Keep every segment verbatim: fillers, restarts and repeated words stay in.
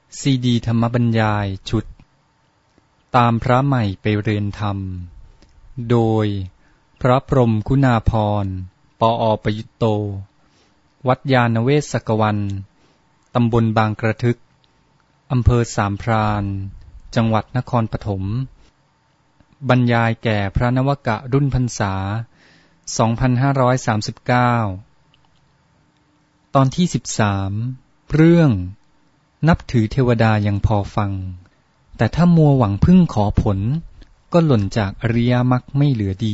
ซีดีธรรมบรรยายชุดตามพระใหม่ไปเรียนธรรมโดยพระพรหมคุณาภรณ์ปอประยุตโตวัดยานเวศกวันตำบลบางกระทึกอำเภอสามพรานจังหวัดนครปฐมบรรยายแก่พระนวกะรุ่นพรรษาสองพันห้าร้อยสามสิบเก้าตอนที่สิบสามเรื่องนับถือเทวดายังพอฟังแต่ถ้ามัวหวังพึ่งขอผลก็หล่นจากอริยมรรคไม่เหลือดี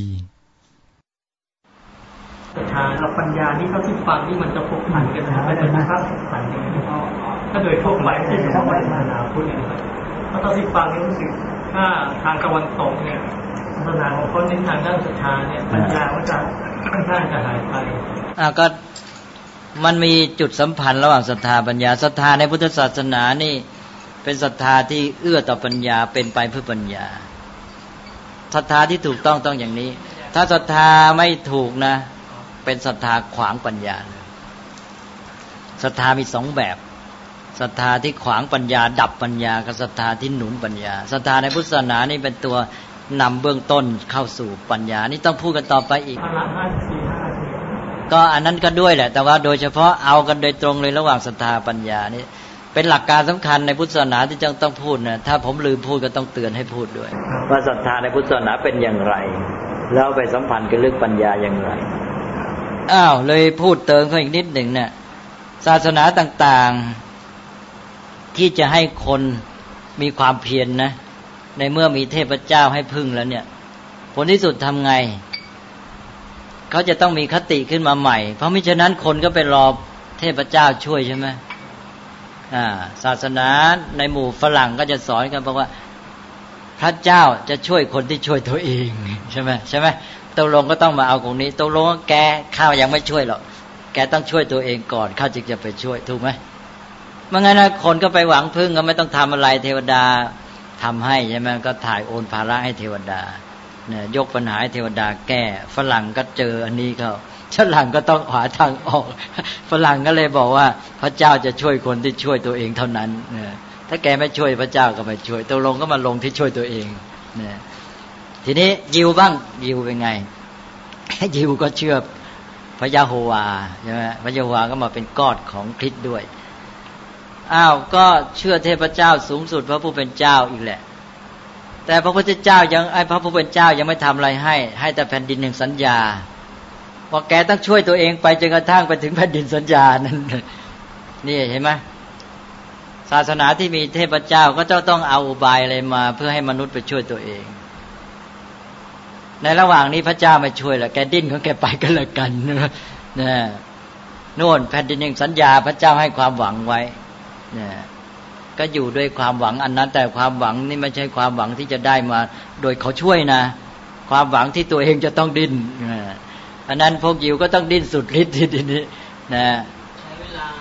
ทางเราปัญญาที่เขาที่ฟังนี่มันจะพบผันกันนะไม่เป็นนะครับผันกันถ้าโดยทั่วไปที่เฉพาะวัฒนาพุทธเนี่ยเพราะตอนที่ฟังนี่รู้สึกถ้าทางตะวันตกเนี่ยศาสนาของคนในทางด้านศรัทธาเนี่ยปัญญาก็จะค่อนข้างจะหายไปอ่าก็มันมีจุดสัมพันธ์ระหว่างศรัทธาปัญญาศรัทธาในพุทธศาสนานี่เป็นศรัทธาที่เอื้อต่อปัญญาเป็นไปเพื่อปัญญาศรัทธาที่ถูกต้องต้องอย่างนี้ถ้าศรัทธาไม่ถูกนะเป็นศรัทธาขวางปัญญาศรัทธามีสองแบบศรัทธาที่ขวางปัญญาดับปัญญากับศรัทธาที่หนุนปัญญาศรัทธาในพุทธศาสนานี่เป็นตัวนำเบื้องต้นเข้าสู่ปัญญานี่ต้องพูดกันต่อไปอีกก็อันนั้นก็ด้วยแหละแต่ว่าโดยเฉพาะเอากันโดยตรงเลยระหว่างศรัทธาปัญญานี่เป็นหลักการสำคัญในพุทธศาสนาที่จังต้องพูดนะถ้าผมลืมพูดก็ต้องเตือนให้พูดด้วยว่าศรัทธาในพุทธศาสนาเป็นอย่างไรแล้วไปสัมพันธ์กับเรื่องปัญญาอย่างไรอ้าวเลยพูดเติมเข้าอีกนิดหนึ่งเนี่ยศาสนาต่างๆที่จะให้คนมีความเพียร นะในเมื่อมีเทพเจ้าให้พึ่งแล้วเนี่ยผลที่สุดทำไงเขาจะต้องมีคติขึ้นมาใหม่เพราะมิฉะนั้นคนก็ไปรอเทพเจ้าช่วยใช่ไหมอ่าศาสนาในหมู่ฝรั่งก็จะสอนกันบอกว่าพระเจ้าจะช่วยคนที่ช่วยตัวเองใช่ไหมใช่ไหมตกลงก็ต้องมาเอาตรงนี้ตกลงว่าแกข้าวยังไม่ช่วยหรอกแกต้องช่วยตัวเองก่อนข้าจึงจะไปช่วยถูกไหมไม่งั้นนะคนก็ไปหวังพึ่งก็ไม่ต้องทำอะไรเทวดาทำให้ใช่ไหมก็ถ่ายโอนภาระให้เทวดาเนี่ยยกปัญหาให้เทวดาแก้ฝรั่งก็เจออันนี้เขาฝรั่งก็ต้องหาทางออกฝรั่งก็เลยบอกว่าพระเจ้าจะช่วยคนที่ช่วยตัวเองเท่านั้นเนี่ยถ้าแกไม่ช่วยพระเจ้าก็ไม่ช่วยตกลงก็มาลงที่ช่วยตัวเองเนี่ยทีนี้ยิวบ้างยิวเป็นไงยิวก็เชื่อพระยะโฮวาใช่ไหมพระยะโฮวาก็มาเป็นกอดของคริสต์ด้วยอ้าวก็เชื่อเทพเจ้าสูงสุดพระผู้เป็นเจ้าอีกแหละแต่พระพุทธเจ้ายังไอ้พระผู้เป็นเจ้ายังไม่ทำอะไรให้ให้แต่แผ่นดินแห่งสัญญาว่าแกต้องช่วยตัวเองไปจนกระทั่งไปถึงแผ่นดินสัญญานั่นนี่เห็นไหมศาสนาที่มีเทพเจ้าก็จะต้องเอาอุบายอะไรมาเพื่อให้มนุษย์ไปช่วยตัวเองในระหว่างนี้พระเจ้าไม่ช่วยแล้วแกดิ้นของแกไปก็แล้วกันนะโน่นแผ่นดินแห่งสัญญาพระเจ้าให้ความหวังไว้นะก็อยู่ด้วยความหวังอันนั้นแต่ความหวังนี่ไม่ใช่ความหวังที่จะได้มาโดยเขาช่วยนะความหวังที่ตัวเองจะต้องดิ้นอันนั้นพวกยิวก็ต้องดิ้นสุดฤทธิ์ทีนี้นะใช้เวลา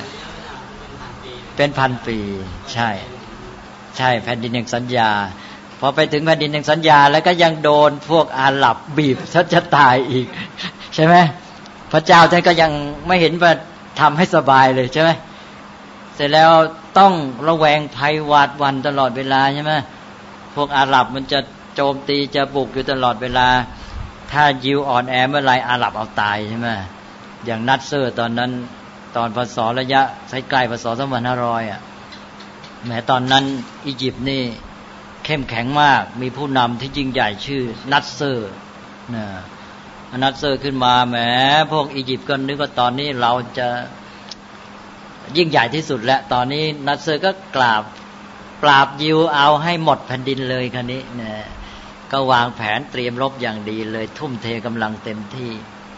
เป็นพันปีใช่ใช่แผ่นดินแห่งสัญญาพอไปถึงแผ่นดินแห่งสัญญาแล้วก็ยังโดนพวกอาหรับบีบซะจะตายอีกใช่ไหมพระเจ้าท่านก็ยังไม่เห็นว่าทำให้สบายเลยใช่ไหมเสร็จแล้วต้องระแวงภัยหวาดหวั่นตลอดเวลาใช่ไหมพวกอาหรับมันจะโจมตีจะบุกอยู่ตลอดเวลาถ้ายิวอ่อนแอเมื่อไรอาหรับเอาตายใช่ไหมอย่างนัดเซอร์ตอนนั้นตอนพศระยะใกล้ๆพศสองพันห้าร้อยอ่ะแม้ตอนนั้นอียิปต์นี่เข้มแข็งมากมีผู้นำที่ยิ่งใหญ่ชื่อนัดเซอร์นะนัดเซอร์ขึ้นมาแหมพวกอียิปต์ก็นึกว่าตอนนี้เราจะยิ่งใหญ่ที่สุดแล้วตอนนี้นัดเซอร์ก็กราบปราบยิวเอาให้หมดแผ่นดินเลยคันนี้นะก็วางแผนเตรียมรบอย่างดีเลยทุ่มเทกำลังเต็มที่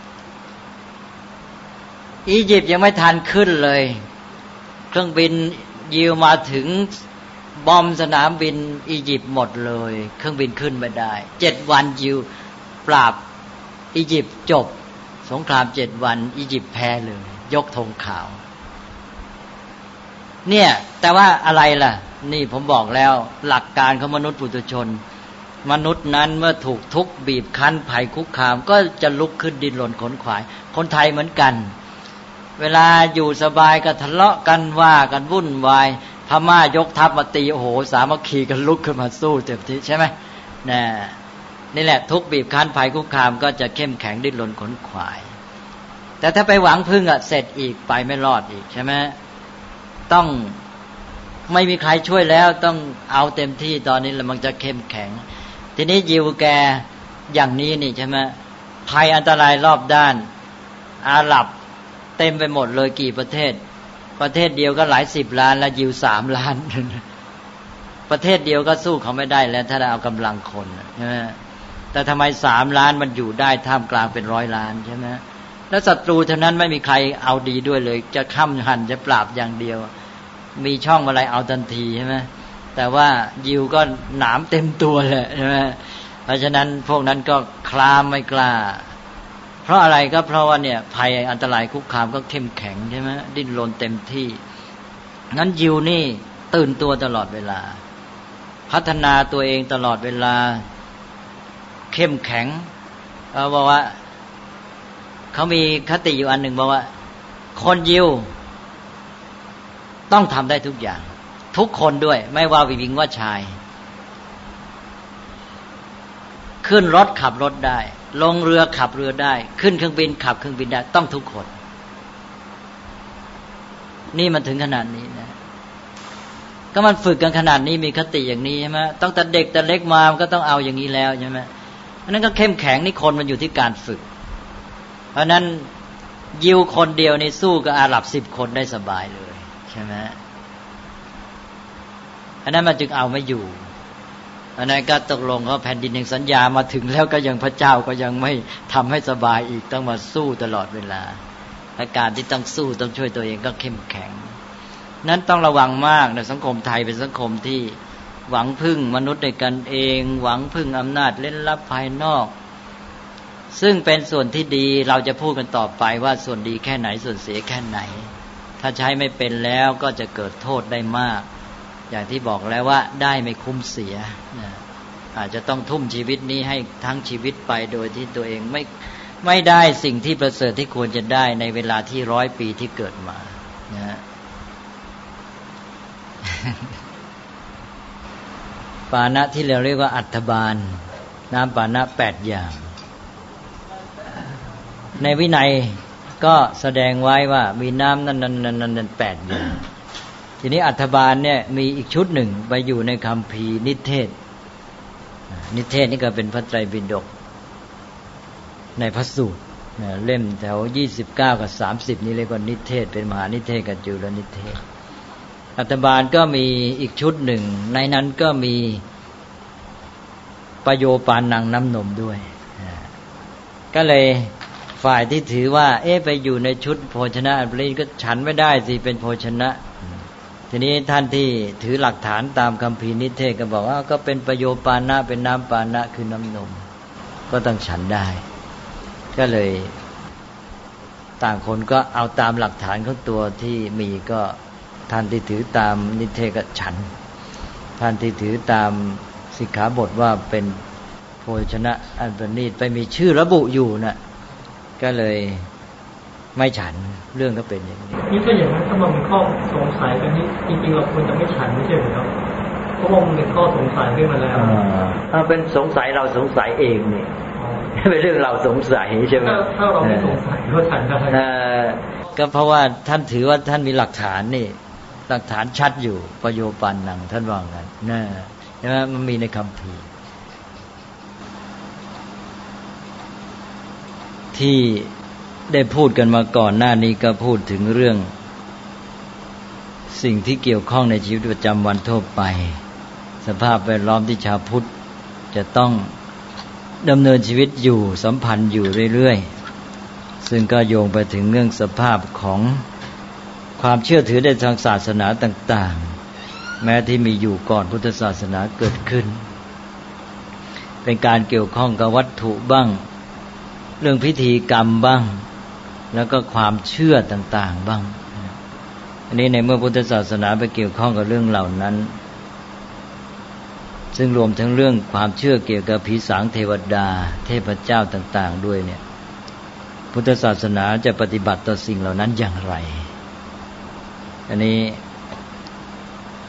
อียิปต์ยังไม่ทันขึ้นเลยเครื่องบินยิวมาถึงบอมสนามบินอียิปต์หมดเลยเครื่องบินขึ้นไม่ได้เจ็ดวันยิวปราบอียิปต์จบสงครามเจ็ดวันอียิปต์แพ้เลยยกธงขาวเนี่ยแต่ว่าอะไรล่ะนี่ผมบอกแล้วหลักการของมนุษย์ปุถุชนมนุษย์นั้นเมื่อถูกทุกข์บีบคั้นภัยคุกคามก็จะลุกขึ้นดิ้นรนขนขวายคนไทยเหมือนกันเวลาอยู่สบายก็ทะเลาะกันว่ากันวุ่นวายพม่ายกทัพมาตีโอ้โหสามัคคีกันลุกขึ้นมาสู้เต็มที่ใช่ไหมนี่นี่แหละทุกบีบคั้นภัยคุกคามก็จะเข้มแข็งดิ้นรนขนขวายแต่ถ้าไปหวังพึ่งอ่ะเสร็จอีกไปไม่รอดอีกใช่ไหมต้องไม่มีใครช่วยแล้วต้องเอาเต็มที่ตอนนี้แล้วมันจะเข้มแข็งทีนี้ยิวแกอย่างนี้นี่ใช่ไหมภัยอันตรายรอบด้านอาหรับเต็มไปหมดเลยกี่ประเทศประเทศเดียวก็หลายสิบล้านแล้วยิวสามล้านประเทศเดียวก็สู้เขาไม่ได้แล้วถ้าเราเอากำลังคนใช่ไหมแต่ทำไมสามล้านมันอยู่ได้ท่ามกลางเป็นร้อยล้านใช่ไหมแล้วศัตรูเท่านั้นไม่มีใครเอาดีด้วยเลยจะค้ำหั่นจะปราบอย่างเดียวมีช่องอะไรเอาทันทีใช่ไหมแต่ว่ายิวก็หนามเต็มตัวเลยใช่ไหมเพราะฉะนั้นพวกนั้นก็คลามไม่กล้าเพราะอะไรก็เพราะว่าเนี่ยภัยอันตรายคุกคามก็เข้มแข็งใช่ไหมดิ้นรนเต็มที่นั้นยิวนี่ตื่นตัวตลอดเวลาพัฒนาตัวเองตลอดเวลาเข้มแข็งเขาบอกว่าเขามีคติอยู่อันหนึ่งบอกว่าคนยิวต้องทำได้ทุกอย่างทุกคนด้วยไม่ว่าหญิงว่าชายขึ้นรถขับรถได้ลงเรือขับเรือได้ขึ้นเครื่องบินขับเครื่องบินได้ต้องทุกคนนี่มันถึงขนาดนี้นะก็มันฝึกกันขนาดนี้มีคติอย่างนี้ใช่ไหมตั้งแต่เด็กแต่เล็กมามันก็ต้องเอาอย่างนี้แล้วใช่ไหมอันนั้นก็เข้มแข็งนี่คนมันอยู่ที่การฝึกเพราะนั้นยิวคนเดียวนี่สู้กับอาหรับสิบคนได้สบายเลยใช่ไหมอันนั้นมันจึงเอาไม่อยู่อันนั้นก็ตกลงเขาแผ่นดินแห่งสัญญามาถึงแล้วก็ยังพระเจ้าก็ยังไม่ทำให้สบายอีกต้องมาสู้ตลอดเวลาอาการที่ต้องสู้ต้องช่วยตัวเองก็เข้มแข็งนั้นต้องระวังมากในสังคมไทยเป็นสังคมที่หวังพึ่งมนุษย์ในกันเองหวังพึ่งอำนาจเล่นลับภายนอกซึ่งเป็นส่วนที่ดีเราจะพูดกันต่อไปว่าส่วนดีแค่ไหนส่วนเสียแค่ไหนถ้าใช้ไม่เป็นแล้วก็จะเกิดโทษได้มากอย่างที่บอกแล้วว่าได้ไม่คุ้มเสียอาจจะต้องทุ่มชีวิตนี้ให้ทั้งชีวิตไปโดยที่ตัวเองไม่ไม่ได้สิ่งที่ประเสริฐที่ควรจะได้ในเวลาที่ร้อยปีที่เกิดมานะปานะที่เราเรียกว่าอัฏฐบาลน้ำปานะแปดอย่างในวินัยก็แสดงไว้ว่ามีน้ำนั้นๆๆๆแปดอย่างทีนี้อัฏฐบาลเนี่ยมีอีกชุดหนึ่งไปอยู่ในคัมภีร์นิเทศนิเทศนี่ก็เป็นพระไตรปิฎกในพระสูตรเล่มแถวยี่สิบเก้ากับสามสิบนี่เรียกว่านิเทศเป็นมหานิเทศกับจุลนิเทศอัฏฐบาลก็มีอีกชุดหนึ่งในนั้นก็มีปโยปานังน้ำนมด้วยก็เลยฝ่ายที่ถือว่าเอ๊ะไปอยู่ในชุดโภชนะอันนี้ก็ฉันไม่ได้สิเป็นโภชนะทีนี้ท่านที่ถือหลักฐานตามคัมภีร์นิเทศก็บอกว่าก็เป็นปโยปานะเป็นน้ำปานะคือน้ำนมก็ต้องฉันได้ก็เลยต่างคนก็เอาตามหลักฐานของตัวที่มีก็ท่านที่ถือตามนิเทศก็ฉันท่านที่ถือตามสิกขาบทว่าเป็นโภชนะอันประณีตไปมีชื่อระบุอยู่น่ะก็เลยไม่ฉันเรื่องก็เป็นอย่างนี้นี่ก็อย่างนั้นถ้ามันมีข้อสงสัยกันนี้จริงๆเราควรจะไม่ฉันไม่ใช่หรือครับเพราะว่ามันเป็นข้อสงสัยขึ้นมาแล้วถ้าเป็นสงสัยเราสงสัยเองนี่เป็นเรื่องเราสงสัยใช่ไหมถ้าเราไม่สงสัยก็ฉันได้ก็เพราะว่าท่านถือว่าท่านมีหลักฐานนี่หลักฐานชัดอยู่ปโยปันนังท่านว่างั้นนะใช่ไหมมันมีในคัมภีร์ที่ได้พูดกันมาก่อนหน้านี้ก็พูดถึงเรื่องสิ่งที่เกี่ยวข้องในชีวิตประจำวันทั่วไปสภาพแวดล้อมที่ชาวพุทธจะต้องดำเนินชีวิตอยู่สัมพันธ์อยู่เรื่อยๆซึ่งก็โยงไปถึงเรื่องสภาพของความเชื่อถือในทางศาสนาต่างๆแม้ที่มีอยู่ก่อนพุทธศาสนาเกิดขึ้นเป็นการเกี่ยวข้องกับวัตถุบ้างเรื่องพิธีกรรมบ้างแล้วก็ความเชื่อต่างๆบ้างอันนี้ในเมื่อพุทธศาสนาไปเกี่ยวข้องกับเรื่องเหล่านั้นซึ่งรวมทั้งเรื่องความเชื่อเกี่ยวกับผีสางเทวดาเทพเจ้าต่างๆด้วยเนี่ยพุทธศาสนาจะปฏิบัติต่อสิ่งเหล่านั้นอย่างไรอันนี้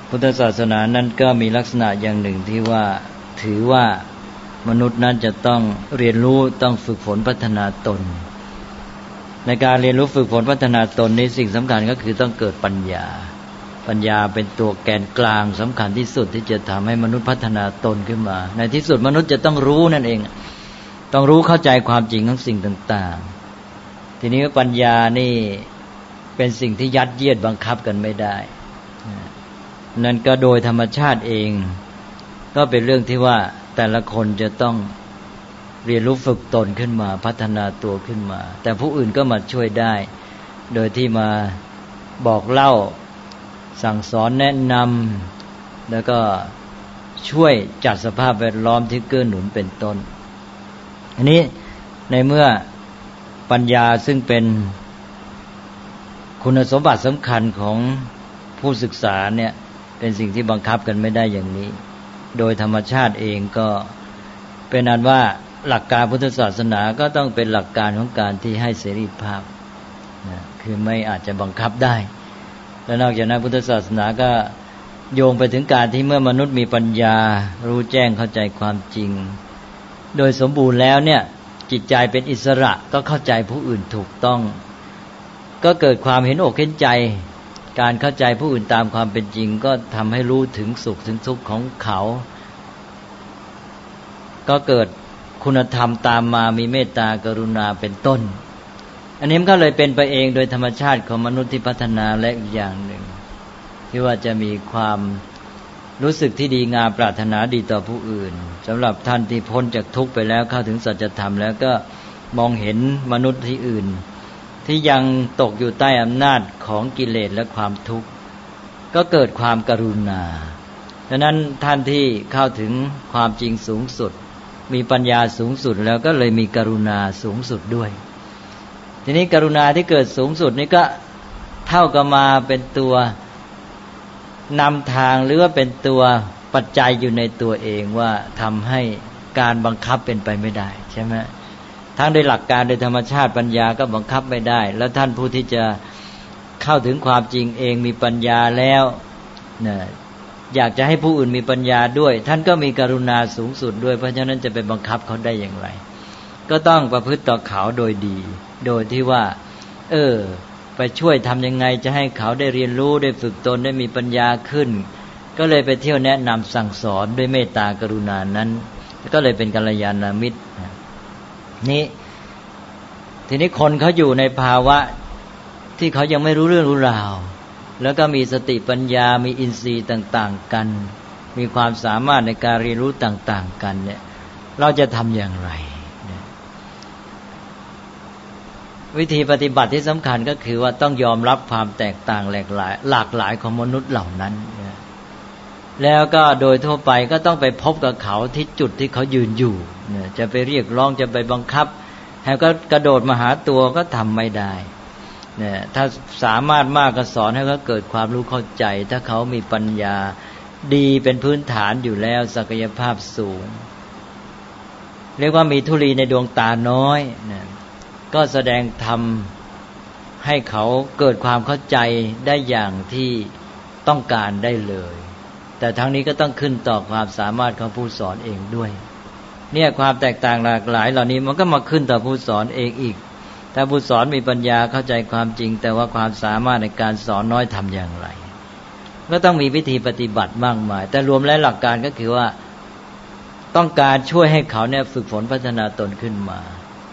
พุทธศาสนานั้นก็มีลักษณะอย่างหนึ่งที่ว่าถือว่ามนุษย์นั้นจะต้องเรียนรู้ต้องฝึกฝนพัฒนาตนในการเรียนรู้ฝึกฝนพัฒนาตนนี้สิ่งสำคัญก็คือต้องเกิดปัญญาปัญญาเป็นตัวแกนกลางสำคัญที่สุดที่จะทำให้มนุษย์พัฒนาตนขึ้นมาในที่สุดมนุษย์จะต้องรู้นั่นเองต้องรู้เข้าใจความจริงของสิ่งต่างๆทีนี้ปัญญานี่เป็นสิ่งที่ยัดเยียดบังคับกันไม่ได้นั่นก็โดยธรรมชาติเองก็เป็นเรื่องที่ว่าแต่ละคนจะต้องเรียนรู้ฝึกตนขึ้นมาพัฒนาตัวขึ้นมาแต่ผู้อื่นก็มาช่วยได้โดยที่มาบอกเล่าสั่งสอนแนะนำแล้วก็ช่วยจัดสภาพแวดล้อมที่เกื้อหนุนเป็นต้นอันนี้ในเมื่อปัญญาซึ่งเป็นคุณสมบัติสำคัญของผู้ศึกษาเนี่ยเป็นสิ่งที่บังคับกันไม่ได้อย่างนี้โดยธรรมชาติเองก็เป็นอันว่าหลักการพุทธศาสนาก็ต้องเป็นหลักการของการที่ให้เสรีภาพนะคือไม่อาจจะบังคับได้และนอกจากนั้นพุทธศาสนาก็โยงไปถึงการที่เมื่อมนุษย์มีปัญญารู้แจ้งเข้าใจความจริงโดยสมบูรณ์แล้วเนี่ยจิตใจเป็นอิสระก็เข้าใจผู้อื่นถูกต้องก็เกิดความเห็นอกเห็นใจการเข้าใจผู้อื่นตามความเป็นจริงก็ทำให้รู้ถึงสุขถึงทุกข์ของเขาก็เกิดคุณธรรมตามมามีเมตตากรุณาเป็นต้นอันนี้มันก็เลยเป็นไปเองโดยธรรมชาติของมนุษย์ที่พัฒนาและอีกอย่างหนึ่งที่ว่าจะมีความรู้สึกที่ดีงามปรารถนาดีต่อผู้อื่นสำหรับท่านที่พ้นจากทุกข์ไปแล้วเข้าถึงสัจธรรมแล้วก็มองเห็นมนุษย์ที่อื่นที่ยังตกอยู่ใต้อำนาจของกิเลสและความทุกข์ก็เกิดความกรุณาดังนั้นท่านที่เข้าถึงความจริงสูงสุดมีปัญญาสูงสุดแล้วก็เลยมีกรุณาสูงสุดด้วยทีนี้กรุณาที่เกิดสูงสุดนี่ก็เท่ากับมาเป็นตัวนำทางหรือว่าเป็นตัวปัจจัยอยู่ในตัวเองว่าทำให้การบังคับเป็นไปไม่ได้ใช่ไหมทั้งโดยหลักการโดยธรรมชาติปัญญาก็บังคับไม่ได้แล้วท่านผู้ที่จะเข้าถึงความจริงเองมีปัญญาแล้วเนี่ยอยากจะให้ผู้อื่นมีปัญญาด้วยท่านก็มีกรุณาสูงสุดด้วยเพราะฉะนั้นจะไปบังคับเขาได้อย่างไรก็ต้องประพฤติต่อเขาโดยดีโดยที่ว่าเออไปช่วยทำยังไงจะให้เขาได้เรียนรู้ได้ฝึกตนได้มีปัญญาขึ้นก็เลยไปเที่ยวแนะนำสั่งสอนด้วยเมตตากรุณานั้นก็เลยเป็นกัลยาณมิตรนี่ทีนี้คนเขาอยู่ในภาวะที่เขายังไม่รู้เรื่องรู้ราวแล้วก็มีสติปัญญามีอินทรีย์ต่างๆกันมีความสามารถในการเรียนรู้ต่างๆกันเนี่ยเราจะทำอย่างไรวิธีปฏิบัติที่สำคัญก็คือว่าต้องยอมรับความแตกต่างหลากหลายหลากหลายของมนุษย์เหล่านั้นแล้วก็โดยทั่วไปก็ต้องไปพบกับเขาที่จุดที่เขายืนอยู่จะไปเรียกร้องจะไปบังคับให้ก็กระโดดมาหาตัวก็ทำไม่ได้เนี่ยถ้าสามารถมากก็สอนให้เขาเกิดความรู้เข้าใจถ้าเขามีปัญญาดีเป็นพื้นฐานอยู่แล้วศักยภาพสูงเรียกว่ามีธุลีในดวงตาน้อยเนี่ยก็แสดงธรรมให้เขาเกิดความเข้าใจได้อย่างที่ต้องการได้เลยแต่ทั้งนี้ก็ต้องขึ้นต่อความสามารถของผู้สอนเองด้วยเนี่ยความแตกต่างหลากหลายเหล่านี้มันก็มาขึ้นต่อผู้สอนเองอีกถ้าผู้สอนมีปัญญาเข้าใจความจริงแต่ว่าความสามารถในการสอนน้อยทำอย่างไรก็ต้องมีวิธีปฏิบัติมากมายแต่รวมแล้วหลักการก็คือว่าต้องการช่วยให้เขาเนี่ยฝึกฝนพัฒนาตนขึ้นมา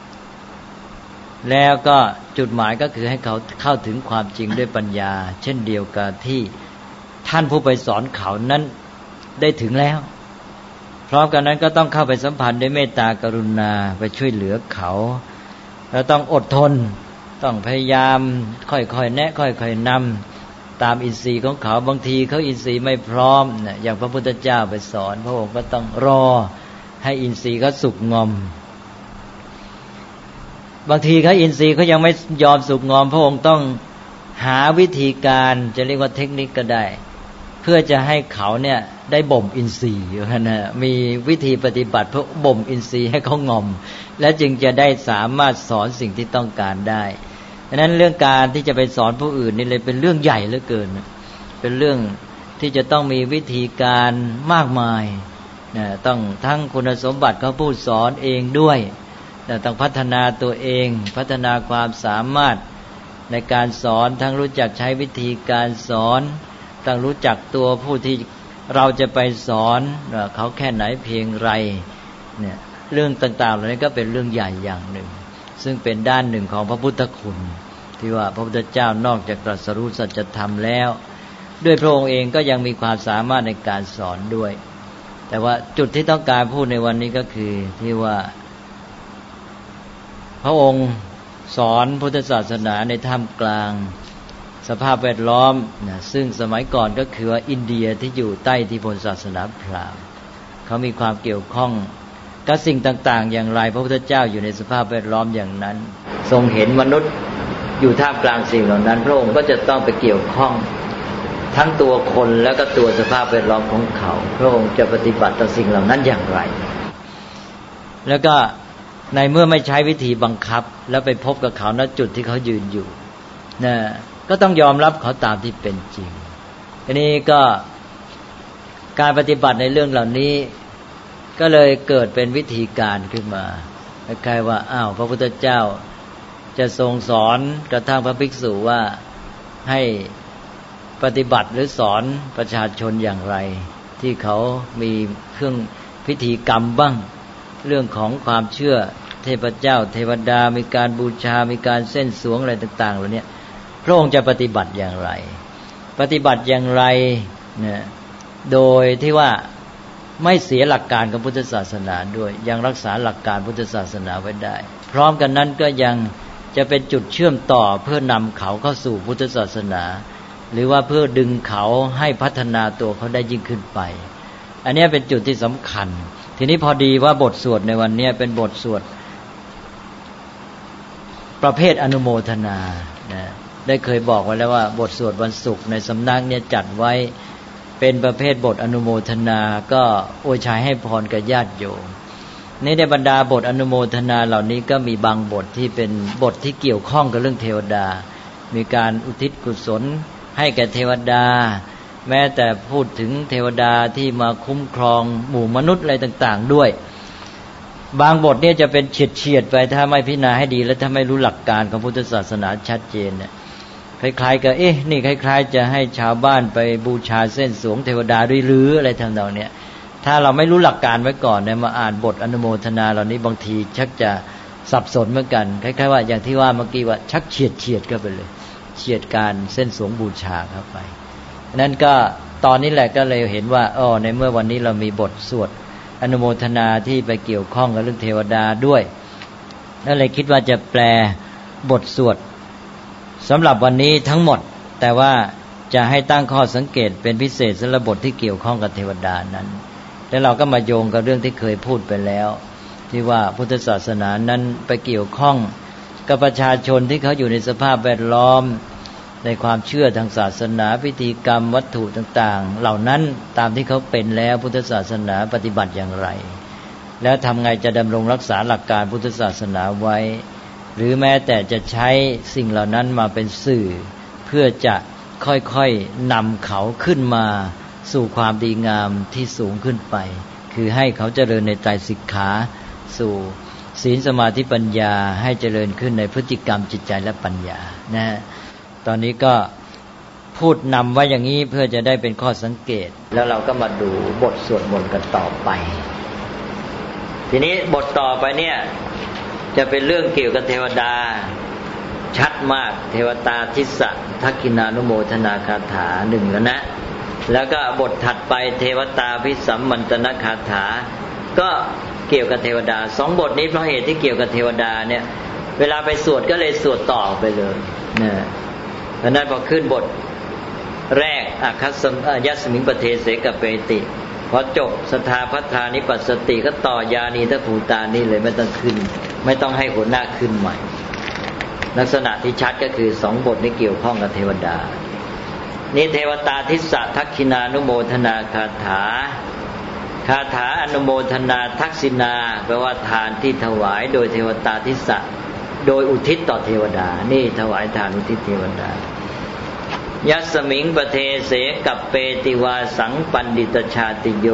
แล้วก็จุดหมายก็คือให้เขาเข้าถึงความจริงด้วยปัญญาเช่นเดียวกับที่ท่านผู้ไปสอนเขานั้นได้ถึงแล้วพร้อมกันนั้นก็ต้องเข้าไปสัมพันธ์ด้วยเมตตากรุณาไปช่วยเหลือเขาแล้วต้องอดทนต้องพยายามค่อยๆแนะค่อยๆนำตามอินทรีย์ของเขาบางทีเขาอินทรีย์ไม่พร้อมเนี่ยอย่างพระพุทธเจ้าไปสอนพระองค์ก็ต้องรอให้อินทรีย์เขาสุกงอมบางทีเขาอินทรีย์เขายังไม่ยอมสุกงอมพระองค์ต้องหาวิธีการจะเรียกว่าเทคนิคก็ได้เพื่อจะให้เขาเนี่ยได้บ่มอินทรีย์นะมีวิธีปฏิบัติเพื่อบ่มอินทรีย์ให้เขางอมและจึงจะได้สามารถสอนสิ่งที่ต้องการได้ดังนั้นเรื่องการที่จะไปสอนผู้อื่นนี่เลยเป็นเรื่องใหญ่เหลือเกินเป็นเรื่องที่จะต้องมีวิธีการมากมายนะต้องทั้งคุณสมบัติเขาผู้สอนเองด้วยแต่ต้องพัฒนาตัวเองพัฒนาความสามารถในการสอนทั้งรู้จักใช้วิธีการสอนต้องรู้จักตัวผู้ที่เราจะไปสอนว่าเขาแค่ไหนเพียงไรเนี่ยเรื่องต่างๆเหล่านี้ก็เป็นเรื่องใหญ่อย่างหนึ่งซึ่งเป็นด้านหนึ่งของพระพุทธคุณที่ว่าพระพุทธเจ้านอกจากตรัสรู้สัจธรรมแล้วด้วยพระองค์เองก็ยังมีความสามารถในการสอนด้วยแต่ว่าจุดที่ต้องการพูดในวันนี้ก็คือที่ว่าพระองค์สอนพุทธศาสนาในท่ามกลางสภาพแวดล้อมนะซึ่งสมัยก่อนก็คือว่าอินเดียที่อยู่ใต้อิทธิพลศาสนาพราหมณ์เขามีความเกี่ยวข้องกับสิ่งต่างๆอย่างไรพระพุทธเจ้าอยู่ในสภาพแวดล้อมอย่างนั้นทรงเห็นมนุษย์อยู่ท่ามกลางสิ่งเหล่านั้นพระองค์ก็จะต้องไปเกี่ยวข้องทั้งตัวคนแล้วก็ตัวสภาพแวดล้อมของเขาพระองค์จะปฏิบัติต่อสิ่งเหล่านั้นอย่างไรแล้วก็ในเมื่อไม่ใช้วิธีบังคับแล้วไปพบกับเขาณจุดที่เขายืนอยู่นะก็ต้องยอมรับเขาตามที่เป็นจริงทีนี้ก็การปฏิบัติในเรื่องเหล่านี้ก็เลยเกิดเป็นวิธีการขึ้นมาคล้ายๆว่าอ้าวพระพุทธเจ้าจะทรงสอนกระทั่งพระภิกษุว่าให้ปฏิบัติหรือสอนประชาชนอย่างไรที่เขามีเครื่องพิธีกรรมบ้างเรื่องของความเชื่อเทพเจ้าเทวดามีการบูชามีการเส้นสวงอะไรต่างๆเหล่านี้พระองค์จะปฏิบัติอย่างไรปฏิบัติอย่างไรเนี่ยโดยที่ว่าไม่เสียหลักการของพุทธศาสนาด้วยยังรักษาหลักการพุทธศาสนาไว้ได้พร้อมกันนั้นก็ยังจะเป็นจุดเชื่อมต่อเพื่อนำเขาเข้าสู่พุทธศาสนาหรือว่าเพื่อดึงเขาให้พัฒนาตัวเขาได้ยิ่งขึ้นไปอันนี้เป็นจุดที่สำคัญทีนี้พอดีว่าบทสวดในวันนี้เป็นบทสวดประเภทอนุโมทนานะได้เคยบอกไว้แล้วว่าบทสวดวันศุกร์ในสำนักเนี่ยจัดไว้เป็นประเภทบทอนุโมทนาก็อวยชัยให้พรกับญาติโยมนี่ในบรรดาบทอนุโมทนาเหล่านี้ก็มีบางบทที่เป็นบทที่เกี่ยวข้องกับเรื่องเทวดามีการอุทิศกุศลให้แก่เทวดาแม้แต่พูดถึงเทวดาที่มาคุ้มครองหมู่มนุษย์อะไรต่างๆด้วยบางบทเนี่ยจะเป็นเฉียดๆไปถ้าไม่พิจารณาให้ดีและถ้าไม่รู้หลักการของพุทธศาสนาชัดเจนเนี่ยคล้ายๆกับเอ๊ะนี่คล้ายๆจะให้ชาวบ้านไปบูชาเส้นสวงเทวดาด้วยหรืออะไรทำนองเนี้ยถ้าเราไม่รู้หลักการไว้ก่อนเนี่ยมาอ่านบทอนุโมทนาเหล่านี้บางทีชักจะสับสนเหมือนกันคล้ายๆว่าอย่างที่ว่าเมื่อกี้ว่าชักเฉียดเฉียดก็ไปเลยเฉียดการเส้นสวงบูชาเข้าไปนั้นก็ตอนนี้แหละก็เลยเห็นว่าอ๋อในเมื่อวันนี้เรามีบทสวดอนุโมทนาที่ไปเกี่ยวข้องกับเรื่องเทวดาด้วยนั่นเลยคิดว่าจะแปลบทสวดสำหรับวันนี้ทั้งหมดแต่ว่าจะให้ตั้งข้อสังเกตเป็นพิเศษสำหรับบทที่เกี่ยวข้องกับเทวดานั้นแล้วเราก็มาโยงกับเรื่องที่เคยพูดไปแล้วที่ว่าพุทธศาสนานั้นไปเกี่ยวข้องกับประชาชนที่เขาอยู่ในสภาพแวดล้อมในความเชื่อทางศาสนาพิธีกรรมวัตถุต่างๆเหล่านั้นตามที่เขาเป็นแล้วพุทธศาสนาปฏิบัติอย่างไรแล้วทำไงจะดำรงรักษาหลักการพุทธศาสนาไว้หรือแม้แต่จะใช้สิ่งเหล่านั้นมาเป็นสื่อเพื่อจะค่อยๆนำเขาขึ้นมาสู่ความดีงามที่สูงขึ้นไปคือให้เขาเจริญในไตรสิกขาสู่ศีลสมาธิปัญญาให้เจริญขึ้นในพฤติกรรมจิตใจและปัญญานะฮะตอนนี้ก็พูดนำไว้อย่างนี้เพื่อจะได้เป็นข้อสังเกตแล้วเราก็มาดูบทสวดมนต์กันต่อไปทีนี้บทต่อไปเนี่ยจะเป็นเรื่องเกี่ยวกับเทวดาชัดมากเทวตาทิสะทักขินานุโมทนาคาถาหนึ่งแล้วนะแล้วก็บทถัดไปเทวตาภิสัมมันตนคาถาก็เกี่ยวกับเทวดาสองบทนี้เพราะเหตุที่เกี่ยวกับเทวดาเนี่ยเวลาไปสวดก็เลยสวดต่อไปเลยนะเพราะนั้นพอขึ้นบทแรกอาคัสสยัสมิงปเทเสกเปติพอจบสทาพัทธานิปัสสติก็ต่อยานีทภูตานี่เลยไม่ต้องขึ้นไม่ต้องให้หัวหน้าขึ้นใหม่ลักษณะที่ชัดก็คือสองบทนี้เกี่ยวข้องกับเทวดานี่เทวตาทิสะทักขินานุโมทนาคาถาคาถาอนุโมทนาทักษิณาแปลว่าทานที่ถวายโดยเทวตาทิสะโดยอุทิศต่อเทวดานี่ถวายทานอุทิศเทวดายัสมิงประเทเสกับเปติวาสังปันดิตชาติโย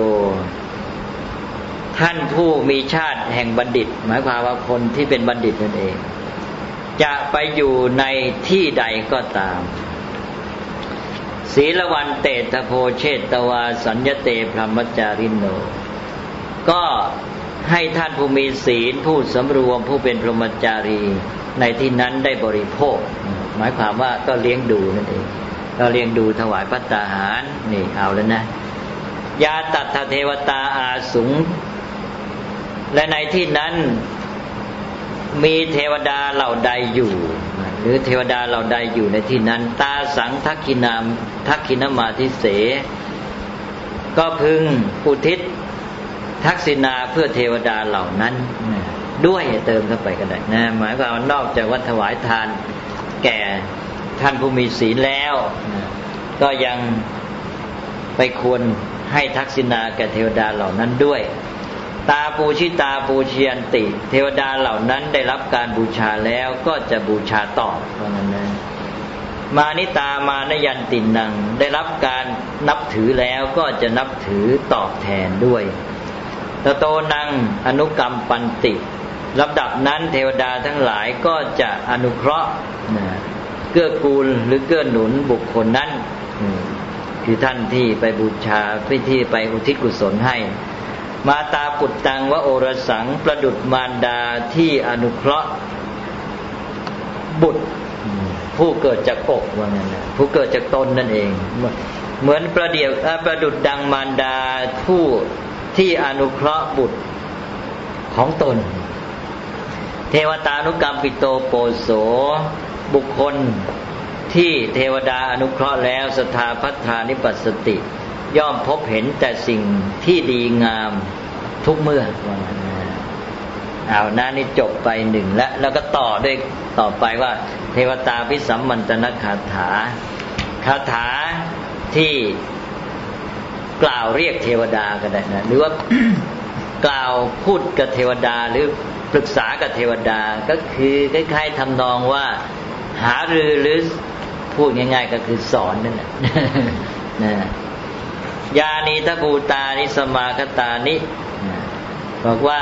ท่านผู้มีชาติแห่งบัณฑิตหมายความว่าคนที่เป็นบัณฑิตนั่นเองจะไปอยู่ในที่ใดก็ตามศีลวันเตตโพเชตวาสัญญเตพรหมจาริโนก็ให้ท่านผู้มีศีลผู้สำรวมผู้เป็นพรหมจารีในที่นั้นได้บริโภคหมายความว่าก็เลี้ยงดูนั่นเองก็เลี้ยงดูถวายภัตตาหารนี่เอาแล้วนะยาตัทธเทวตาอาสุงและในที่นั้นมีเทวดาเหล่าใดอยู่หรือเทวดาเหล่าใดอยู่ในที่นั้นตาสังทักขินามทักขินมาทิเสก็พึงอุทิศทักษิณาเพื่อเทวดาเหล่านั้นด้วยเติมเข้าไปก็ได้นะหมายความว่านอกจากว่าถวายทานแก่ท่านผู้มีศีลแล้วก็ยังไปควรให้ทักษิณาแก่เทวดาเหล่านั้นด้วยตาปูชิตาปูชยันติเทวดาเหล่านั้นได้รับการบูชาแล้วก็จะบูชาตอบเพราะนั้นนะมานิตามานยันตินังได้รับการนับถือแล้วก็จะนับถือตอบแทนด้วยตโตนังอนุกรรมปันติลำดับนั้นเทวดาทั้งหลายก็จะอนุเคราะห์เกื้อกูลหรือเกื้อหนุนบุคคลนั้นคือท่านที่ไปบูชาพิธีไปอุทิศกุศลให้มาตาปุตตังวะโอรสังประดุจมารดาที่อนุเคราะห์บุตรผู้เกิดจากอกว่างั้นนะผู้เกิดจากตนนั่นเองเหมือนประเดี๋ยวประดุจดังมารดาผู้ที่อนุเคราะห์บุตรของตนเทวตานุกรรมปิโตโปโสบุคคลที่เทวดาอนุเคราะห์แล้วสทาภัทรานิปัสสติย่อมพบเห็นแต่สิ่งที่ดีงามทุกเมื่อเอาหน้านี่จบไปหนึ่งแล้วแล้วก็ต่อด้วยต่อไปว่าเทวตาพิสัมมันตนคาถาคาถาที่กล่าวเรียกเทวดาก็ได้นะหรือว่า กล่าวพูดกับเทวดาหรือปรึกษากับเทวดาก็คือคล้ายๆทำนองว่าหารือหรือพูดง่ายๆก็คือสอนนั่นแหละนะยานีทภูตานิสมาคตานิบอกว่า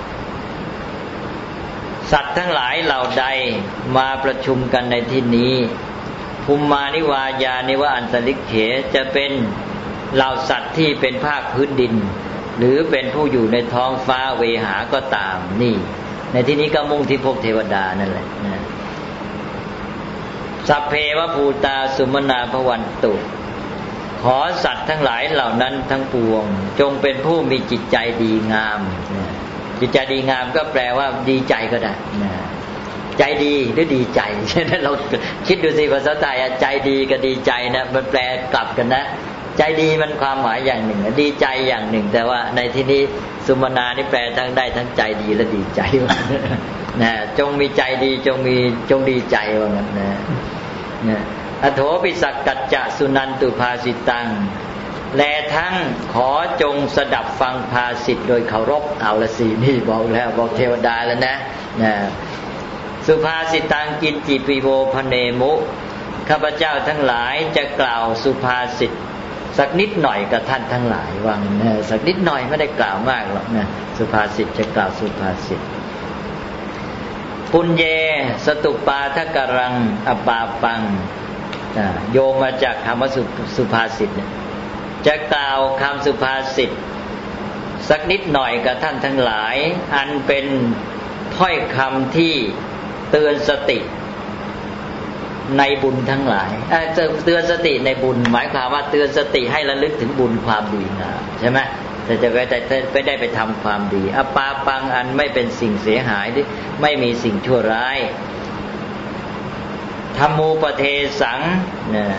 สัตว์ทั้งหลายเหล่าใดมาประชุมกันในที่นี้ภูมิมานิวายานิวะอันตริกเขจะเป็นเหล่าสัตว์ที่เป็นภาคพื้นดินหรือเป็นผู้อยู่ในท้องฟ้าเวหาก็ตามนี่ในที่นี้ก็มุ่งที่พวกเทวดานั่นแหละนะสัพเพวภูตาสุมนาภวันตุขอสัตว์ทั้งหลายเหล่านั้นทั้งปวงจงเป็นผู้มีจิตใจดีงามจิตใจดีงามก็แปลว่าดีใจก็ได้ใจดีหรือดีใจใช่ไหมเราคิดดูสิภาษาไทยใจดีกับดีใจนะมันแปลกลับกันนะใจดีมันความหมายอย่างหนึ่งดีใจอย่างหนึ่งแต่ว่าในที่นี้สุมนานี่แปลทั้งได้ทั้งใจดีและดีใจนะจงมีใจดีจงมีจงดีใจว่างั้นนะนะอโถปิสักกัจจะสุนันตุภาสิตังและทั้งขอจงสดับฟังภาสิทธิ์โดยเคารพเอาละสินี่บอกแล้วบอกเทวดาแล้วนะนะสุภาสิตังกินจิปิโวพเนมุข้าพเจ้าทั้งหลายจะกล่าวสุภาษิตสักนิดหน่อยกับท่านทั้งหลายว่างั้นนะสักนิดหน่อยไม่ได้กล่าวมากหรอกนะสุภาษิตจะกล่าวสุภาษิตปุญเยสตุปาทกรังอปาปังโยงมาจากคำว่าสุภาษิตเนี่ยจะกล่าวคำสุภาษิตสักนิดหน่อยกับท่านทั้งหลายอันเป็นถ้อยคำที่เตือนสติในบุญทั้งหลายเอ่อเตือนสติในบุญหมายความว่าเตือนสติให้ระลึกถึงบุญความดีงามใช่ไหมแต่จะไปแต่ไปได้ไปทำความดีอปาปังอันไม่เป็นสิ่งเสียหายไม่มีสิ่งชั่วร้ายธรรมูปเทสังเนี่ย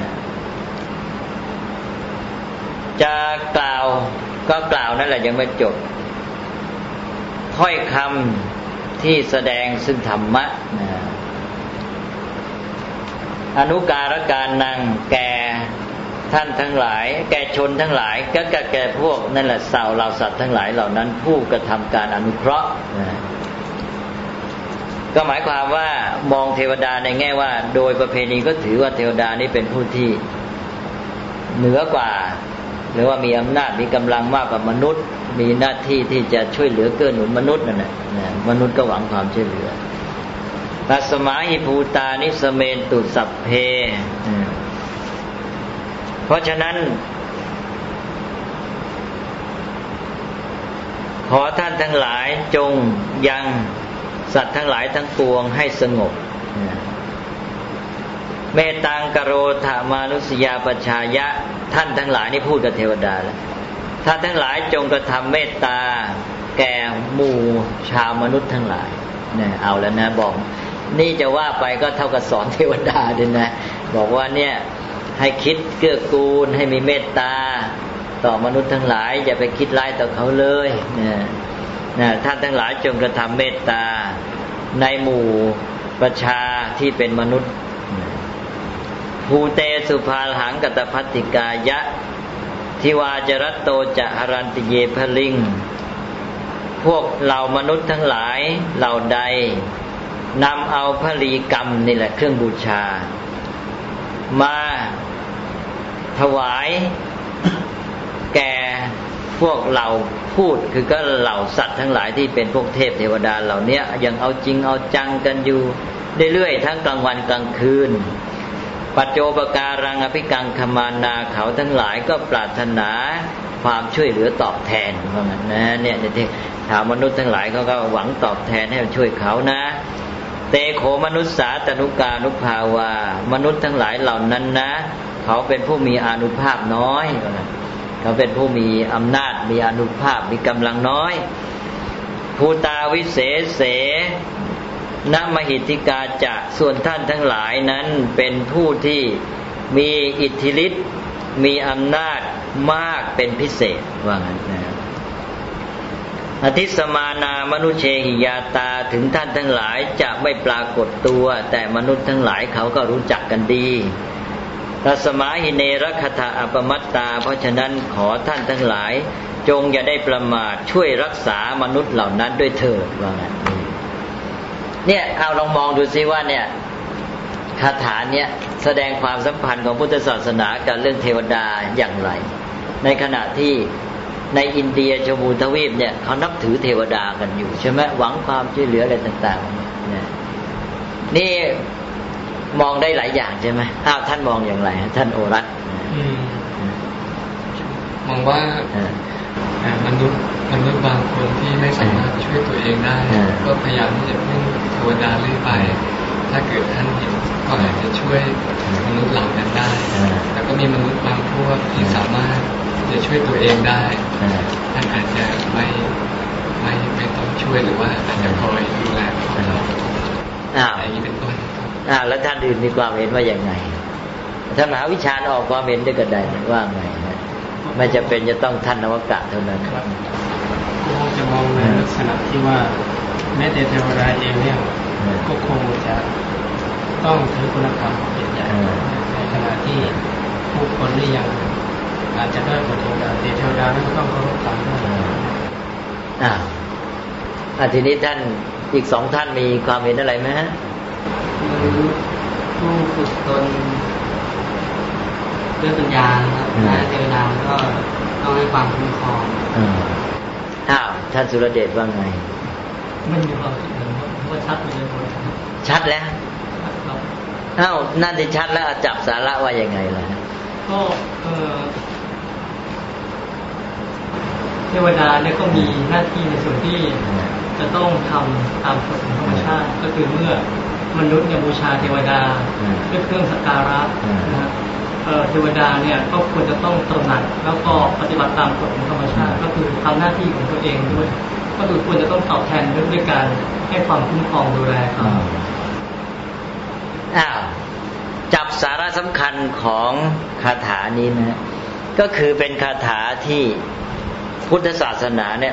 จะกล่าวก็กล่าวนั่นแหละยังไม่จบถ้อยคำที่แสดงซึ่งธรรมะอนุการการนังแก่ท่านทั้งหลายแก่ชนทั้งหลายก็แก่พวกนั่นแหละสาวเหล่าสัตว์ทั้งหลายเหล่านั้นผู้กระทำการอนุเคราะห์ก็หมายความว่ามองเทวดาในแง่ว่าโดยประเพณีก็ถือว่าเทวดานี้เป็นผู้ที่เหนือกว่าหรือว่ามีอำนาจมีกำลังมากกว่ามนุษย์มีหน้าที่ที่จะช่วยเหลือเกื้อหนุนมนุษย์นั่นแหละมนุษย์ก็หวังความช่วยเหลือตัสมาหิภูตานิสเมนตุสัพเพเพราะฉะนั้นขอท่านทั้งหลายจงยังสัตว์ทั้งหลายทั้งปวงให้สงบเมตตังกโรธามานุสยาปชายะท่านทั้งหลายนี่พูดกับเทวดาแล้วท่านทั้งหลายจงกระทำเมตตาแก่หมู่ชาวมนุษย์ทั้งหลายเนี่ยเอาแล้วนะบอกนี่จะว่าไปก็เท่ากับสอนเทวดาด้วยนะบอกว่าเนี่ยให้คิดเกื้อกูลให้มีเมตตาต่อมนุษย์ทั้งหลายอย่าไปคิดร้ายต่อเขาเลยเนี่ยนะท่านทั้งหลายจงกระทำเมตตาในหมู่ประชาที่เป็นมนุษย์ภูเตสุภาหังกตภัตติกายะทิวาจรัตโตจะหรันติเยพลิงพวกเหล่ามนุษย์ทั้งหลายเหล่าใดนำเอาพลีกรรมนี่แหละเครื่องบูชามาถวายแก่พวกเหล่าพูดคือก็เหล่าสัตว์ทั้งหลายที่เป็นพวกเทพเทวดาเหล่านี้ยังเอาจริงเอาจังกันอยู่เรื่อยๆทั้งกลางวันกลางคืนปัจโจปการังอภิกังขมานาเขาทั้งหลายก็ปรารถนาความช่วยเหลือตอบแทนว่างั้นนะเนี่ยที่ชาวมนุษย์ทั้งหลายเขาก็หวังตอบแทนให้ช่วยเขานะเตโขมนุสสาตนุกานุภาวามนุษย์ทั้งหลายเหล่านั้นนะเขาเป็นผู้มีอานุภาพน้อยว่างั้นเขาเป็นผู้มีอำนาจมีอานุภาพมีกำลังน้อยภูตาวิเศษเสนมหิทธิกาจะส่วนท่านทั้งหลายนั้นเป็นผู้ที่มีอิทธิฤทธิ์มีอำนาจมากเป็นพิเศษว่างั้นนะอธิสมานามนุเชหิยาตาถึงท่านทั้งหลายจะไม่ปรากฏตัวแต่มนุษย์ทั้งหลายเขาก็รู้จักกันดีตัสมาหิเนรคทาอัปมัตตาเพราะฉะนั้นขอท่านทั้งหลายจงอย่าได้ประมาทช่วยรักษามนุษย์เหล่านั้นด้วยเถิดว่างั้นเนี่ยเอาลองมองดูซิว่าเนี่ยคาถาเนี่ยแสดงความสัมพันธ์ของพุทธศาสนากับเรื่องเทวดาอย่างไรในขณะที่ในอินเดียชมพูทวีปเนี่ยเขานับถือเทวดากันอยู่ใช่ไหมหวังความช่วยเหลืออะไรต่างๆเนี่ยนี่มองได้หลายอย่างใช่ไหมอ้าวท่านมองอย่างไรท่านโอรัตมองว่ามนุษย์มนุษย์บางคนที่ไม่สามารถช่วยตัวเองได้ก็พยายามที่จะพึ่งเทวดาเรื่อยไปถ้าเกิดท่านเห็นก็อาจจะช่วยมนุษย์เหล่านั้นได้แต่ก็มีมนุษย์บางพวกที่สามารถจะช่วยตัวเองได้ท่านอาจจะไม่ไม่ไม่ต้องช่วยหรือว่าอาจจะคอยดูแลเราอย่างนี้เป็นต้นอ่าแล้วท่านอื่นมีความเห็นว่าอย่างไงท่านมหาวิชาญออกความเห็นด้วยกันได้ว่าไงนะไม่จะเป็นจะต้องท่านนวกะเท่านั้นก็จะมองในลักษณะที่ว่าแม้แต่เทวดาเองเนี่ยก็คงจะต้องถือคุณธรรมเป็นใหญ่ในขณะที่ผู้คนนี่ยังอาจจะได้กว่าเทวดาแต่เทวดานั้นก็ต้องเคารพธรรมด้วยอ่าอ่าทีนี้ท่านอีกสองท่านมีความเห็นอะไรไหมฮะผู้ฝึกตนด้วยปัญญาครับเทวดาก็ต้องให้ความคุ้มครองอ้าวท่านสุรเดชว่าไงไม่มีความคิดเห็นว่าชัดเลยชัดแล้วอ้าวนั่นที่ชัดแล้วจับสาระว่ายังไงล่ะก็เออเทวดาเนี่ยก็มีหน้าที่ในส่วนที่จะต้องทำตามกฎของธรรมชาติก็คือเมื่อมนุษย์เนี่ยบูชาเทวดาด้วยเครื่องสักการะนะเทวดาเนี่ยก็ควรจะต้องตระหนักแล้วก็ปฏิบัติตามกฎของธรรมชาติก็คือทำหน้าที่ของตัวเองด้วยก็คือควรจะต้องตอบแทนด้วยการให้ความคุ้มครองดูแลเขาอ้าวจับสาระสำคัญของคาถานี้นะก็คือเป็นคาถาที่พุทธศาสนาเนี่ย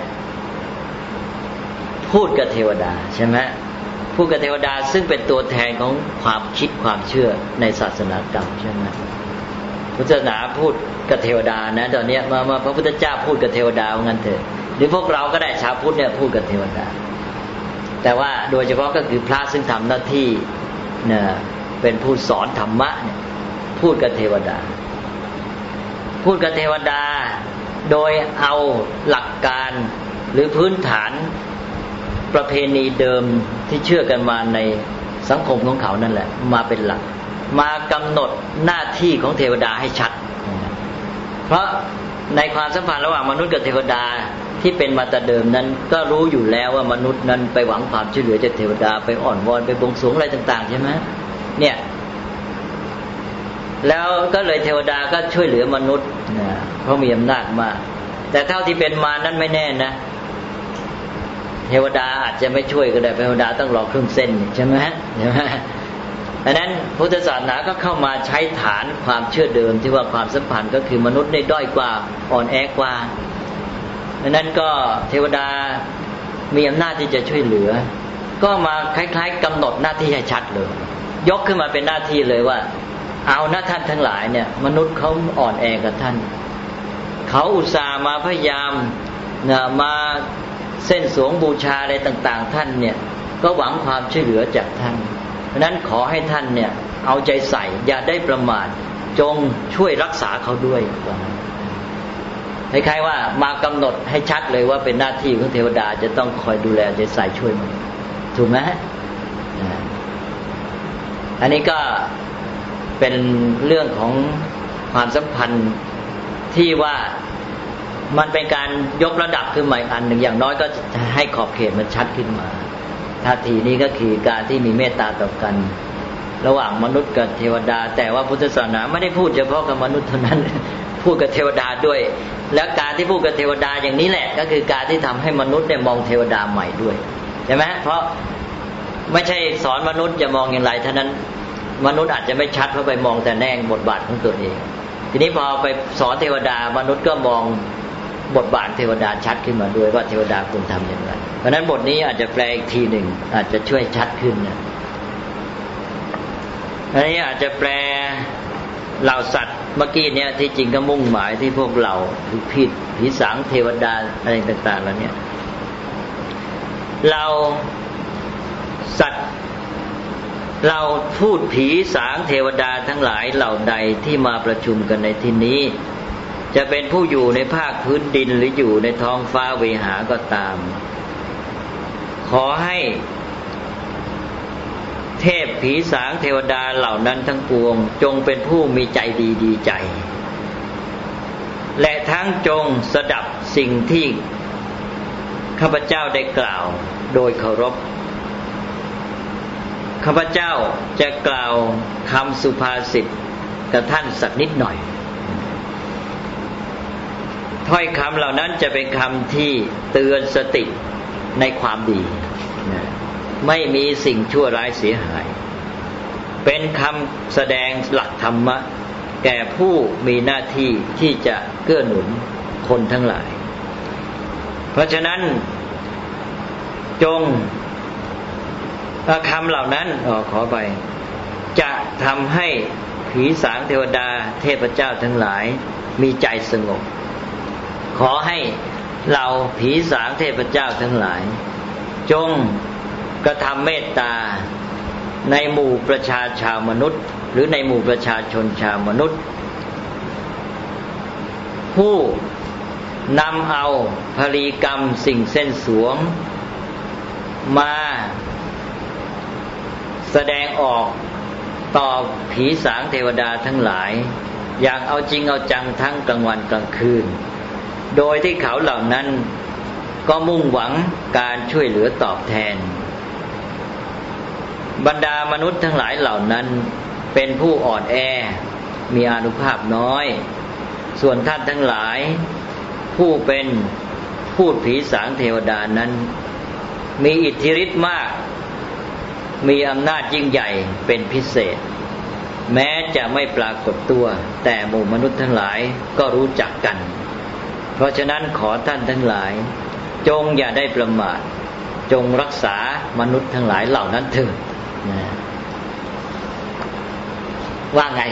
พูดกับเทวดาใช่ไหมพูดกับเทวดาซึ่งเป็นตัวแทนของความคิดความเชื่อในศาสนากรรมใช่ไหมพุทธศาสนาพูดกับเทวดานะตอนนี้มามาพระพุทธเจ้าพูดกับเทวดาว่างั้นเถอะหรือพวกเราก็ได้ชาวพุทธเนี่ยพูดกับเทวดาแต่ว่าโดยเฉพาะก็คือพระซึ่งทำหน้าที่เนี่ยเป็นผู้สอนธรรมะเนี่ยพูดกับเทวดาพูดกับเทวดาโดยเอาหลักการหรือพื้นฐานประเพณีเดิมที่เชื่อกันมาในสังคมของเขานั่นแหละมาเป็นหลักมากำหนดหน้าที่ของเทวดาให้ชัดเพราะในความสัมพันธ์ระหว่างมนุษย์กับเทวดาที่เป็นมาแต่เดิมนั้นก็รู้อยู่แล้วว่ามนุษย์นั้นไปหวังความช่วยเหลือจากเทวดาไปอ่อนวอนไปบวงสรวงอะไรต่างๆใช่ไหมเนี่ยแล้วก็เลยเทวดาก็ช่วยเหลือมนุษย์นะเพราะมีอำนาจมากแต่เท่าที่เป็นมานั้นไม่แน่นะเทวดาอาจจะไม่ช่วยก็ได้เทวดาต้องรอครึ่งเส้นใช่ไหมใช่ไหมดังนั้นพุทธศาสนาก็เข้ามาใช้ฐานความเชื่อเดิมที่ว่าความสัมพันธ์ก็คือมนุษย์ได้ด้อยกว่าอ่อนแอกว่าดังนั้นก็เทวดามีอำนาจที่จะช่วยเหลือก็มาคล้ายๆกำหนดหน้าที่ให้ชัดเลยยกขึ้นมาเป็นหน้าที่เลยว่าเอานะท่านทั้งหลายเนี่ยมนุษย์เขาอ่อนแอกับท่านเขาอุตส่าห์มาพยายามนะมาเส้นสวงบูชาอะไรต่างๆท่านเนี่ยก็หวังความช่วยเหลือจากท่านเพราะนั้นขอให้ท่านเนี่ยเอาใจใส่อย่าได้ประมาทจงช่วยรักษาเขาด้วยคล้ายๆว่ามากำหนดให้ชัดเลยว่าเป็นหน้าที่ของเทวดาจะต้องคอยดูแลใจใส่ช่วยมันถูกไหมอันนี้ก็เป็นเรื่องของความสัมพันธ์ที่ว่ามันเป็นการยกระดับขึ้นมาอีกอันหนึ่งอย่างน้อยก็จะให้ขอบเขตมันชัดขึ้นมาท่าทีนี้ก็คือการที่มีเมตตาต่อกันระหว่างมนุษย์กับเทวดาแต่ว่าพุทธศาสนาไม่ได้พูดเฉพาะกับมนุษย์เท่านั้นพูดกับเทวดาด้วยและการที่พูดกับเทวดาอย่างนี้แหละก็คือการที่ทำให้มนุษย์เนี่ยมองเทวดาใหม่ด้วยใช่ไหมเพราะไม่ใช่สอนมนุษย์จะมองอย่างไรเท่านั้นมนุษย์อาจจะไม่ชัดเพราะไปมองแต่แนงบทบาทของตัวเองทีนี้พอไปสอนเทวดามนุษย์ก็มองบทบาทเทวดาชัดขึ้นมาด้วยว่าเทวดาควรทำอย่างไรเพราะนั้นบทนี้อาจจะแปลอีกทีหนึ่งอาจจะช่วยชัดขึ้นนะอันนี้อาจจะแปลเหล่าสัตว์เมื่อกี้เนี่ยที่จริงก็มุ่งหมายที่พวกเราคือผีผีสางเทวดาอะไรต่างๆแล้วเนี่ยเราสัตว์เราพูดผีสางเทวดาทั้งหลายเหล่าใดที่มาประชุมกันในที่นี้จะเป็นผู้อยู่ในภาคพื้นดินหรืออยู่ในท้องฟ้าเวหาก็ตามขอให้เทพผีสางเทวดาเหล่านั้นทั้งปวงจงเป็นผู้มีใจดีดีใจและทั้งจงสดับสิ่งที่ข้าพเจ้าได้กล่าวโดยเคารพข้าพเจ้าจะกล่าวคำสุภาษิตกับท่านสักนิดหน่อยถ้อยคำเหล่านั้นจะเป็นคำที่เตือนสติในความดีไม่มีสิ่งชั่วร้ายเสียหายเป็นคำแสดงหลักธรรมะแก่ผู้มีหน้าที่ที่จะเกื้อหนุนคนทั้งหลายเพราะฉะนั้นจงคำเหล่านั้นออขอไปจะทำให้ผีสางเทวดาเทพเจ้าทั้งหลายมีใจสงบขอให้เราผีสางเทพเจ้าทั้งหลายจงกระทำเมตตาในหมู่ประชาชาวมนุษย์หรือในหมู่ประชาชนชาวมนุษย์ผู้นำเอาพลีกรรมสิ่งเส้นสวงมาแสดงออกต่อผีสางเทวดาทั้งหลายอย่างเอาจริงเอาจังทั้งกลางวันกลางคืนโดยที่เขาเหล่านั้นก็มุ่งหวังการช่วยเหลือตอบแทนบรรดามนุษย์ทั้งหลายเหล่านั้นเป็นผู้อ่อนแอมีอานุภาพน้อยส่วนท่านทั้งหลายผู้เป็นพูดผีสางเทวดานั้นมีอิทธิฤทธิ์มากมีอำนาจยิ่งใหญ่เป็นพิเศษแม้จะไม่ปรากฏตัวแต่หมู่มนุษย์ทั้งหลายก็รู้จักกันเพราะฉะนั้นขอท่านทั้งหลายจงอย่าได้ประมาทจงรักษามนุษย์ทั้งหลายเหล่านั้นเถิดนะว่าไง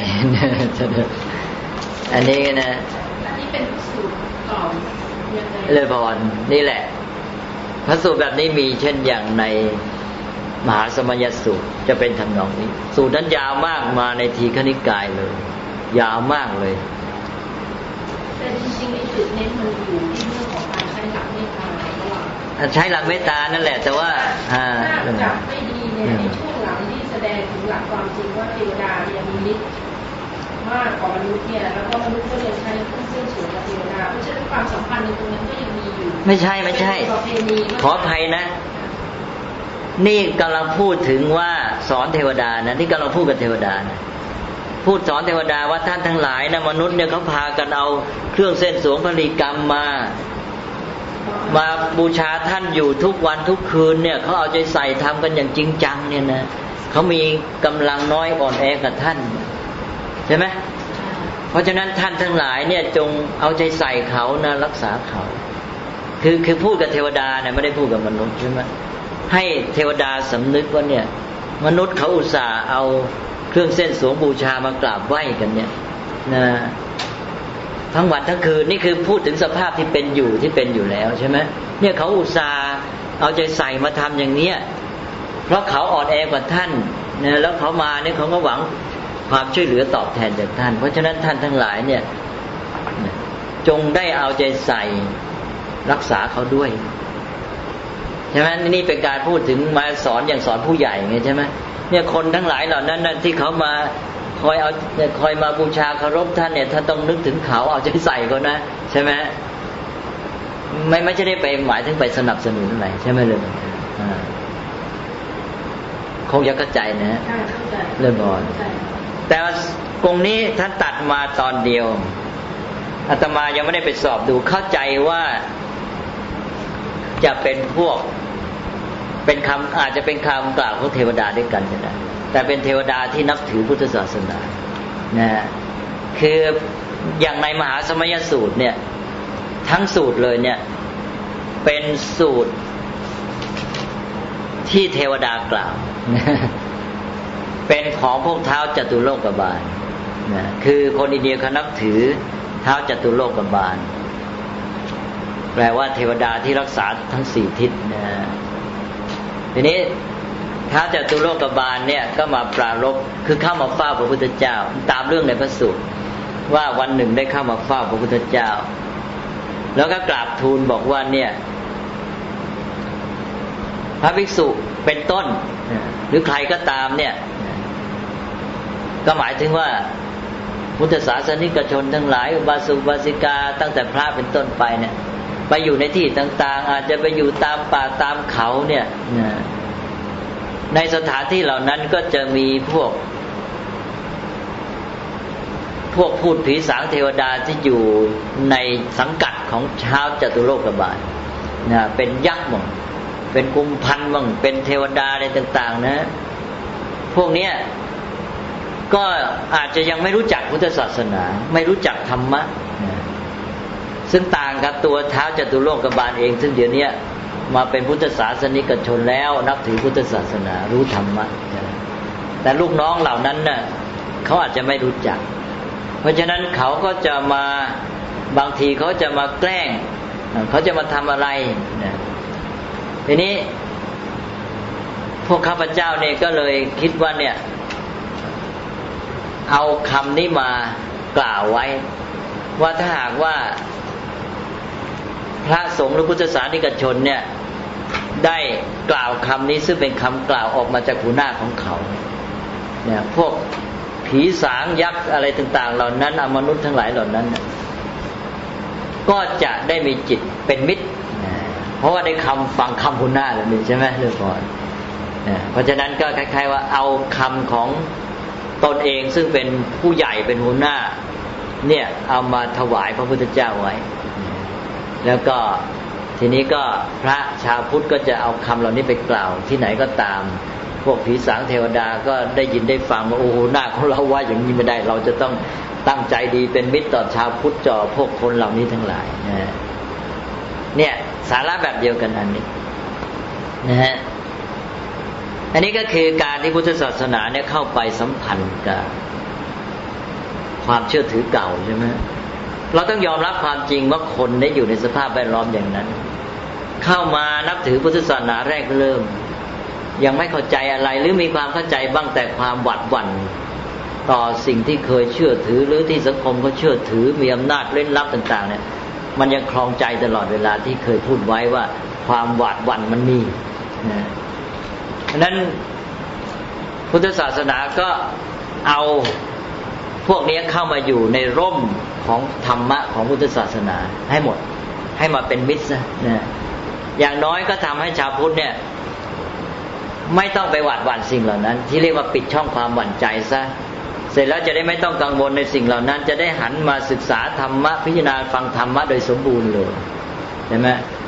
อันนี้นะอันนี้เป็นสูตรต่อเลยพรนี่แหละพระสูตรแบบนี้มีเช่นอย่างในมหาสมัยสูตรจะเป็นทำนองนี้สูตรนั้นยาวมากมาในทีฆนิกายเลยยาวมากเลยแต่จริงๆในจุดเน้นมันอยู่ที่เรื่องของการใช้หลักเมตตาระหว่างใช้หลักเมตตานั่นแหละแต่ว่าถ้าจับไม่ดีเนี่ยในช่วงหลังที่แสดงถึงหลักความจริงว่าเทวดาเนี่ยมีฤทธิ์มากกว่ามนุษย์เนี่ยแล้วก็มนุษย์ก็ยังใช้เครื่องเส้นสวงกับเทวดาเพราะฉะนั้นความสัมพันธ์ในตรงนั้นก็ยังมีอยู่ไม่ใช่ไม่ใช่ขออภัยนะนี่กำลังพูดถึงว่าสอนเทวดานะที่กำลังพูดกับเทวดานะพูดสอนเทวดาว่าท่านทั้งหลายนะมนุษย์เนี่ยเขาพากันเอาเครื่องเส้นสวงผลิกรรมมามาบูชาท่านอยู่ทุกวันทุกคืนเนี่ยเขาเอาใจใส่ทำกันอย่างจริงจังเนี่ยนะเขามีกำลังน้อยอ่อนแอกับท่านใช่ไหมเพราะฉะนั้นท่านทั้งหลายเนี่ยจงเอาใจใส่เขานะรักษาเขาคือคือพูดกับเทวดาเนี่ยไม่ได้พูดกับมนุษย์ใช่ไหมให้เทวดาสำนึกว่าเนี่ยมนุษย์เขาอุตส่าห์เอาเครื่องเส้นสวงบูชามากราบไหว้กันเนี่ยนะทั้งวันทั้งคืนนี่คือพูดถึงสภาพที่เป็นอยู่ที่เป็นอยู่แล้วใช่ไหมเนี่ยเขาอุตส่าห์เอาใจใส่มาทำอย่างเนี้ยเพราะเขาอ่อนแอกว่าท่านนะแล้วเขามาเนี่ยเขาก็หวังความช่วยเหลือตอบแทนจากท่านเพราะฉะนั้นท่านทั้งหลายเนี่ยจงได้เอาใจใส่รักษาเขาด้วยใช่ไหมนี่เป็นการพูดถึงมาสอนอย่างสอนผู้ใหญ่ไงใช่ไหมเนี่ยคนทั้งหลายเหล่านั้นนั่นที่เขามาคอยเอาคอยมาบูชาเคารพท่านเนี่ยท่านต้องนึกถึงเขาเอาใจใส่เขานะใช่ไหมไม่ไม่ใช่ได้ไปหมายถึงไปสนับสนุนอะไรใช่ไหมเลยคงจะเข้าใจนะเรื่องก่อนแต่กรงนี้ท่านตัดมาตอนเดียวอาตมายังไม่ได้ไปสอบดูเข้าใจว่าจะเป็นพวกเป็นคำอาจจะเป็นคำกล่าวของเทวดาด้วยกันก็ได้แต่เป็นเทวดาที่นับถือพุทธศาสนานะคืออย่างในมหาสมัยสูตรเนี่ยทั้งสูตรเลยเนี่ยเป็นสูตรที่เทวดากล่าวเป็นของพวกเท้าจตุโลกบาลนะคือคนอินเดียเขานับถือเท้าจตุโลกบาลแปลว่าเทวดาที่รักษาทั้งสี่ทิศนะทีนี้ท้าวจตุโลกบาลเนี่ยก็มาปรารภคือเข้ามาเฝ้าพระพุทธเจ้าตามเรื่องในพระสูตรว่าวันหนึ่งได้เข้ามาเฝ้าพระพุทธเจ้าแล้วก็กราบทูลบอกว่าเนี่ยพระภิกษุเป็นต้นหรือใครก็ตามเนี่ยก็หมายถึงว่าพุทธศาสนิกชนทั้งหลายอุบาสกอุบาสิกาตั้งแต่พระเป็นต้นไปเนี่ยไปอยู่ในที่ต่างๆอาจจะไปอยู่ตามป่าตามเขาเนี่ยในสถานที่เหล่านั้นก็จะมีพวกพวกพูดผีสางเทวดาที่อยู่ในสังกัดของชาวจตุโลกบาลนะเป็นยักษ์มั่งเป็นกุมพันมั่งเป็นเทวดาอะไรต่างๆนะพวกเนี้ยก็อาจจะยังไม่รู้จักพุทธศาสนาไม่รู้จักธรรมะซึ่งต่างกับตัวท้าวจตุโลกบาลเองซึ่งเดี๋ยวนี้มาเป็นพุทธศาสนิกชนแล้วนับถือพุทธศาสนารู้ธรรมะแต่ลูกน้องเหล่านั้นน่ะเขาอาจจะไม่รู้จักเพราะฉะนั้นเขาก็จะมาบางทีเขาจะมาแกล้งเขาจะมาทำอะไรทีนี้พวกข้าพเจ้าเนี่ยก็เลยคิดว่าเนี่ยเอาคำนี้มากล่าวไว้ว่าถ้าหากว่าพระสงฆ์หรือพุทธศาสนิกชนเนี่ยได้กล่าวคำนี้ซึ่งเป็นคำกล่าวออกมาจากหูหน้าของเขาเนี่ยพวกผีสางยักษ์อะไรต่างๆเหล่านั้นอมนุษย์ทั้งหลายเหล่านั้นก็จะได้มีจิตเป็นมิตรเพราะว่าได้คำฟังคำหูหน้าแล้วนี่ใช่ไหมเรื่องก่อนเพราะฉะนั้นก็คล้ายๆว่าเอาคำของตนเองซึ่งเป็นผู้ใหญ่เป็นหัวหน้าเนี่ยเอามาถวายพระพุทธเจ้าไว้แล้วก็ทีนี้ก็พระชาวพุทธก็จะเอาคำเหล่านี้ไปกล่าวที่ไหนก็ตามพวกผีสางเทวดาก็ได้ยินได้ฟังว่าโอ้โหหน้าของเราว่าอย่างนี้ไม่ได้เราจะต้องตั้งใจดีเป็นมิตรต่อชาวพุทธจ่อพวกคนเหล่านี้ทั้งหลายนะเนี่ยสาระแบบเดียวกันอันนี้นะฮะอันนี้ก็คือการที่พุทธศาสนาเนี่ยเข้าไปสัมพันธ์กับความเชื่อถือเก่าใช่ไหมเราต้องยอมรับความจริงว่าคนได้อยู่ในสภาพแวดล้อมอย่างนั้นเข้ามานับถือพุทธศาสนาแรกเริ่มยังไม่เข้าใจอะไรหรือมีความเข้าใจบ้างแต่ความหวาดหวั่นต่อสิ่งที่เคยเชื่อถือหรือที่สังคมก็เชื่อถือมีอำนาจเล่นลับต่างๆเนี่ยมันยังคลองใจตลอดเวลาที่เคยพูดไว้ว่าความหวาดหวั่นมันมีนะฉะนั้นพุทธศาสนาก็เอาพวกนี้เข้ามาอยู่ในร่มของธรรมะของพุทธศาสนาให้หมดให้มาเป็นมิตรซะนะอย่างน้อยก็ทำให้ชาวพุทธเนี่ยไม่ต้องไปหวาดหวั่นสิ่งเหล่านั้นที่เรียกว่าปิดช่องความหวั่นใจซะเสร็จแล้วจะได้ไม่ต้องกังวลในสิ่งเหล่านั้นจะได้หันมาศึกษาธรรมะพิจารณาฟังธรรมะโดยสมบูรณ์เลยใช่ไหม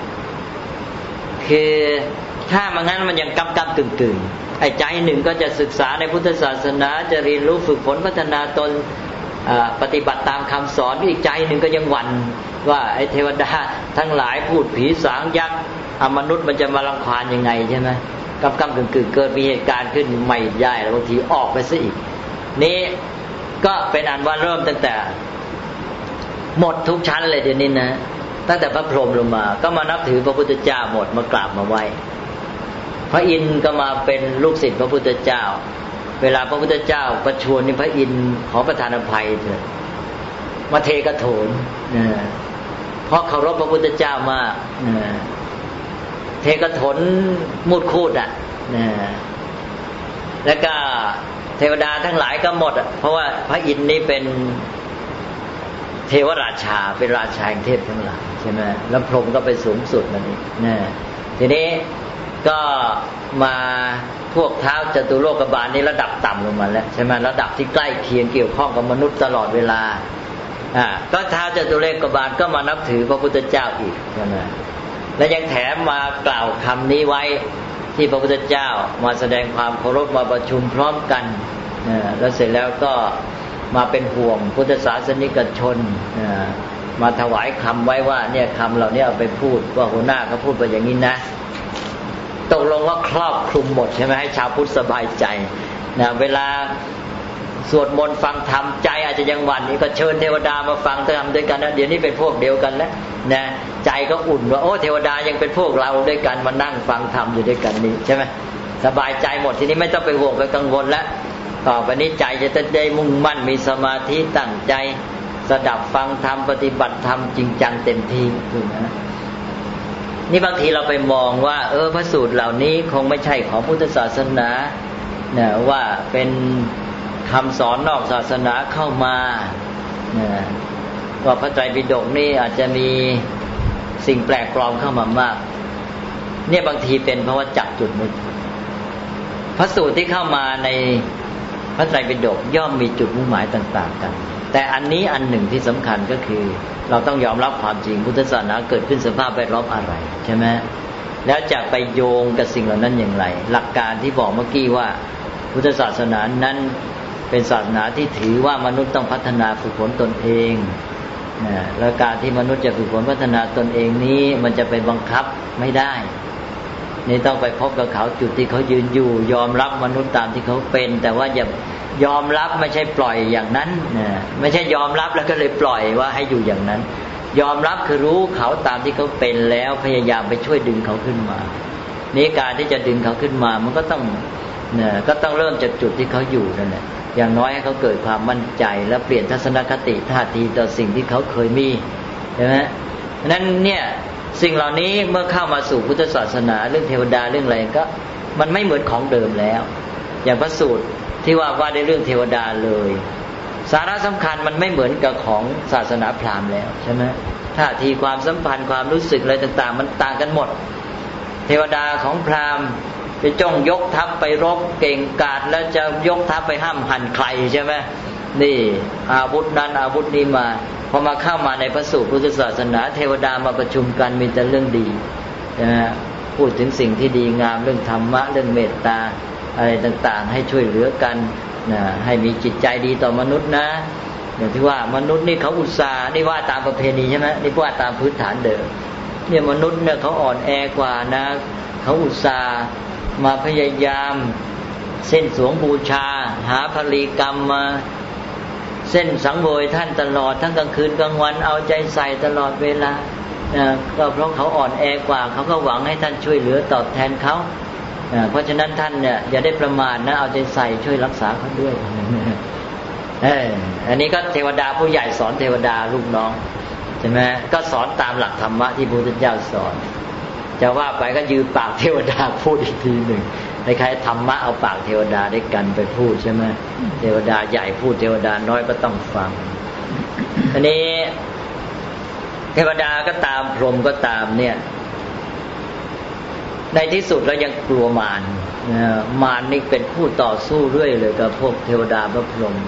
คือถ้ามันงั้นมันยังกำกำกึ่งกึ่งไอ้ใจหนึ่งก็จะศึกษาในพุทธศาสนาจะเรียนรู้ฝึกฝนพัฒนาตนปฏิบัติตามคำสอนอีกใจหนึ่งก็ยังหวั่นว่าไอ้เทวดาทั้งหลายพูดผีสางยักษ์มนุษย์มันจะมารังควานยังไงใช่ไหมกำกำกึ่งกึ่งเกิดมีเหตุการณ์ขึ้นไม่ได้แล้วบางทีออกไปซะอีกนี้ก็เป็นอันว่าเริ่มตั้งแต่หมดทุกชั้นเลยเดี๋ยวนี้นะตั้งแต่พระพรหมลงมาก็มานับถือพระพุทธเจ้าหมดมากราบมาไหว้พระอินทร์ก็มาเป็นลูกศิษย์พระพุทธเจ้าเวลาพระพุทธเจ้าประชวรนี่พระอินทร์ขอประทานอภัยเถิดมาเทกโถนนะเพราะเคารพพระพุทธเจ้ามากนะเทกโถนมุดคูดอ่ะนะแล้วก็เทวดาทั้งหลายก็หมดเพราะว่าพระอินทร์นี่เป็นเทวราชาเป็นราชาแห่งเทพทั้งหลายใช่ไหมแล้วพรหมก็ไปสูงสุดนั่นเองนะทีนี้ก็มาพวกเท้าจตุโลกบาลนี่ระดับต่ำลงมาแล้วใช่ไหมระดับที่ใกล้เคียงเกี่ยวข้องกับมนุษย์ตลอดเวลาอ่าก็เท้าจตุโลกบาลก็มานับถือพระพุทธเจ้าอีกใช่ไหมและยังแถมมากล่าวคำนี้ไว้ที่พระพุทธเจ้ามาแสดงความเคารพมาประชุมพร้อมกันนะแล้วเสร็จแล้วก็มาเป็นห่วงพุทธศาสนิกชนนะมาถวายคำไว้ว่าเนี่ยคำเหล่านี้เอาไปพูดว่าหัวหน้าเขาพูดไปอย่างนี้นะตกลงว่าครอบคลุมหมดใช่ไหมให้ชาวพุทธสบายใจนะเวลาสวดมนต์ฟังธรรมใจอาจจะยังหวั่นนี่ก็เชิญเทวดามาฟังธรรมด้วยกันนะเดี๋ยวนี้เป็นพวกเดียวกันแล้วนะใจก็อุ่นว่าโอ้เทวดายังเป็นพวกเราด้วยกันมานั่งฟังธรรมอยู่ด้วยกันนี่ใช่ไหมสบายใจหมดทีนี้ไม่ต้องไปห่วงไปกังวลแล้วต่อไปนี้ใจจะได้มุ่งมั่นมีสมาธิตั้งใจสดับฟังธรรมปฏิบัติธรรมจริงจังเต็มที่ถูกนะนี่บางทีเราไปมองว่าเออพระสูตรเหล่านี้คงไม่ใช่ของพุทธศาสนาเนี่ยว่าเป็นคำสอนนอกศาสนาเข้ามาเนี่ยว่าพระไตรปิฎกนี่อาจจะมีสิ่งแปลกปลอมเข้ามามากเนี่ยบางทีเป็นเพราะว่าจับจุดไม่ถูกพระสูตรที่เข้ามาในพระไตรปิฎกย่อมมีจุดมุ่งหมายต่างๆกันแต่อันนี้อันหนึ่งที่สำคัญก็คือเราต้องยอมรับความจริงพุทธศาสนาเกิดขึ้นสภาพแวดล้อมอะไรใช่ไหมแล้วจะไปโยงกับสิ่งเหล่านั้นอย่างไรหลักการที่บอกเมื่อกี้ว่าพุทธศาสนานั้นเป็นศาสนาที่ถือว่ามนุษย์ต้องพัฒนาฝึกฝนตนเองนะแล้วการที่มนุษย์จะฝึกฝนพัฒนาตนเองนี้มันจะไปบังคับไม่ได้นี่ต้องไปพบกับเขาจุดที่เขายืนอยู่ยอมรับมนุษย์ตามที่เขาเป็นแต่ว่าอย่ายอมรับไม่ใช่ปล่อยอย่างนั้นนะไม่ใช่ยอมรับแล้วก็เลยปล่อยว่าให้อยู่อย่างนั้นยอมรับคือรู้เขาตามที่เขาเป็นแล้วพยายามไปช่วยดึงเขาขึ้นมานี่การที่จะดึงเขาขึ้นมามันก็ต้องเนี่ยก็ต้องเริ่มจากจุดที่เขาอยู่นั่นแหละอย่างน้อยให้เขาเกิดความมั่นใจและเปลี่ยนทัศนคติท่าทีต่อสิ่งที่เขาเคยมีใช่ไหมนั้นเนี่ยสิ่งเหล่านี้เมื่อเข้ามาสู่พุทธศาสนาเรื่องเทวดาเรื่องอะไรก็มันไม่เหมือนของเดิมแล้วอย่างพระสูตรที่ว่าว่าในเรื่องเทวดาเลยสาระสำคัญมันไม่เหมือนกับของศาสนาพราหมณ์แล้วใช่ไหมท่าทีความสัมพันธ์ความรู้สึกอะไรต่างๆมันต่างกันหมดเทวดาของพราหมณ์จะจ้องยกทัพไปรบเก่งกาจแล้วจะยกทัพไปห้ามหันใครใช่ไหมนี่อาวุธนั้นอาวุธนี้มาพอมาเข้ามาในพระสูตรพุทธศาสนาเทวดามาประชุมกันมีแต่เรื่องดีนะพูดถึงสิ่งที่ดีงามเรื่องธรรมะเรื่องเมตตาอะไรต่างๆให้ช่วยเหลือกันนะให้มีจิตใจดีต่อมนุษย์นะอย่างที่ว่ามนุษย์นี่เขาอุตส่าห์นี่ว่าตามประเพณีใช่ไหมนี่ว่าตามพื้นฐานเดิมเนี่ยมนุษย์เนี่ยเขาอ่อนแอกว่านะเขาอุตส่าห์มาพยายามเส้นสวงบูชาหาภลีกรรมมาเส้นสังเวยท่านตลอดทั้งกลางคืนกลางวันเอาใจใส่ตลอดเวลานะก็เพราะเขาอ่อนแอกว่าเขาก็หวังให้ท่านช่วยเหลือตอบแทนเขาเพราะฉะนั้นท่านเนี่ยอย่าได้ประมาทนะเอาใจใส่ช่วยรักษาเขาด้วยเอออันนี้ก็เทวดาผู้ใหญ่สอนเทวดาลูกน้องใช่ไหมก็สอนตามหลักธรรมะที่พระพุทธเจ้าสอนจะว่าไปก็ยืมปากเทวดาพูดอีกทีหนึ่งในใครธรรมะเอาปากเทวดาได้กันไปพูดใช่ไหมเทวดาใหญ่พูดเทวดาน้อยก็ต้องฟังอันนี้เทวดาก็ตามพรหมก็ตามเนี่ยในที่สุดแล้วยังกลัวมารนะมารนี่เป็นผู้ต่อสู้เรื่อยเลยกับพวกเทวดาพระพรหม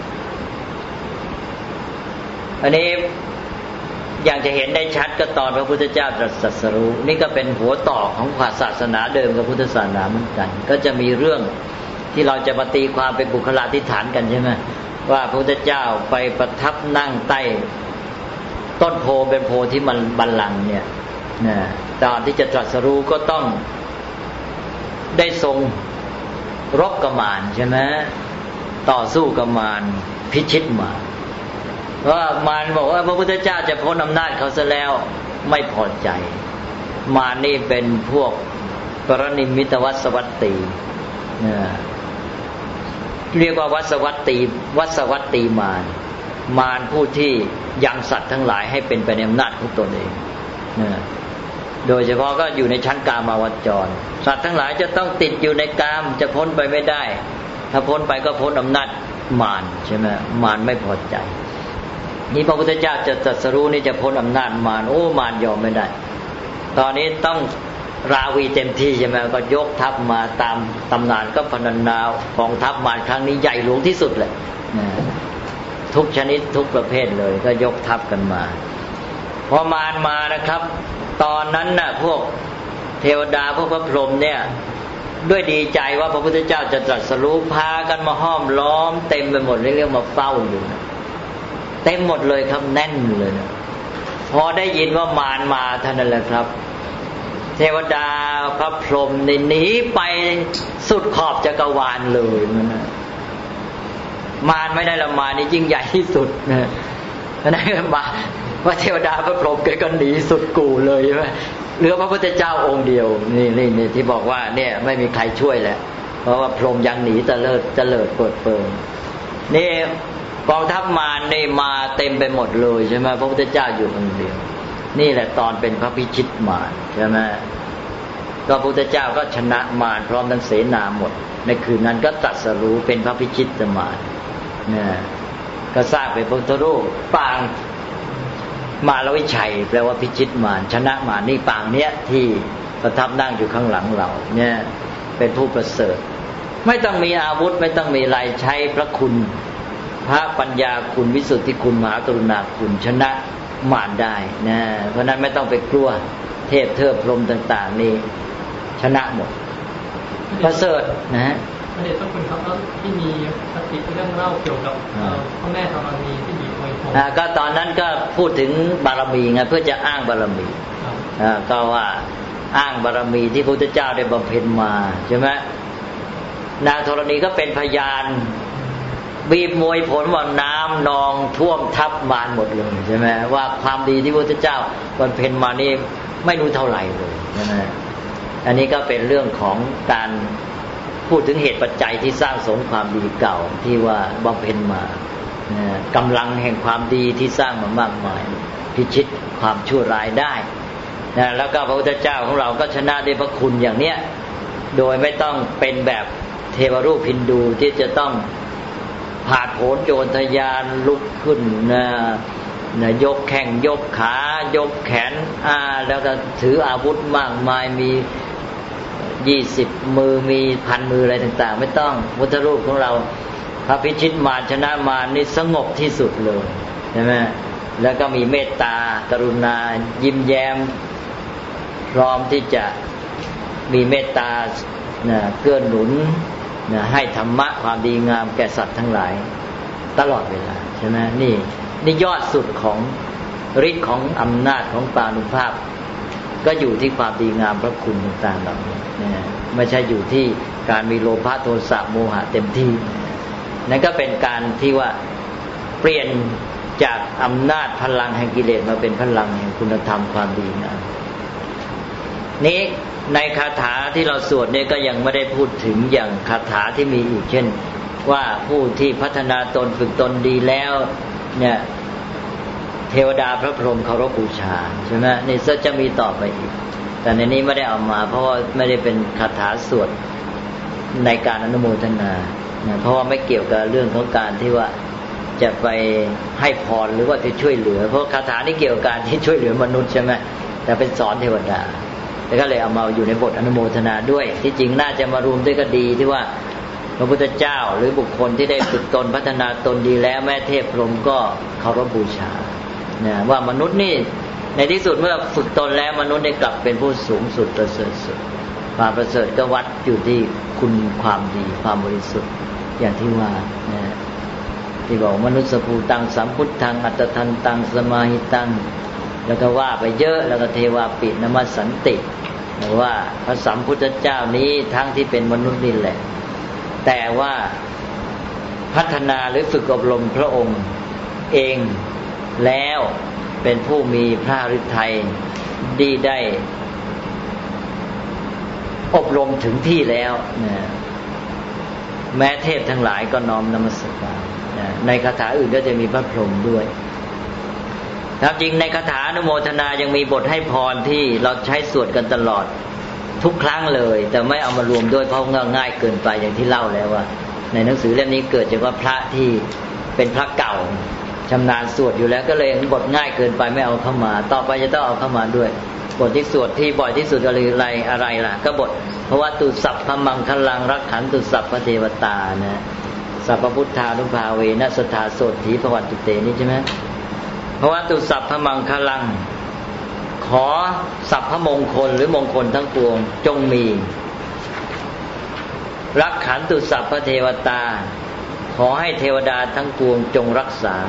อันนี้อย่างจะเห็นได้ชัดก็ตอนพระพุทธเจ้าตรัสสัสรู้นี่ก็เป็นหัวต่อของศาสนาเดิมกับพุทธศาสนาเหมือนกันก็จะมีเรื่องที่เราจะมาตีความเป็นบุคลาธิฐานกันใช่ไหมว่าพระพุทธเจ้าไปประทับนั่งใต้ต้นโพเป็นโพที่มันบัลลังก์เนี่ยนะตอนที่จะตรัสรู้ก็ต้องได้ทรงรบกับมารใช่ไหมต่อสู้กับมารพิชิตมารว่ามารบอกว่าพระพุทธเจ้าจะพ้นอำนาจเขาซะแล้วไม่พอใจมารนี่เป็นพวกปรนิมมิตวัสวัตตีนะเรียกว่าวัสวัตตีวัสวัตตีมารมารผู้ที่ยังสัตว์ทั้งหลายให้เป็นไปในอำนาจของตนเองนะโดยเฉพาะก็อยู่ในชั้นกามาวจรสัตว์ทั้งหลายจะต้องติดอยู่ในกามจะพ้นไปไม่ได้ถ้าพ้นไปก็พ้นอำนาจมารใช่ไหมมารไม่พอใจนี่พระพุทธเจ้าจะตรัสรู้นี่จะพ้นอำนาจมารโอ้มารยอมไม่ได้ตอนนี้ต้องราวีเต็มที่ใช่ไหมก็ยกทัพมาตามตำนานก็พรรณนากองทัพมารครั้งนี้ใหญ่หลวงที่สุดเลยทุกชนิดทุกประเภทเลยก็ยกทัพกันมาพอมารมานะครับตอนนั้นน่ะพวกเทวดาพวกพระพรหมเนี่ยด้วยดีใจว่าพระพุทธเจ้าจะตรัสรู้พากันมาห้อมล้อมเต็มไปหมดเรียกมาเฝ้าอยู่นะเต็มหมดเลยครับแน่นเลยนะพอได้ยินว่ามารมาเท่านั้นแหละครับเทวดาพระพรหมหนีไปสุดขอบจักรวาลเลยนะมารไม่ได้ละมารนี่ยิ่งใหญ่ที่สุดนะนั่นมาว่าเทวดาพระพรหมแกก็หนีสุดกูเลยใช่ไหมเหลือพระพุทธเจ้าองค์เดียวนี่นี่นี่ที่บอกว่าเนี่ยไม่มีใครช่วยแหละเพราะว่าพรหมยังหนีตะเลิดตะเลิดเปิดเปิงนี่กองทัพมารนี่มาเต็มไปหมดเลยใช่ไหมพระพุทธเจ้าอยู่คนเดียวนี่แหละตอนเป็นพระพิชิตมารใช่ไหมก็พระพุทธเจ้าก็ชนะมารพร้อมทั้งเสนาหมดในคืนนั้นก็ตรัสรู้เป็นพระพิชิตมารเนี่ยก็สร้างเป็นพระพุทธรูปปางมารวิชัยแปลว่าพิชิตมารชนะมารนี่ปางเนี้ยที่ประทับนั่งอยู่ข้างหลังเราเนี่ยเป็นผู้ประเสริฐไม่ต้องมีอาวุธไม่ต้องมีอะไรใช้พระคุณพระปัญญาคุณวิสุทธิคุณมหากรุณาคุณชนะมารได้นะเพราะนั้นไม่ต้องไปกลัวเทพเทพพรหมต่างๆนี่ชนะหมดประเสริฐนะฮะพระเดชพระคุณครับที่มีคติเรื่องเล่าเกี่ยวกับพระแม่ธรณีที่บีบมวยผมอ่าก็ตอนนั้นก็พูดถึงบารมีไงเพื่อจะอ้างบารมีอ่าก็ว่าอ้างบารมีที่พระพุทธเจ้าได้บำเพ็ญมาใช่ไหมนางธรณีก็เป็นพยานบีบมวยผลว่าน้ำนองท่วมทับมารหมดเลยใช่ไหมว่าความดีที่พระพุทธเจ้าบำเพ็ญมานี่ไม่รู้เท่าไหร่เลยใช่ไหมอันนี้ก็เป็นเรื่องของการพูดถึงเหตุปัจจัยที่สร้างสมความดีเก่าที่ว่าบำเพ็ญมากำลังแห่งความดีที่สร้างมามากมายพิชิตความชั่วร้ายได้นะแล้วก็พระพุทธเจ้าของเราก็ชนะด้วยพระคุณอย่างเนี้ยโดยไม่ต้องเป็นแบบเทวรูปฮินดูที่จะต้องผาดโผนโจรทยานลุกขึ้นนะนะยกแข้งยกขายกแขนอ่าแล้วก็ถืออาวุธมากมายมียี่สิบมือมีพันมืออะไรต่างๆไม่ต้องพุทธรูปของเราพระพิชิตมารชนะมารนี่สงบที่สุดเลยใช่ไหมแล้วก็มีเมตตากรุณายิ้มแย้มพร้อมที่จะมีเมตตานะเกื้อหนุนนะให้ธรรมะความดีงามแก่สัตว์ทั้งหลายตลอดเวลาใช่ไหมนี่นี่ยอดสุดของฤทธิ์ของอำนาจของปานุภาพก็อยู่ที่ความดีงามพระคุณต่างๆเหล่านี้นะไม่ใช่อยู่ที่การมีโลภะโทสะโมหะเต็มที่นั่นก็เป็นการที่ว่าเปลี่ยนจากอำนาจพลังแห่งกิเลสมาเป็นพลังแห่งคุณธรรมความดีงามนี้ในคาถาที่เราสวดเนี่ยก็ยังไม่ได้พูดถึงอย่างคาถาที่มีอีกเช่นว่าผู้ที่พัฒนาตนฝึกตนดีแล้วเนี่ยเทวดาพระพรหมเคารพบูชาใช่ไหมนี่จะมีต่อไปอีกแต่ในนี้ไม่ได้เอามาเพราะว่าไม่ได้เป็นคาถาสวดในการอนุโมทนาเพราะว่าไม่เกี่ยวกับเรื่องของการที่ว่าจะไปให้พรหรือว่าจะช่วยเหลือเพราะคาถานี้เกี่ยวกับการที่ช่วยเหลือมนุษย์ใช่ไหมแต่เป็นสอนเทวดาแต่ก็เลยเอามาอยู่ในบทอนุโมทนาด้วยที่จริงน่าจะมารวมด้วยก็ดีที่ว่าพระพุทธเจ้าหรือบุคคลที่ได้ฝึกตนพัฒนาตนดีแล้วแม่เทพพรหมก็เคารพบูชานะว่ามนุษย์นี่ในที่สุดเมื่อฝึกตนแล้วมนุษย์ได้กลับเป็นผู้สูงสุดประเสริฐสุดความประเสริฐก็วัดอยู่ที่คุณความดีความบริสุทธิ์อย่างที่ว่านะที่บอกมนุษย์ภูตังสัมพุทธังอัตทันตังสมาหิตังแล้วก็ว่าไปเยอะแล้วก็เทวาปินมัสสันติว่าพระสัมพุทธเจ้านี้ทั้งที่เป็นมนุษย์นี่แหละแต่ว่าพัฒนาหรือฝึกอบรมพระองค์เองแล้วเป็นผู้มีพระฤทัยดีได้อบรมถึงที่แล้วนะแม้เทพทั้งหลายก็น้อมนมัสการนะในคาถาอื่นก็จะมีพระพรหมด้วยครับจริงในคาถาอนุโมทนายังมีบทให้พรที่เราใช้สวดกันตลอดทุกครั้งเลยแต่ไม่เอามารวมด้วยเพราะง่ายเกินไปอย่างที่เล่าแล้วว่าในหนังสือเล่มนี้เกิดจากว่าพระที่เป็นพระเก่าชำนาญสวดอยู่แล้วก็เลยบทง่ายเกินไปไม่เอาเข้ามาต่อไปจะต้องเอาเข้ามาด้วยบทที่สวดที่บ่อยที่สุดอะไรอะไรอะไรล่ะก็บทเพราะว่าตุสัพพมังคลังรักขันตุสัพพเทวตานะสัพพพุทธานุภาเวนะสทาโสถีภวันตุเตนี่ใช่ไหมเพราะว่าตุสัพพมังคลังขอสัพพมงคลหรือมงคลทั้งปวงจงมีรักขันตุสัพพเทวตาขอให้เทวดาทั้งปวงจงรักษา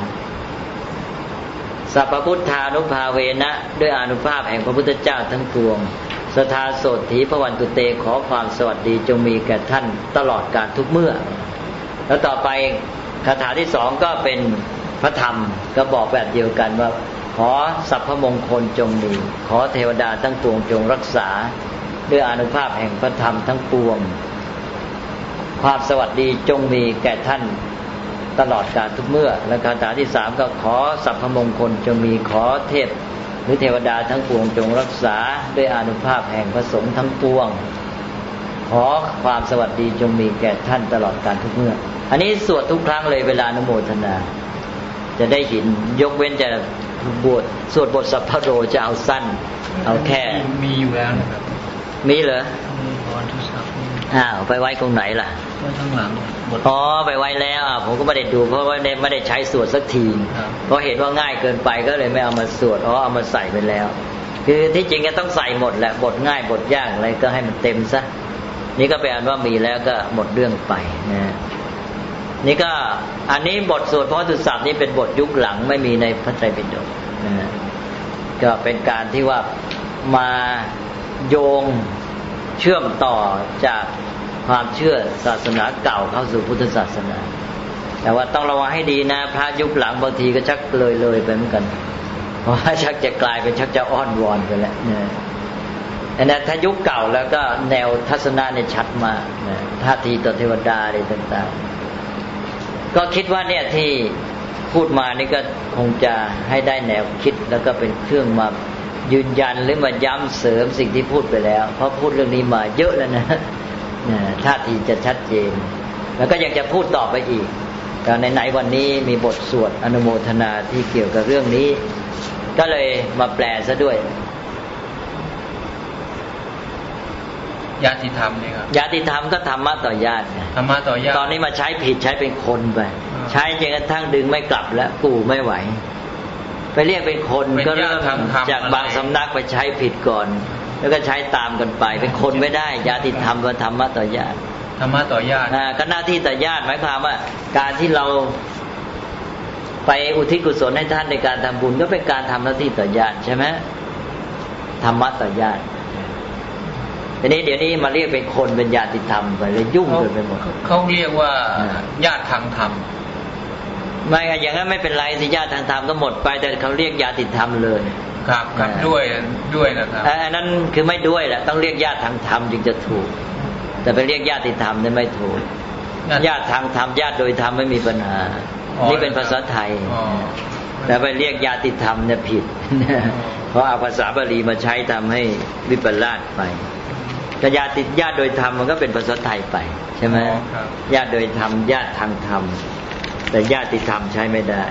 สัพพพุทธานุภาเวนะด้วยอานุภาพแห่งพระพุทธเจ้าทั้งปวงสทาโสถีภวันตุเตขอความสวัสดีจงมีแก่ท่านตลอดกาลทุกเมื่อแล้วต่อไปคาถาที่สองก็เป็นพระธรรมก็บอกแบบเดียวกันว่าขอสัพพมงคลจงมีขอเทวดาทั้งปวงจงรักษาด้วยอานุภาพแห่งพระธรรมทั้งปวงความสวัสดีจงมีแก่ท่านตลอดกาลทุกเมื่อและคาถาที่สามก็ขอสัพพมงคลจงมีขอเทพหรือเทวดาทั้งปวงจงรักษาด้วยอานุภาพแห่งพระสงฆ์ทั้งปวงขอความสวัสดีจงมีแก่ท่านตลอดกาลทุกเมื่ออันนี้สวดทุกครั้งเลยเวลาอนุโมทนาจะได้เห็นยกเว้นจะบทสวดบทสัพพโรจะเอาสั้นเอาแค่มีอยู่แล้วนะครับมีเหรอมีพรทุสัพอ้าวไปไว้ตรงไหนล่ะไว้ข้างหลังอ๋อไปไว้แล้วอ่ะผมก็ไม่ได้ดูเพราะว่าไม่ได้ใช้สวดสักทีเพราะเห็นว่าง่ายเกินไปก็เลยไม่เอามาสวดอ๋อเอามาใส่ไปแล้วคือที่จริงก็ต้องใส่หมดแหละบทง่ายบทยากอะไรก็ให้มันเต็มซะนี่ก็แปลว่ามีแล้วก็หมดเรื่องไปนะนี่ก็อันนี้บทสวดพระทุสัพนี่เป็นบทยุคหลังไม่มีในพระไตรปิฎกนะก็เป็นการที่ว่ามาโยงเชื่อมต่อจากความเชื่อศาสนาเก่าเข้าสู่พุทธศาสนาแต่ว่าต้องระวังให้ดีนะพระยุคหลังบางทีก็ชักเลยเลยไปเหมือนกันเพราะว่าชักจะกลายเป็นชักจะอ้อนวอนไปแล้วนะแต่ถ้ายุคเก่าแล้วก็แนวทัศนะเนี่ยชัดมากนะท่าทีต่อเทวดาอะไรต่างๆก็คิดว่าเนี่ยที่พูดมานี่ก็คงจะให้ได้แนวคิดแล้วก็เป็นเครื่องมายืนยันหรือมาย้ำเสริมสิ่งที่พูดไปแล้วเพราะพูดเรื่องนี้มาเยอะแล้วนะท่าทีจะชัดเจนแล้วก็ยังจะพูดต่อไปอีกแต่ในไหนวันนี้มีบทสวดอนุโมทนาที่เกี่ยวกับเรื่องนี้ก็เลยมาแปลซะด้วยญาติธรรมนี่ครับญาติธรรมก็ธรรมะต่อญาติธรรมะต่อญาติตอนนี้มาใช้ผิดใช้เป็นคนไปใช้จนกระทั่งดึงไม่กลับแล้วกูไม่ไหวไปเรียกเป็นคนก็เริ่มจากบางสำนักไปใช้ผิดก่อนแล้วก็ใช้ตามกันไปเป็นคนไม่ได้ญาติธรรมกับธรรมะต่อญาติธรรมะต่อญาติอ่าก็หน้าที่ต่อญาติหมายความว่าการที่เราไปอุทิศกุศลให้ท่านในการทำบุญก็เป็นการทำหน้าที่ต่อญาติใช่ไหมธรรมะต่อญาติทีนี้เดี๋ยวนี้มาเรียกเป็นคนเป็นญาติธรรมไปเลยยุ่งเกินไปหมดเขาเรียกว่าญาติทางธรรมไม่อย่างนั้นไม่เป็นไรสิญาติทางธรรมก็หมดไปแต่เขาเรียกญาติธรรมเลยครับครับด้วยด้วยนะครับอันนั้นคือไม่ด้วยแหละต้องเรียกญาติทางธรรมจึงจะถูกแต่ไปเรียกญาติธรรมนี่ไม่ถูกญาติทางธรรมญาติโดยธรรมไม่มีปัญหานี่เป็นภาษาไทยแต่ไปเรียกญาติธรรมเนี่ยผิดเพราะเอาภาษาบาลีมาใช้ทำให้วิปลาสไปแต่ญาติญาติโดยธรรมมันก็เป็นภาษาไทยไปใช่ไหมญาติโดยธรรมญาติทางธรรมแต่ญาติธรรมใช้ไม่ได้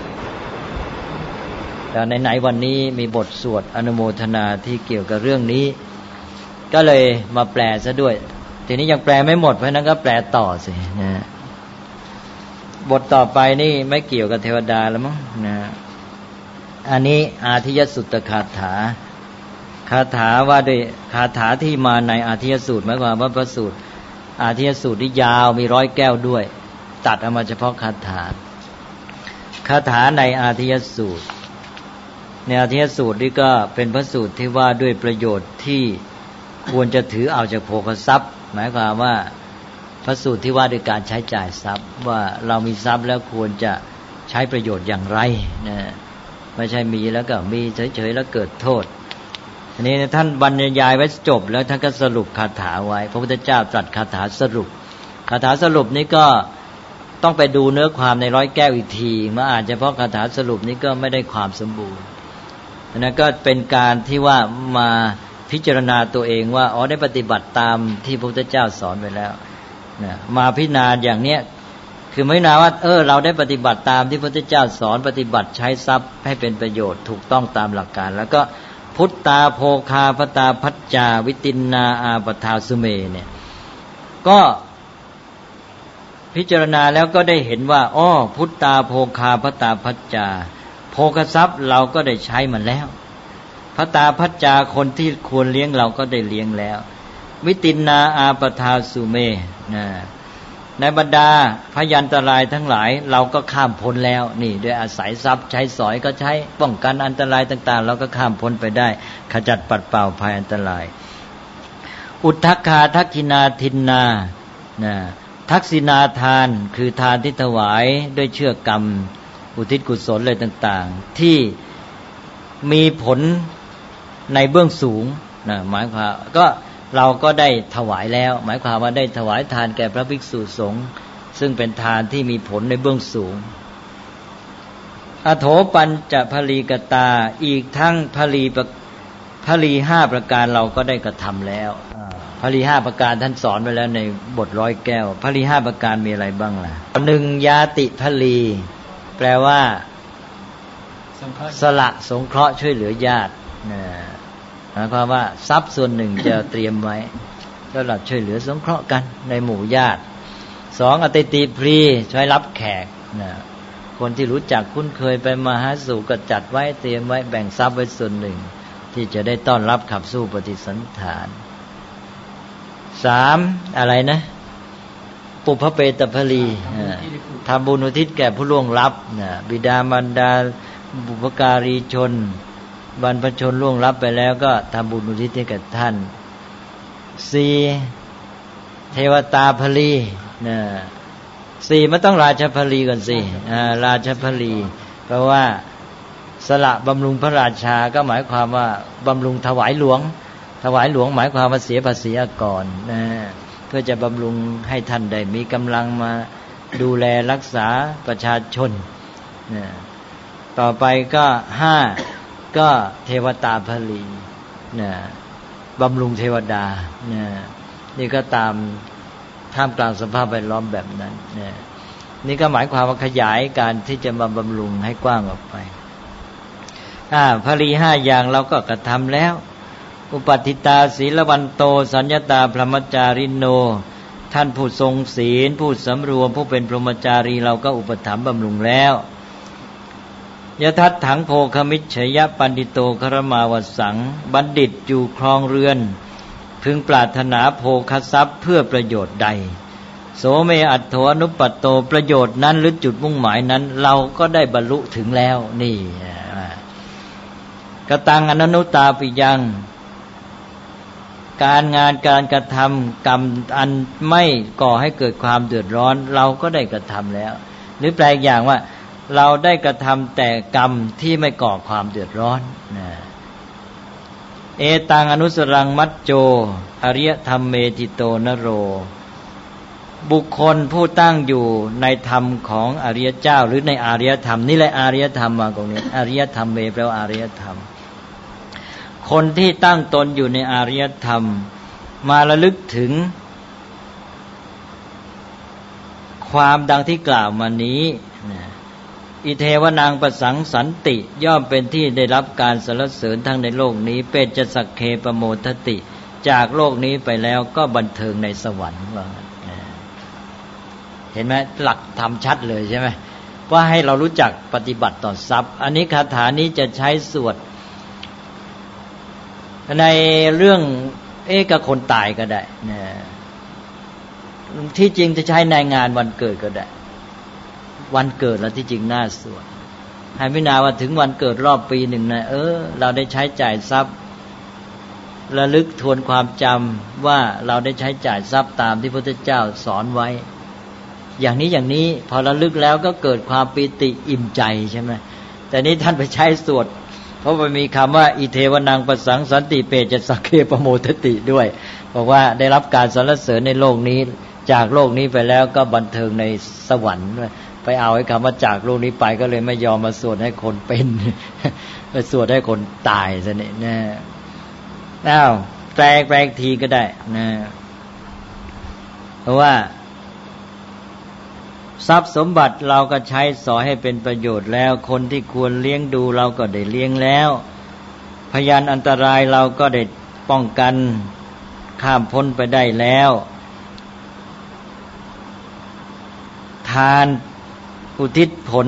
แต่ไหนๆวันนี้มีบทสวดอนุโมทนาที่เกี่ยวกับเรื่องนี้ก็เลยมาแปลซะด้วยทีนี้ยังแปลไม่หมดเพราะนั้นก็แปลต่อสินะบทต่อไปนี่ไม่เกี่ยวกับเทวดาแล้วมั้งนะอันนี้อาทิยสุตตคาถาคาถาว่าด้วยคาถาที่มาในอาทิยสูตรหมายความว่าพระสูตรอาทิยสูตรที่ยาวมีร้อยแก้วด้วยตัดเอามาเฉพาะคาถาคาถาในอาทิยสูตรในอาทิยสูตรนี่ก็เป็นพระสูตรที่ว่าด้วยประโยชน์ที่ควรจะถือเอาจากโภคทรัพย์หมายความว่าพระสูตรที่ว่าด้วยการใช้จ่ายทรัพย์ว่าเรามีทรัพย์แล้วควรจะใช้ประโยชน์อย่างไรนะไม่ใช่มีแล้วก็มีเฉยๆแล้วเกิดโทษอันนี้ท่านบรรยายไว้จบแล้วท่านก็สรุปคาถาไว้พระพุทธเจ้าตรัสคาถาสรุปคาถาสรุปนี้ก็ต้องไปดูเนื้อความในร้อยแก้วอีกทีมาอ่านเฉพาะคาถาสรุปนี้ก็ไม่ได้ความสมบูรณ์นั่นก็เป็นการที่ว่ามาพิจารณาตัวเองว่าอ๋อได้ปฏิบัติตามที่พระพุทธเจ้าสอนไว้แล้วนะมาพิจารณาอย่างเนี้ยคือพิจารณาว่าเออเราได้ปฏิบัติตามที่พระพุทธเจ้าสอนปฏิบัติใช้ทรัพย์ให้เป็นประโยชน์ถูกต้องตามหลักการแล้วก็พุทธาโภคาพตาพัจจาวิตินนาอาปทาสุเมเนี่ยก็พิจารณาแล้วก็ได้เห็นว่าอ้อพุทธาโภคาพตาพัจจาโภคทรัพย์เราก็ได้ใช้มันแล้วพตาพัจจาคนที่ควรเลี้ยงเราก็ได้เลี้ยงแล้ววิตินนาอาปทาสุเมนะในบรรดาพยันตรายทั้งหลายเราก็ข้ามพ้นแล้วนี่ด้วยอาศัยทรัพย์ใช้สอยก็ใช้ป้องกันอันตรายต่างๆเราก็ข้ามพ้นไปได้ขจัดปัดเป่าภัยอันตรายอุทธัคคาทักขินาทินนานะทักษิณาทานคือทานที่ถวายด้วยเชื่อกรรมอุทิศกุศลอะไรต่างๆที่มีผลในเบื้องสูงนะหมายความก็เราก็ได้ถวายแล้วหมายความว่าได้ถวายทานแก่พระภิกษุสงฆ์ซึ่งเป็นทานที่มีผลในเบื้องสูงอโถปัญจภลีกตาอีกทั้งภลีภลีห้าประการเราก็ได้กระทำแล้วภลีห้าประการท่านสอนไว้แล้วในบทร้อยแก้วภลีห้าประการมีอะไรบ้างล่ะหนึ่งยาติภลีแปลว่าสละสงเคราะห์ช่วยเหลือญาตินะหมายความว่าทรัพย์ส่วนหนึ่งจะเตรียมไว้สำหรับช่วยเหลือสงเคราะห์กันในหมู่ญาติสองอติติพรีช่วยรับแขกนะคนที่รู้จักคุ้นเคยไปมาหาสู่ก็จัดไว้เตรียมไว้แบ่งทรัพย์ไว้ส่วนหนึ่งที่จะได้ต้อนรับขับสู้ปฏิสันถานสามอะไรนะปุพพเปตภลีทำบุญอุทิศแก่ผู้ล่วงลับนะบิดามารดาบุพการีชนบรรพชนล่วงลับไปแล้วก็ทำบุญอุทิศให้แก่ท่านสี่เทวตาภลีนะสี่มันต้องราชภลีก่อนสิราชภลีเพราะว่าสละบำรุงพระราชาก็หมายความว่าบำรุงถวายหลวงถวายหลวงหมายความว่าเสียภาษีก่อนนะเพื่อจะบำรุงให้ท่านได้มีกำลังมาดูแลรักษาประชาชนนะต่อไปก็ห้าก็เทวตาภลีนะบำรุงเทวดานะนี่ก็ตามท่ามกลางสภาพแวดล้อมแบบนั้นนะนี่ก็หมายความว่าขยายการที่จะมาบำรุงให้กว้างออกไปอ่าภลีห้าอย่างเราก็กระทำแล้วอุปัฏฐิตาศีลวันโตสัญญตาพรหมจาริโนท่านผู้ทรงศีลผู้สำรวมผู้เป็นพรหมจารีเราก็อุปถัมภ์บำรุงแล้วยทัตถังโภคมิจฉยปันดิโตครมาวสังบัณฑิตอยู่ครองเรือนพึงปรารถนาโภคทรัพย์เพื่อประโยชน์ใดโสเมอัตโถอนุปัตโตประโยชน์นั้นหรือจุดมุ่งหมายนั้นเราก็ได้บรรลุถึงแล้วนี่กตังอนันุตาปิยังการงานการกระทำกรรมอันไม่ก่อให้เกิดความเดือดร้อนเราก็ได้กระทำแล้วหรือแปลอย่างว่าเราได้กระทำแต่กรรมที่ไม่ก่อความเดือดร้อนนะเอตังอนุสรังมัจโจอริยธรรมเมติโตนโรบุคคลผู้ตั้งอยู่ในธรรมของอริยเจ้าหรือในอารยธรรมนี่แหละอารยธรรมมาตรงนี้อริยธรรมเมแปลว่าอารยธรรมคนที่ตั้งตนอยู่ในอารยธรรมมาระลึกถึงความดังที่กล่าวมานี้อิเทวนางประสังสันติย่อมเป็นที่ได้รับการสรรเสริญทั้งในโลกนี้เป็นจสักเคปโมทติจากโลกนี้ไปแล้วก็บันเทิงในสวรรค์ว่าเห็นไหมหลักธรรมชัดเลยใช่ไหมว่าให้เรารู้จักปฏิบัติต่อทรัพย์อันนี้คาถานี้จะใช้สวดในเรื่องเอ๊ะกับคนตายก็ได้นะที่จริงจะใช้ในงานวันเกิดก็ได้วันเกิดแล้วที่จริงน่าสวดให้พิจารณาว่าถึงวันเกิดรอบปีหนึ่งนะเออเราได้ใช้จ่ายทรัพย์ระลึกทวนความจำว่าเราได้ใช้จ่ายทรัพย์ตามที่พระพุทธเจ้าสอนไว้อย่างนี้อย่างนี้พอระลึกแล้วก็เกิดความปีติอิ่มใจใช่ไหมแต่นี้ท่านไปใช้สวดเพราะมันมีคำว่าอิเทวนังประสังสันติเปจะสักเคปโมทติด้วยบอกว่าได้รับการสรรเสริญในโลกนี้จากโลกนี้ไปแล้วก็บันเทิงในสวรรค์ด้วยไปเอาไอ้คำว่าจากโลกนี้ไปก็เลยไม่ยอมมาสวดให้คนเป็นไปสวดให้คนตายซะเนี่ยนะอ้าวแปลแปลทีก็ได้นะเพราะว่าทรัพย์สมบัติเราก็ใช้สอยให้เป็นประโยชน์แล้วคนที่ควรเลี้ยงดูเราก็ได้เลี้ยงแล้วพยานอันตรายเราก็ได้ป้องกันข้ามพ้นไปได้แล้วทานอุทิศผล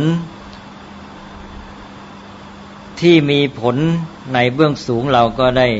ที่มีผลในเบื้องสูงเราก็ได้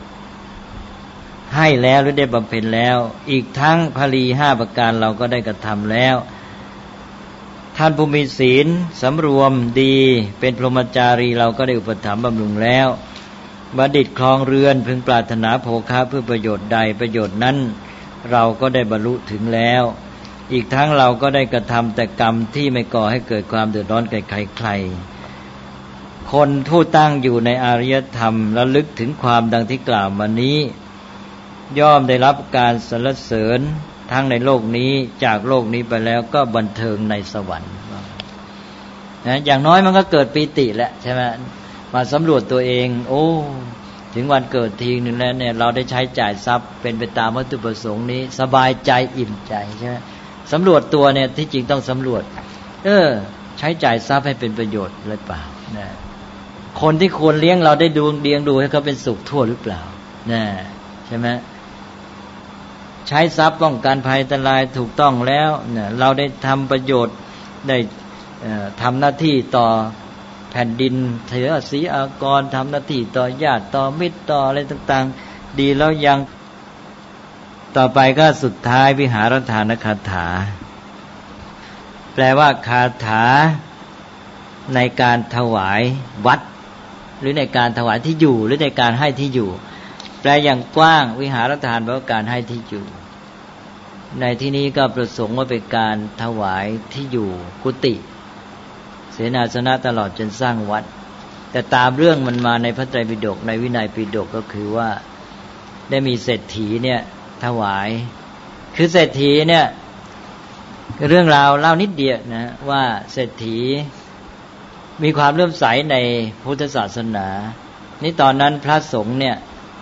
ให้แล้วหรือได้บำเพ็ญแล้วอีกทั้งภรีห้าประการเราก็ได้กระทำแล้วท่านผู้มีศีลสำรวมดีเป็นพรหมจารีเราก็ได้อุปถัมภ์บำรุงแล้วบัณฑิตครองเรือนพึงปรารถนาโภคะเพื่อประโยชน์ใดประโยชน์นั้นเราก็ได้บรรลุถึงแล้วอีกทั้งเราก็ได้กระทำแต่กรรมที่ไม่ก่อให้เกิดความเดือดร้อนแก่ใครๆคนผู้ตั้งอยู่ในอารยธรรมระลึกถึงความดังที่กล่าวมานี้ย่อมได้รับการสรรเสริญทั้งในโลกนี้จากโลกนี้ไปแล้วก็บันเทิงในสวรรค์นะอย่างน้อยมันก็เกิดปีติแหละใช่ไหมมาสำรวจตัวเองโอ้ถึงวันเกิดทีนึงแล้วเนี่ยเราได้ใช้จ่ายทรัพย์เป็นไปตามวัตถุประสงค์นี้สบายใจอิ่มใจใช่ไหมสำรวจตัวเนี่ยที่จริงต้องสำรวจเออใช้จ่ายทรัพย์ให้เป็นประโยชน์หรือเปล่านะคนที่ควรเลี้ยงเราได้ดูเลี้ยงดูให้เขาเป็นสุขทั่วหรือเปล่านะใช่ไหมใช้ทรัพย์ป้องกันภัยอันตรายถูกต้องแล้วเนี่ยเราได้ทำประโยชน์ได้ทำหน้าที่ต่อแผ่นดินเถือศีอากรทำหน้าที่ต่อญาติต่อมิตรต่ออะไรต่างๆดีแล้วยังต่อไปก็สุดท้ายวิหารทานคาถาแปลว่าคาถาในการถวายวัดหรือในการถวายที่อยู่หรือในการให้ที่อยู่แปลอย่างกว้างวิหารทานแปลว่าการให้ที่อยู่ในที่นี้ก็ประสงค์ว่าเป็นการถวายที่อยู่กุฏิเสนาสนะตลอดจนสร้างวัดแต่ตามเรื่องมันมาในพระไตรปิฎกในวินัยปิฎกก็คือว่าได้มีเศรษฐีเนี่ยถวายคือเศรษฐีเนี่ยเรื่องราวเล่านิดเดียวนะว่าเศรษฐีมีความเลื่อมใสในพุทธศาสนานี่ตอนนั้นพระสงฆ์เนี่ย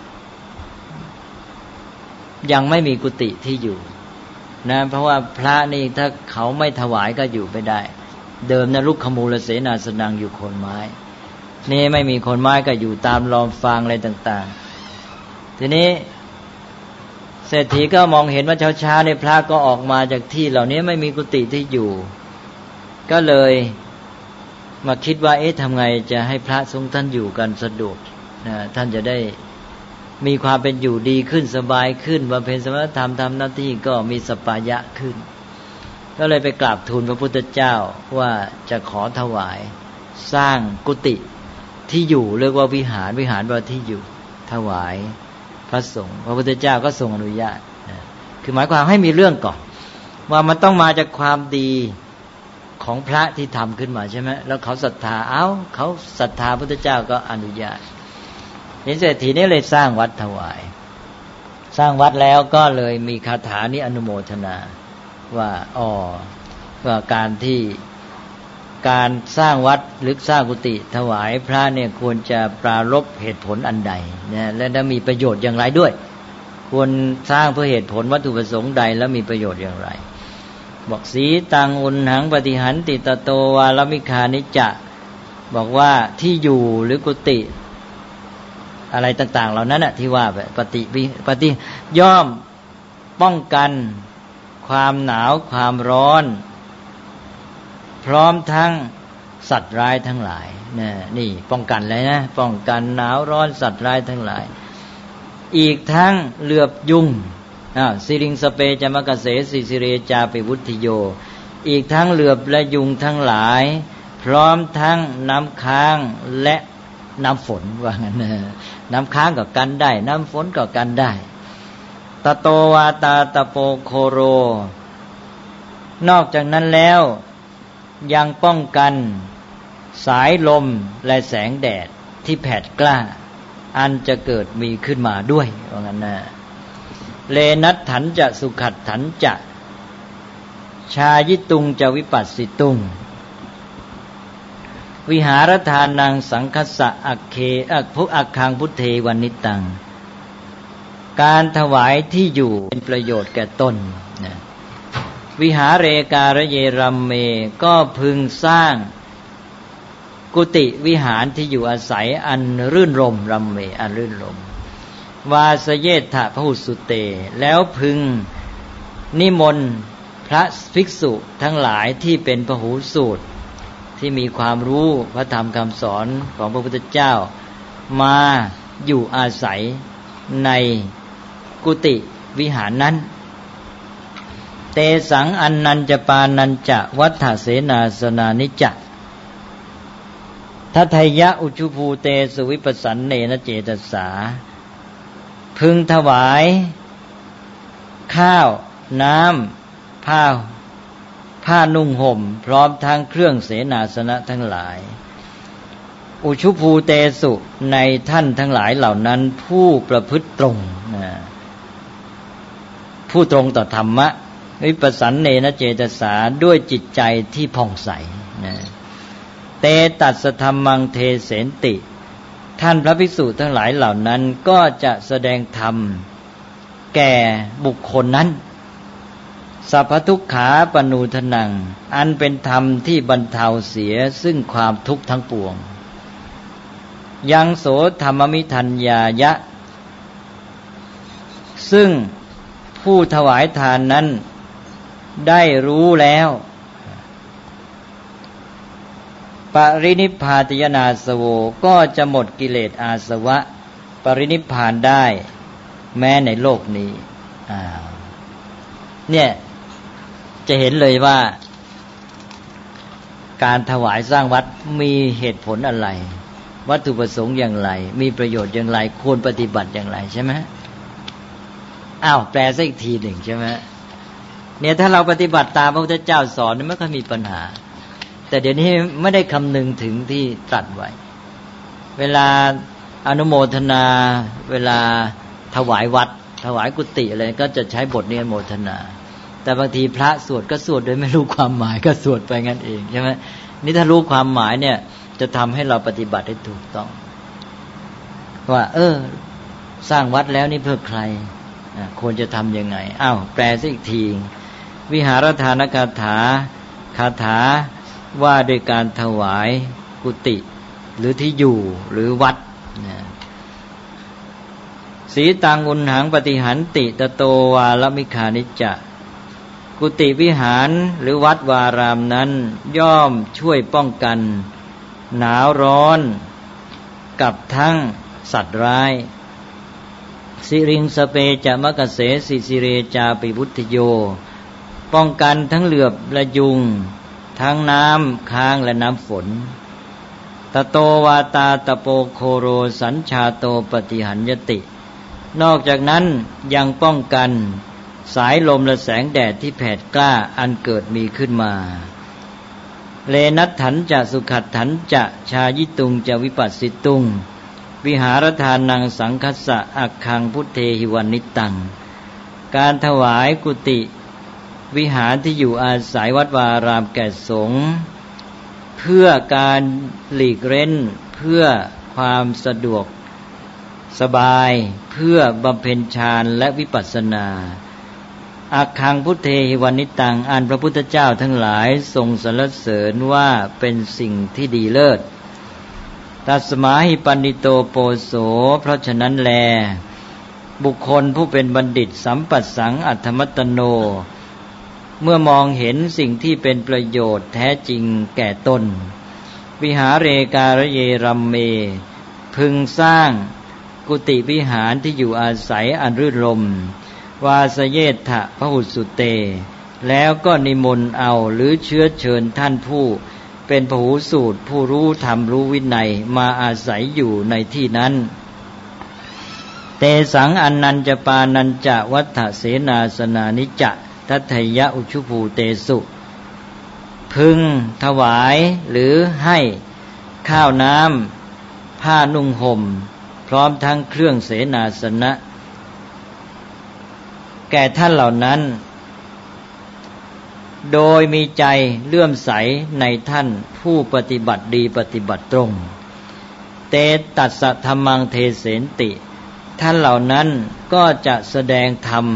ยังไม่มีกุฏิที่อยู่นะเพราะว่าพระนี่ถ้าเขาไม่ถวายก็อยู่ไม่ได้เดิมนะลุกขมูลเสนาสนังอยู่โคนไม้นี่ไม่มีโคนไม้ก็อยู่ตามลอมฟางอะไรต่างๆทีนี้เศรษฐีก็มองเห็นว่าเช้าๆเนี่ยพระก็ออกมาจากที่เหล่านี้ไม่มีกุฏิที่อยู่ก็เลยมาคิดว่าเอ๊ะทำไงจะให้พระสงฆ์ท่านอยู่กันสะดวกนะท่านจะได้มีความเป็นอยู่ดีขึ้นสบายขึ้นบำเพ็ญสมณธรรมทำหน้าที่ก็มีสัปปายะขึ้นก็เลยไปกราบทูลพระพุทธเจ้าว่าจะขอถวายสร้างกุฏิที่อยู่เรียกว่าวิหารวิหารว่าที่อยู่ถวายพระสงฆ์พระพุทธเจ้าก็ทรงอนุญาตคือหมายความให้มีเรื่องก่อนว่ามันต้องมาจากความดีของพระที่ทำขึ้นมาใช่ไหมแล้วเขาศรัทธาเอ้าเขาศรัทธาพุทธเจ้าก็อนุญาตนี่เศรษฐีนี่เลยสร้างวัดถวายสร้างวัดแล้วก็เลยมีคาถานี้อนุโมทนาว่าอ๋อว่าการที่การสร้างวัดหรือสร้างกุฏิถวายพระเนี่ยควรจะปรารภเหตุผลอันใดนะและจะมีประโยชน์อย่างไรด้วยควรสร้างเพื่อเหตุผลวัตถุประสงค์ใดแล้วมีประโยชน์อย่างไรบอกสีตังอุณหังปฏิหันติตโตวาลมิคานิจะบอกว่าที่อยู่หรือกุฏิอะไรต่างๆเหล่านั้นน่ะที่ว่าปฏิปฏิย่อมป้องกันความหนาวความร้อนพร้อมทั้งสัตว์ร้ายทั้งหลายนี่นี่ป้องกันเลยนะป้องกันหนาวร้อนสัตว์ร้ายทั้งหลายอีกทั้งเหลือบยุงอ่าสิริงสเปจมกเสสิสิเรจาปิวุติโยอีกทั้งเหลือบและยุงทั้งหลายพร้อมทั้งน้ำค้างและน้ำฝนว่างั้นนะน้ำค้างก็กันได้น้ำฝนก็กันได้ตโตวาตาตโปโคโรนอกจากนั้นแล้วยังป้องกันสายลมและแสงแดดที่แผดกล้าอันจะเกิดมีขึ้นมาด้วยว่างั้นนะเลนัตถันจะสุขัดถันจะชายิตุงจะวิปัสสิตุงวิหารทานังสังคัสสะอัคเคอัคพุอัคคังพุทเทวนิตังการถวายที่อยู่เป็นประโยชน์แก่ตนนะวิหาเรการเยรัมเมก็พึงสร้างกุฏิวิหารที่อยู่อาศัยอันรื่นรมรัมเมอันรื่นรมวาสเยถะพหุสุเตแล้วพึงนิมนต์พระภิกษุทั้งหลายที่เป็นพหูสูตรที่มีความรู้พระธรรมคำสอนของพระพุทธเจ้ามาอยู่อาศัยในกุฏิวิหารนั้นเตสังอันนันจะปานันจะวัฏฐเสนาสนานิจะทัทยะอุชุภูเตสุวิปัสสันเนนะเจตสาพึงถวายข้าวน้ำผ้าผ้านุ่งห่มพร้อมทั้งเครื่องเสนาสนะทั้งหลายอุชุภูเตสุในท่านทั้งหลายเหล่านั้นผู้ประพฤติตรงนะผู้ตรงต่อธรรมะวิปัสสันเนนะเจตสาด้วยจิตใจที่ผ่องใสนะเตตัสสธัมมังเทเสนติท่านพระภิกษุทั้งหลายเหล่านั้นก็จะแสดงธรรมแก่บุคคลนั้นสัพพทุกขาปนูทนังอันเป็นธรรมที่บรรเทาเสียซึ่งความทุกข์ทั้งปวงยังโสธรรมมิทัญญายะซึ่งผู้ถวายทานนั้นได้รู้แล้วปรินิพพาติยนาสโวก็จะหมดกิเลสอาสวะปรินิพพานได้แม้ในโลกนี้อ้าวเนี่ยจะเห็นเลยว่าการถวายสร้างวัดมีเหตุผลอะไรวัตถุประสงค์อย่างไรมีประโยชน์อย่างไรควรปฏิบัติอย่างไรใช่ไหมอ้าวแปลซะอีกทีหนึ่งใช่ไหมเนี่ยถ้าเราปฏิบัติตามพระพุทธเจ้าสอนไม่ค่อยมีปัญหาแต่เดี๋ยวนี้ไม่ได้คำนึงถึงที่ตรัสไว้เวลาอนุโมทนาเวลาถวายวัดถวายกุฏิอะไรก็จะใช้บทนี้อนุโมทนาแต่บางทีพระสวดก็สวดโดยไม่รู้ความหมายก็สวดไปงั้นเองใช่ไหมนี่ถ้ารู้ความหมายเนี่ยจะทำให้เราปฏิบัติให้ถูกต้องว่าเออสร้างวัดแล้วนี่เพื่อใครควรจะทำยังไงอ้าวแปลซะอีกทีวิหารทานคาถาคาถาว่าโดยการถวายกุฏิหรือที่อยู่หรือวัดนะสีตังอุณหังปฏิหันติตโตวาลมิคานิจะกุฏิวิหารหรือวัดวารามนั้นย่อมช่วยป้องกันหนาวร้อนกับทั้งสัตว์ร้ายสิริงสเปจะมกเสสิสิเรจาปิวุติโยป้องกันทั้งเหลือบและยุงทั้งน้ำค้างและน้ำฝนตโตวาตาตโปโคโรสัญชาโตปฏิหันยตินอกจากนั้นยังป้องกันสายลมและแสงแดดที่แผดกล้าอันเกิดมีขึ้นมาเลนัตถันจะสุขัดถันจะชายิตุงจะวิปัสสิตุงวิหารทานังสังคัสสะอักขังพุทเทหิวันนิตังการถวายกุฏิวิหารที่อยู่อาศัยวัดวารามแก่สงฆ์เพื่อการหลีกเร้นเพื่อความสะดวกสบายเพื่อบำเพ็ญฌานและวิปัสสนาอักขังพุทเทหิวันนิตังอันพระพุทธเจ้าทั้งหลายทรงสรรเสริญว่าเป็นสิ่งที่ดีเลิศตัสมาหิปันดิโตโปโสเพราะฉะนั้นแลบุคคลผู้เป็นบัณฑิตสัมปัสสังอัตถมัตตโนเมื่อมองเห็นสิ่งที่เป็นประโยชน์แท้จริงแก่ตนวิหาเรการเยรัมเมพึงสร้างกุฏิวิหารที่อยู่อาศัยอันรื่นรมย์วาสเยถะพหุสุเตแล้วก็นิมนต์เอาหรือเชื้อเชิญท่านผู้เป็นพหูสูตรผู้รู้ธรรมรู้วินัยมาอาศัยอยู่ในที่นั้นเตสังอันนันจะปานันจะวัฏฐเสนาสนานิจะทัตถยะอุชุภูเตสุพึงถวายหรือให้ข้าวน้ำผ้านุ่งห่มพร้อมทั้งเครื่องเสนาสนะแก่ท่านเหล่านั้นโดยมีใจเลื่อมใสในท่านผู้ปฏิบัติดีปฏิบัติตรงเตตัสสะธัมมังเทเสนติท่านเหล่านั้นก็จะแสดงธรรม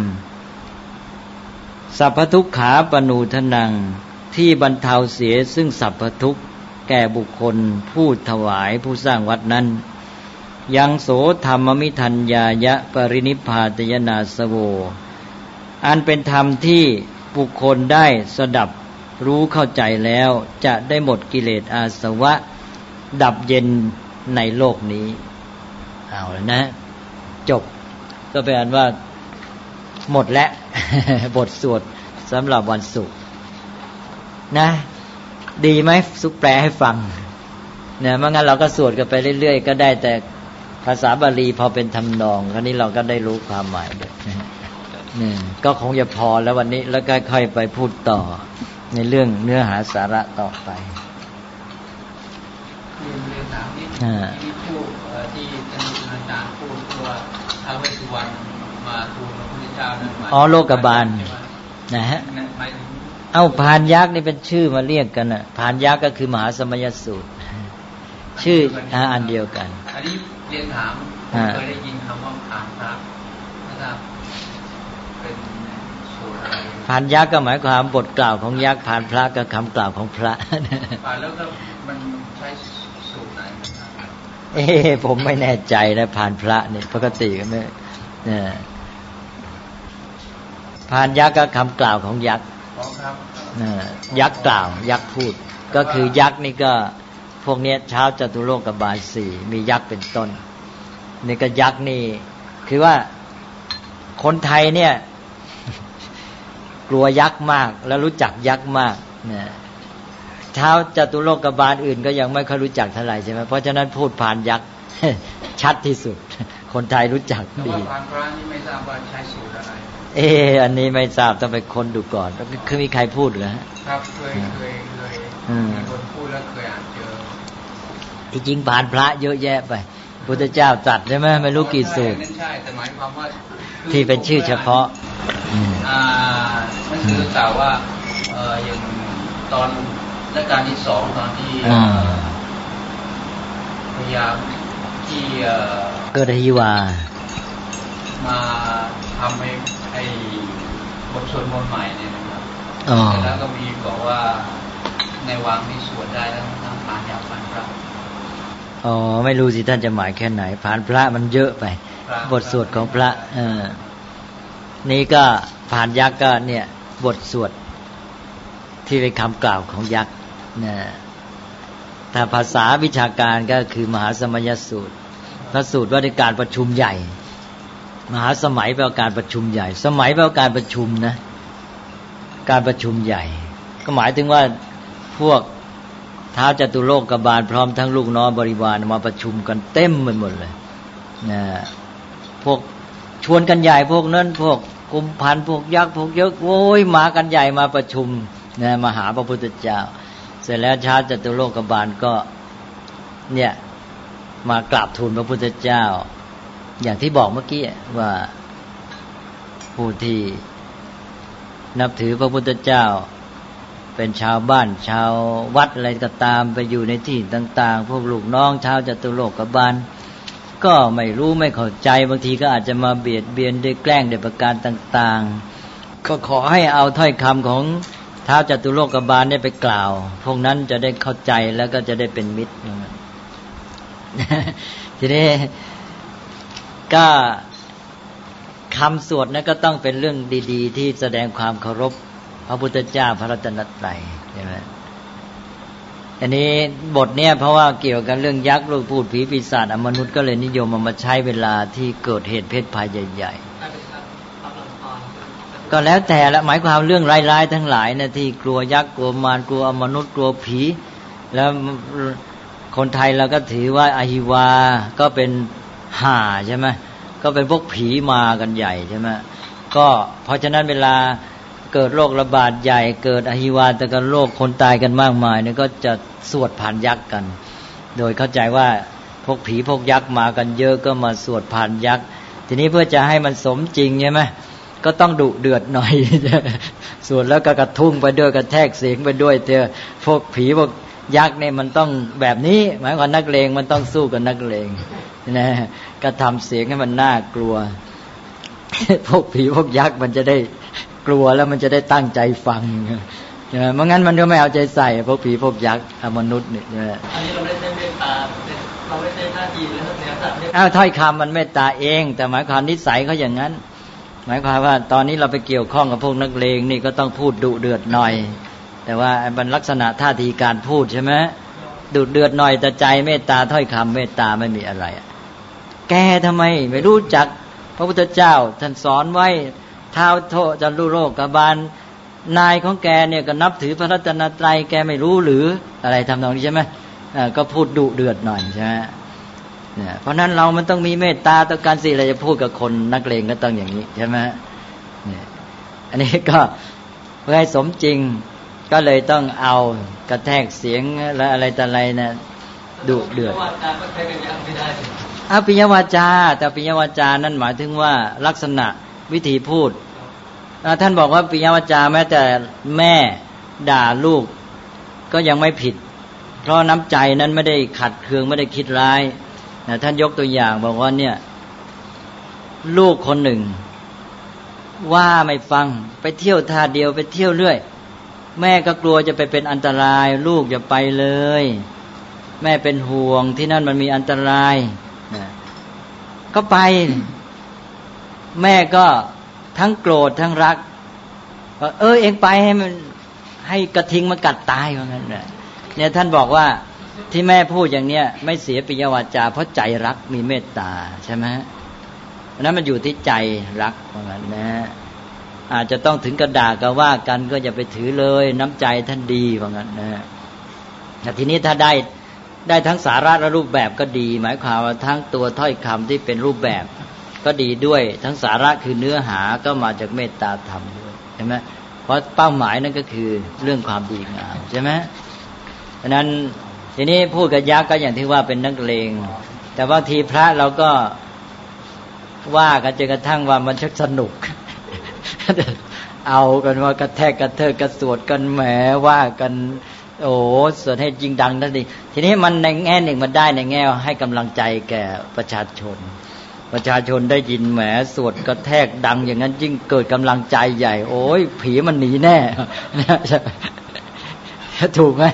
สัพพทุกขาปนูทนังที่บรรเทาเสียซึ่งสัพพทุกข์แก่บุคคลผู้ถวายผู้สร้างวัดนั้นยังโสธรรมมิทัญญายะปรินิพพาตยนาสโวอันเป็นธรรมที่บุคคลได้สดับรู้เข้าใจแล้วจะได้หมดกิเลสอาสวะดับเย็นในโลกนี้เอาแล้วนะจบก็แปลว่าหมดแล้ว บทสวดสำหรับวันศุกร์นะดีไหมสุแปลให้ฟังเนี่ยไม่งั้นเราก็สวดกันไปเรื่อยๆก็ได้แต่ภาษาบาลีพอเป็นทำนองคราวนี้เราก็ได้รู้ความหมายด้วยนี่ก็คงจะพอแล้ววันนี้แล้วก็ค่อยไปพูดต่อในเรื่องเนื้อหาสาระต่อไปคือเรื่องถามนี่ที่พูดที่ท่านอาจารย์พูดว่าท้าวเวสสุวรรณมาทูลพระพุทธเจ้านั้นมาอ๋อโลกบาลนะฮะเอ้าพานยักษ์นี่เป็นชื่อมาเรียกกันน่ะพานยักษ์ก็คือมหาสมัยสูตรชื่ออันเดียวกันอันนี้เรียนถามเคยได้ยินคำว่าพานพระนะครับเป็นสูตรอะไรพานยักษ์ก็หมายความบทกล่าวของยักษ์พานพระก็คำกล่าวของพระพานแล้วก็มันใช้สูตรไหนเอ๊ะผมไม่แน่ใจนะพานพระนี่ปกติก็ไม่เนี่ยพานยักษ์ก็คำกล่าวของยักษ์ยักษ์กล่าวยักษ์พูดก็คือยักษ์นี่ก็พวกนี้เช้าจตุโลกบาลสี่มียักษ์เป็นต้นนี่ก็ยักษ์นี่คือว่าคนไทยเนี่ยกลัวยักษ์มากแล้วรู้จักยักษ์มากเนี่ยเช้าจตุโลกบาลอื่นก็ยังไม่ค่อยรู้จักเท่าไหร่ใช่ไหมเพราะฉะนั้นพูดผ่านยักษ์ชัดที่สุดคนไทยรู้จักดีแต่ว่าผ่านพระนี่ไม่ทราบว่าใช้สูตรอะไรเอออันนี้ไม่ทราบต้องไปค้นดูก่อนคือมีใครพูดเหรอครับเคยเคยเคยมีคนพูดแล้วเคยอ่านเจอที่จริงผ่านพระเยอะแยะไปพุทธเจ้าตรัสใช่ไหมไม่รู้กี่สูตรใช่แต่หมายความว่าที่เป็นชื่อเฉพาะอ่ามันคือกล่าวว่าเอ่ออย่างตอนรัชกาลที่สองตอนที่พยายามที่เกิดฮิวามาทำให้ไอ้บทสวดมนต์ใหม่เนี่ยนะครับแล้วก็มีบอกว่าในวังนี่สวดได้ทั้งทั้งผ่านยักษ์ผ่านพระอ๋อไม่รู้สิท่านจะหมายแค่ไหนผ่านพระมันเยอะไปบทสวดของพระเออนี่ก็ผ่านยักษ์ก็เนี่ยบทสวดที่เป็นคำกล่าวของยักษ์นะถ้าภาษาวิชาการก็คือมหาสมัยสูตรพระสูตรว่าในการประชุมใหญ่มหาสมัยแปลว่าการประชุมใหญ่สมัยแปลว่าการประชุมนะการประชุมใหญ่ก็หมายถึงว่าพวกท้าวจตุโลกบาลพร้อมทั้งลูกน้องบริวารมาประชุมกันเต็มไปหมดเลยนะพวกชวนกันใหญ่พวกนั้นพวกกุมพันพวกยักษ์พวกเยอะโว้ยมากันใหญ่มาประชุมนะมาหาพระพุทธเจ้าเสร็จแล้วชาวจตุโลกบาลก็เนี่ยมากราบทูลพระพุทธเจ้าอย่างที่บอกเมื่อกี้ว่าผู้ที่นับถือพระพุทธเจ้าเป็นชาวบ้านชาววัดอะไรก็ตามไปอยู่ในที่ต่างๆพวกลูกน้องชาวจตุโลกบาลก็ไม่รู้ไม่เข้าใจบางทีก็อาจจะมาเบียดเบียนด้วยแกล้งด้วยประการต่างๆก็ขอให้เอาถ้อยคำของท้าวจตุโลกบาลได้ไปกล่าวพวกนั้นจะได้เข้าใจแล้วก็จะได้เป็นมิตร ทีนี้ก็คำสวดนั้นก็ต้องเป็นเรื่องดีๆที่แสดงความเคารพพระพุทธเจ้าพระรัตนตรัยใช่ไหมอันนี้บทเนี้ยเพราะว่าเกี่ยวกับเรื่องยักษ์ลูกพูดผีปีศาจอมนุษย์ก็เลยนิยมเอามาใช้เวลาที่เกิดเหตุเพศภัยใหญ่ๆก็แล้วแต่ละหมายความเรื่องร้ายๆทั้งหลายนะที่กลัวยักษ์กลัวมารกลัวอมนุษย์กลัวผีแล้วคนไทยเราก็ถือว่าอหิวาก็เป็นห่าใช่ไหมก็เป็นพวกผีมากันใหญ่ใช่ไหมก็เพราะฉะนั้นเวลาเกิดโรคระบาดใหญ่เกิดอหิวาตกโรคคนตายกันมากมายเนี่ยก็จะสวดผ่านยักษ์กันโดยเข้าใจว่าพวกผีพวกยักษ์มากันเยอะก็มาสวดผ่านยักษ์ทีนี้เพื่อจะให้มันสมจริงใช่ไหมก็ต้องดุเดือดหน่อยสวดแล้วก็กระทุ่งไปด้วยกระแทกเสียงไปด้วยเถอะพวกผีพวกยักษ์เนี่ยมันต้องแบบนี้หมายความนักเลงมันต้องสู้กับนักเลงนะก็ทำเสียงให้มันน่ากลัวพวกผีพวกยักษ์มันจะได้กลัวแล้วมันจะได้ตั้งใจฟังใช่ไหมไม่งั้นมันก็ไม่เอาใจใส่พวกผีพวกยักษ์มนุษย์เนี่ยใช่ไหมอันนี้เราไม่ได้เมตตาเราไม่ได้ท่าทีแล้วเนี่ยอ้าวถ้อยคำมันเมตตาเองแต่หมายความนิสัยเขาอย่างนั้นหมายความว่าตอนนี้เราไปเกี่ยวข้องกับพวกนักเลงนี่ก็ต้องพูดดุเดือดหน่อยแต่ว่ามันลักษณะท่าทีการพูดใช่ไหมดุเดือดหน่อยแต่ใจเมตตาถ้อยคำเมตตาไม่มีอะไรแกทำไมไม่รู้จักพระพุทธเจ้าท่านสอนไว้ท้าวโทจันตุโลกบาลนายของแกเนี่ยก็นับถือพระรัตนตรัยแกไม่รู้หรืออะไรทำนองนี้ใช่ไหมก็พูดดุเดือดหน่อยใช่ไหมเนี่ยเพราะนั้นเรามันต้องมีเมตตาต่อกันสิเราจะพูดกับคนนักเลงก็ต้องอย่างนี้ใช่ไหมเนี่ยอันนี้ก็เพื่อให้สมจริงก็เลยต้องเอากระแทกเสียงและอะไรต่ออะไรนะดุเดือดอาปิยวาจาแต่ปิยวาจานั่นหมายถึงว่าลักษณะวิธีพูดท่านบอกว่าปิยวาจาแม้แต่แม่ด่าลูกก็ยังไม่ผิดเพราะน้ำใจนั้นไม่ได้ขัดเคืองไม่ได้คิดร้ายนะท่านยกตัวอย่างบอกว่าเนี่ยลูกคนหนึ่งว่าไม่ฟังไปเที่ยวท่าเดียวไปเที่ยวเรื่อยแม่ก็กลัวจะไปเป็นอันตรายลูกอย่าไปเลยแม่เป็นห่วงที่นั่นมันมีอันตรายนะก็ไปแม่ก็ทั้งโกรธทั้งรักเออเองไปให้มันให้กระทิงมันกัดตายว่างั้นเนี่ยท่านบอกว่าที่แม่พูดอย่างเนี้ยไม่เสียปิยวาจาเพราะใจรักมีเมตตาใช่ไหมเพราะนั้นมันอยู่ที่ใจรักว่างั้นนะอาจจะต้องถึงกระด่าก็ว่ากันก็อย่าไปถือเลยน้ำใจท่านดีว่างั้นนะแต่ทีนี้ถ้าได้ได้ทั้งสาระและรูปแบบก็ดีหมายความว่าทั้งตัวถ้อยคำที่เป็นรูปแบบก็ดีด้วยทั้งสาระคือเนื้อหาก็มาจากเมตตาธรรมด้วยใช่ไหมเพราะเป้าหมายนั่นก็คือเรื่องความดีงามใช่ไหมเพราะนั้นทีนี้พูดกับยักษ์ก็อย่างที่ว่าเป็นนักเลงแต่บางทีพระเราก็ว่ากันจนกระทั่งว่ามันชักสนุกเอากันว่ากระแทกกระเทิกกระสวดกันแหมว่ากันโอ้สวดให้จริงดังนั่นดิทีนี้มันในแง่หนึ่งมันได้ในแง่ให้กำลังใจแก่ประชาชนประชาชนได้ยินแหมสวดกระแทกดังอย่างนั้นยิ่งเกิดกำลังใจใหญ่โอ้ยผีมันหนีแน่ถูกไหม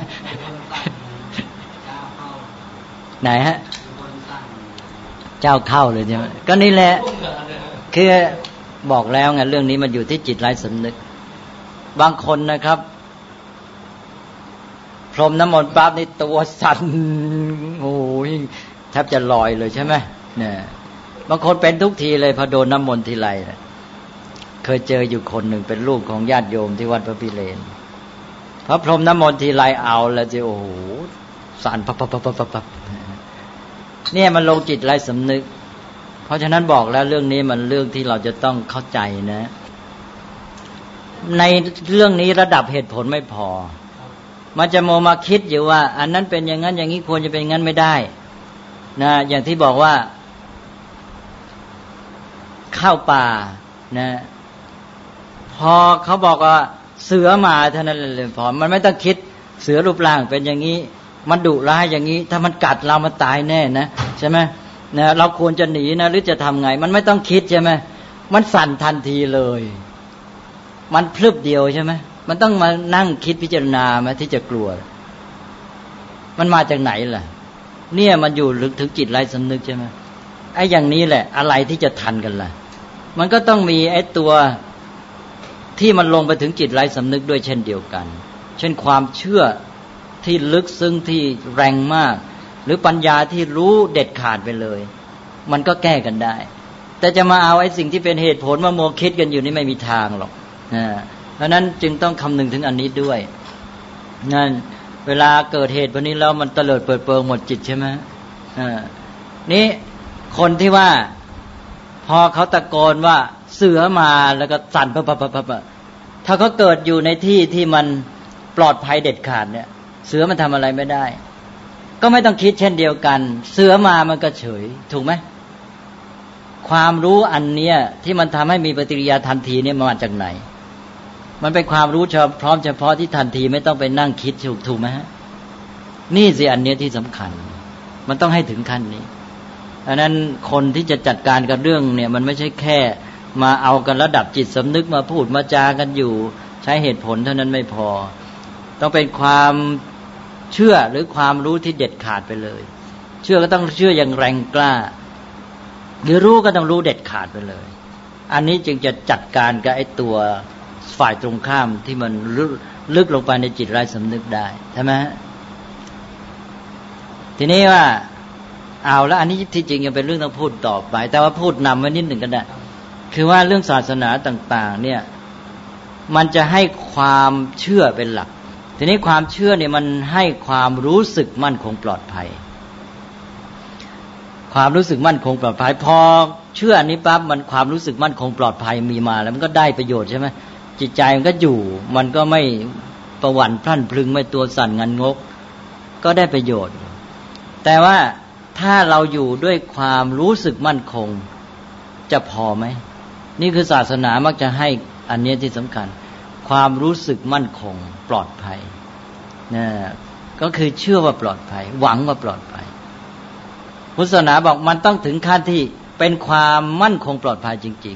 ไหนฮะเจ้าเข้าเลยใช่ไหมก็นี่แหละคือบอกแล้วไงเรื่องนี้มันอยู่ที่จิตไร้สำนึกบางคนนะครับพรมน้ำมนต์ปั๊บนี่ตัวสั่นโอ้ยแทบจะลอยเลยใช่ไหมเนี่ยบางคนเป็นทุกทีเลยพอโดนน้ำมนต์ทีไรนะเคยเจออยู่คนหนึ่งเป็นลูกของญาติโยมที่วัดพระพิเรนพอพรมน้ำมนต์ทีไรเอาแล้วจะโอ้โหสั่นปั๊บปั๊บปั๊บปั๊บปั๊บเนี่ยมันลงจิตไร้สำนึกเพราะฉะนั้นบอกแล้วเรื่องนี้มันเรื่องที่เราจะต้องเข้าใจนะในเรื่องนี้ระดับเหตุผลไม่พอมันจะโมมาคิดอยู่ว่าอันนั้นเป็นอย่างนั้นอย่างนี้ควรจะเป็นอย่างนั้นไม่ได้นะอย่างที่บอกว่าเข้าป่านะพอเขาบอกว่าเสือมาเท่านั้นเลยพอมันไม่ต้องคิดเสือรูปร่างเป็นอย่างนี้มันดุร้ายอย่างนี้ถ้ามันกัดเรามันตายแน่นะใช่ไหมนะเราควรจะหนีนะหรือจะทำไงมันไม่ต้องคิดใช่ไหมมันสั่นทันทีเลยมันพลึบเดียวใช่ไหมมันต้องมานั่งคิดพิจารณาไหมที่จะกลัวมันมาจากไหนล่ะเนี่ยมันอยู่ลึกถึงจิตไร้สำนึกใช่ไหมไอ้อย่างนี้แหละอะไรที่จะทันกันล่ะมันก็ต้องมีไอ้ตัวที่มันลงไปถึงจิตไร้สำนึกด้วยเช่นเดียวกันเช่นความเชื่อที่ลึกซึ้งที่แรงมากหรือปัญญาที่รู้เด็ดขาดไปเลยมันก็แก้กันได้แต่จะมาเอาไอ้สิ่งที่เป็นเหตุผลมาโมคิดกันอยู่นี่ไม่มีทางหรอกนะเพราะนั้นจึงต้องคำนึงถึงอันนี้ด้วยนั่นเวลาเกิดเหตุวันนี้แล้วมันเตลิดเปิดเปิงหมดจิตใช่ไหมอ่านี่คนที่ว่าพอเขาตะโกนว่าเสือมาแล้วก็สั่นปั๊บปั๊บปั๊บปั๊บถ้าเขาเกิดอยู่ในที่ที่มันปลอดภัยเด็ดขาดเนี่ยเสือมันทำอะไรไม่ได้ก็ไม่ต้องคิดเช่นเดียวกันเสือมามันก็เฉยถูกไหมความรู้อันเนี้ยที่มันทำให้มีปฏิกิริยาทันทีเนี่ยมันมาจากไหนมันเป็นความรู้เฉพาะเฉพาะที่ทันทีไม่ต้องไปนั่งคิดถูกถูกไหมฮะนี่สิอันเนี้ยที่สำคัญมันต้องให้ถึงขั้นนี้อันนั้นคนที่จะจัดการกับเรื่องเนี่ยมันไม่ใช่แค่มาเอากันระดับจิตสำนึกมาพูดมาจากันอยู่ใช้เหตุผลเท่านั้นไม่พอต้องเป็นความเชื่อหรือความรู้ที่เด็ดขาดไปเลยเชื่อก็ต้องเชื่ออย่างแรงกล้าหรือรู้ก็ต้องรู้เด็ดขาดไปเลยอันนี้จึงจะจัดการกับไอ้ตัวฝ่ายตรงข้ามที่มันลึกลงไปในจิตไร้สำนึกได้ใช่ไหมทีนี้ว่าเอาแล้วอันนี้ที่จริงยังเป็นเรื่องต้องพูดต่อไปแต่ว่าพูดนำไว้นิดหนึ่งก็ได้คือว่าเรื่องศาสนาต่างๆเนี่ยมันจะให้ความเชื่อเป็นหลักทีนี้ความเชื่อเนี่ยมันให้ความรู้สึกมั่นคงปลอดภัยความรู้สึกมั่นคงปลอดภัยพอเชื่ออันนี้ปั๊บมันความรู้สึกมั่นคงปลอดภัยมีมาแล้วมันก็ได้ประโยชน์ใช่ไหมจิตใจมันก็อยู่มันก็ไม่ประหวั่นพลั่นพลึงไม่ตัวสั่นงันงกก็ได้ประโยชน์แต่ว่าถ้าเราอยู่ด้วยความรู้สึกมั่นคงจะพอไหมนี่คือศาสนามักจะให้อันนี้ที่สำคัญความรู้สึกมั่นคงปลอดภัยนะก็คือเชื่อว่าปลอดภัยหวังว่าปลอดภัยพุทธศาสนาบอกมันต้องถึงขั้นที่เป็นความมั่นคงปลอดภัยจริง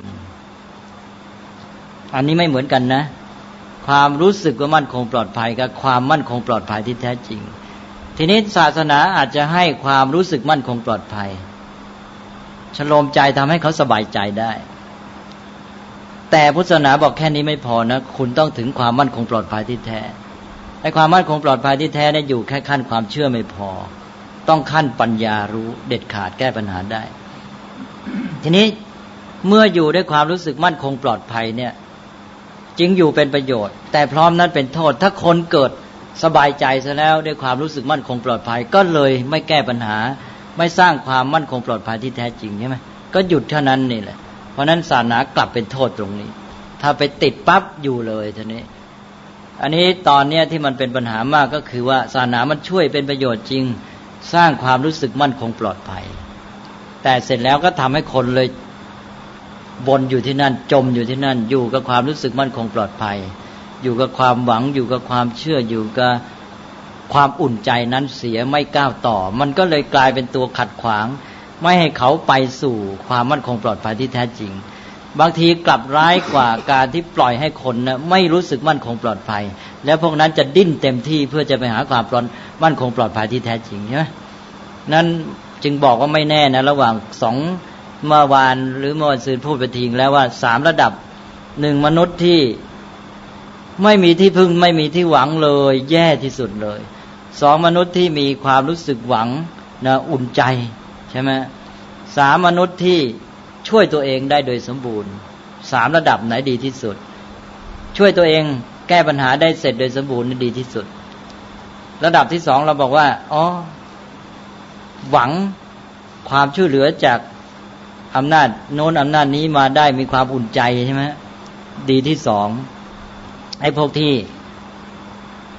ๆอันนี้ไม่เหมือนกันนะความรู้สึกว่ามั่นคงปลอดภัยกับความมั่นคงปลอดภัยที่แท้จริงทีนี้ศาสนาอาจจะให้ความรู้สึกมั่นคงปลอดภัยชโลมใจทำให้เขาสบายใจได้แต่พุทธศาสนาบอกแค่นี้ไม่พอนะคุณต้องถึงความมั่นคงปลอดภัยที่แท้ไอ้ความมั่นคงปลอดภัยที่แท้เนี่ยอยู่แค่ขั้นความเชื่อไม่พอต้องขั้นปัญญารู้เด็ดขาดแก้ปัญหาได้ทีนี้เมื่ออยู่ด้วยความรู้สึกมั่นคงปลอดภัยเนี่ยจึงอยู่เป็นประโยชน์แต่พร้อมนั้นเป็นโทษถ้าคนเกิดสบายใจซะแล้วด้วยความรู้สึกมั่นคงปลอดภัยก็เลยไม่แก้ปัญหาไม่สร้างความมั่นคงปลอดภัยที่แท้จริงใช่ไหมก็หยุดเท่านั้นนี่แหละเพราะนั้นศาสนากลับเป็นโทษตรงนี้ถ้าไปติดปั๊บอยู่เลยทีนี้อันนี้ตอนเนี้ยที่มันเป็นปัญหามากก็คือว่าศาสนามันช่วยเป็นประโยชน์จริงสร้างความรู้สึกมั่นคงปลอดภัยแต่เสร็จแล้วก็ทำให้คนเลยวนอยู่ที่นั่นจมอยู่ที่นั่นอยู่กับความรู้สึกมั่นคงปลอดภัยอยู่กับความหวังอยู่กับความเชื่ออยู่กับความอุ่นใจนั้นเสียไม่ก้าวต่อมันก็เลยกลายเป็นตัวขัดขวางไม่ให้เขาไปสู่ความมั่นคงปลอดภัยที่แท้จริงบางทีกลับร้ายกว่าการที่ปล่อยให้คนนะไม่รู้สึกมั่นคงปลอดภัยแล้วพวกนั้นจะดิ้นเต็มที่เพื่อจะไปหาความปลอดมั่นคงปลอดภัยที่แท้จริงใช่ไหมนั้นจึงบอกว่าไม่แน่นะระหว่างสองเมื่อวานหรือเมื่อวันซืนพูดไปทิ้งแล้วว่าสามระดับหนึ่งมนุษย์ที่ไม่มีที่พึ่งไม่มีที่หวังเลยแย่ที่สุดเลยสองมนุษย์ที่มีความรู้สึกหวังนะอุ่นใจใช่ไหมสามมนุษย์ที่ช่วยตัวเองได้โดยสมบูรณ์สามระดับไหนดีที่สุดช่วยตัวเองแก้ปัญหาได้เสร็จโดยสมบูรณ์ดีที่สุดระดับที่สองเราบอกว่าอ๋อหวังความช่วยเหลือจากอำนาจโน้นอำนาจนี้มาได้มีความอุ่นใจใช่ไหมดีที่สองไอ้พวกที่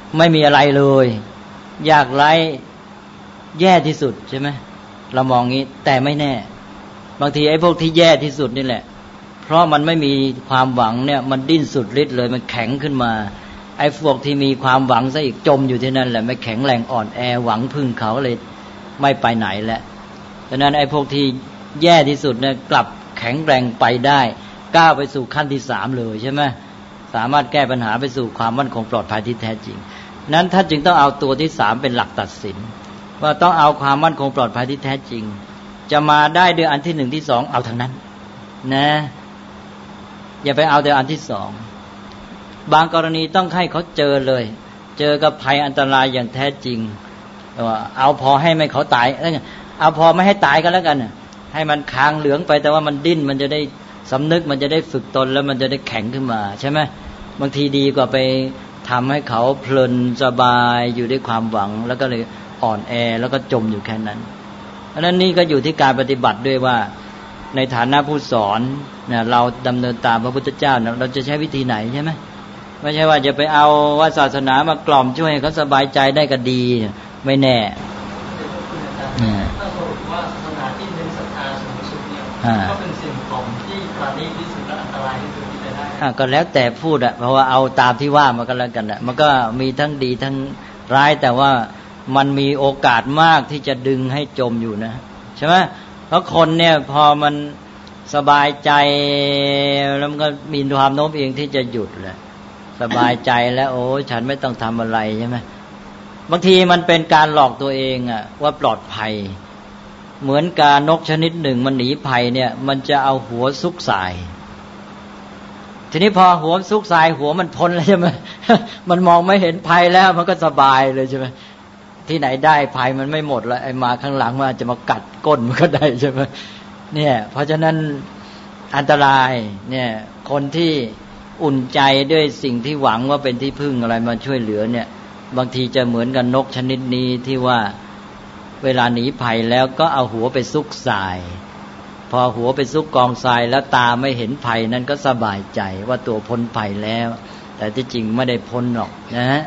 ไม่มีอะไรเลยยากไร้แย่ที่สุดใช่ไหมเรามองงี้แต่ไม่แน่บางทีไอ้พวกที่แย่ที่สุดนี่แหละเพราะมันไม่มีความหวังเนี่ยมันดิ้นสุดฤทธิ์เลยมันแข็งขึ้นมาไอ้พวกที่มีความหวังซะอีกจมอยู่ที่นั่นแหละไม่แข็งแรงอ่อนแอหวังพึ่งเขาเลยไม่ไปไหนแล้วดังนั้นไอ้พวกที่แย่ที่สุดเนี่ยกลับแข็งแรงไปได้ก้าวไปสู่ขั้นที่สามเลยใช่ไหมสามารถแก้ปัญหาไปสู่ความมั่นคงปลอดภัยที่แท้จริงนั้นท่านจึงต้องเอาตัวที่สามเป็นหลักตัดสินว่าต้องเอาความมั่นคงปลอดภัยที่แท้จริงจะมาได้ด้วยอันที่หนึ่งที่สองเอาทางนั้นนะอย่าไปเอาแต่อันที่สองบางกรณีต้องให้เขาเจอเลยเจอกับภัยอันตรายอย่างแท้จริงว่าเอาพอให้ไม่เขาตายเอาพอไม่ให้ตายก็แล้วกันให้มันคางเหลืองไปแต่ว่ามันดิ้นมันจะได้สำนึกมันจะได้ฝึกตนแล้วมันจะได้แข็งขึ้นมาใช่ไหมบางทีดีกว่าไปทำให้เขาเพลินสบายอยู่ด้วยความหวังแล้วก็เลยอ่อนแอแล้วก็จมอยู่แค่นั้นเพราะนั้นนี่ก็อยู่ที่การปฏิบัติด้วยว่าในฐานะผู้สอนเนี่ยเราดำเนินตามพระพุทธเจ้าเราจะใช้วิธีไหนใช่ไหมไม่ใช่ว่าจะไปเอาว่าศาสนามากล่อมช่วยให้เขาสบายใจได้ก็ดีไม่แน่ถ้าสรุปว่าศาสนาที่เน้นศรัทธาสูงสุดเนี่ยก็เป็นสิ่งของที่ปราณีตที่สุดและอันตรายที่สุดที่จะได้ก็แล้วแต่พูดอ่ะเพราะว่าเอาตามที่ว่ามาก็แล้วกันอ่ะมันก็มีทั้งดีทั้งร้ายแต่ว่ามันมีโอกาสมากที่จะดึงให้จมอยู่นะใช่ไหมเพราะคนเนี่ยพอมันสบายใจแล้วมันก็มีความโน้มเอียงที่จะหยุดแหละสบายใจแล้วโอ้ฉันไม่ต้องทำอะไรใช่ไหมบางทีมันเป็นการหลอกตัวเองอ่ะว่าปลอดภัยเหมือนกานกชนิดหนึ่งมันหนีภัยเนี่ยมันจะเอาหัวซุกใส่ทีนี้พอหัวซุกใส่หัวมันพ้นแล้วใช่ไหมมันมองไม่เห็นภัยแล้วมันก็สบายเลยใช่ไหมที่ไหนได้ภัยมันไม่หมดแล้วไอ้มาข้างหลังมันจะมากัดก้นมันก็ได้ใช่ไหมเนี่ยเพราะฉะนั้นอันตรายเนี่ยคนที่อุ่นใจด้วยสิ่งที่หวังว่าเป็นที่พึ่งอะไรมาช่วยเหลือเนี่ยบางทีจะเหมือนกับนกชนิดนี้ที่ว่าเวลาหนีภัยแล้วก็เอาหัวไปซุกทรายพอหัวไปซุกกองทรายแล้วตาไม่เห็นภัยนั้นก็สบายใจว่าตัวพ้นภัยแล้วแต่ที่จริงไม่ได้พ้นหรอกนะฮะ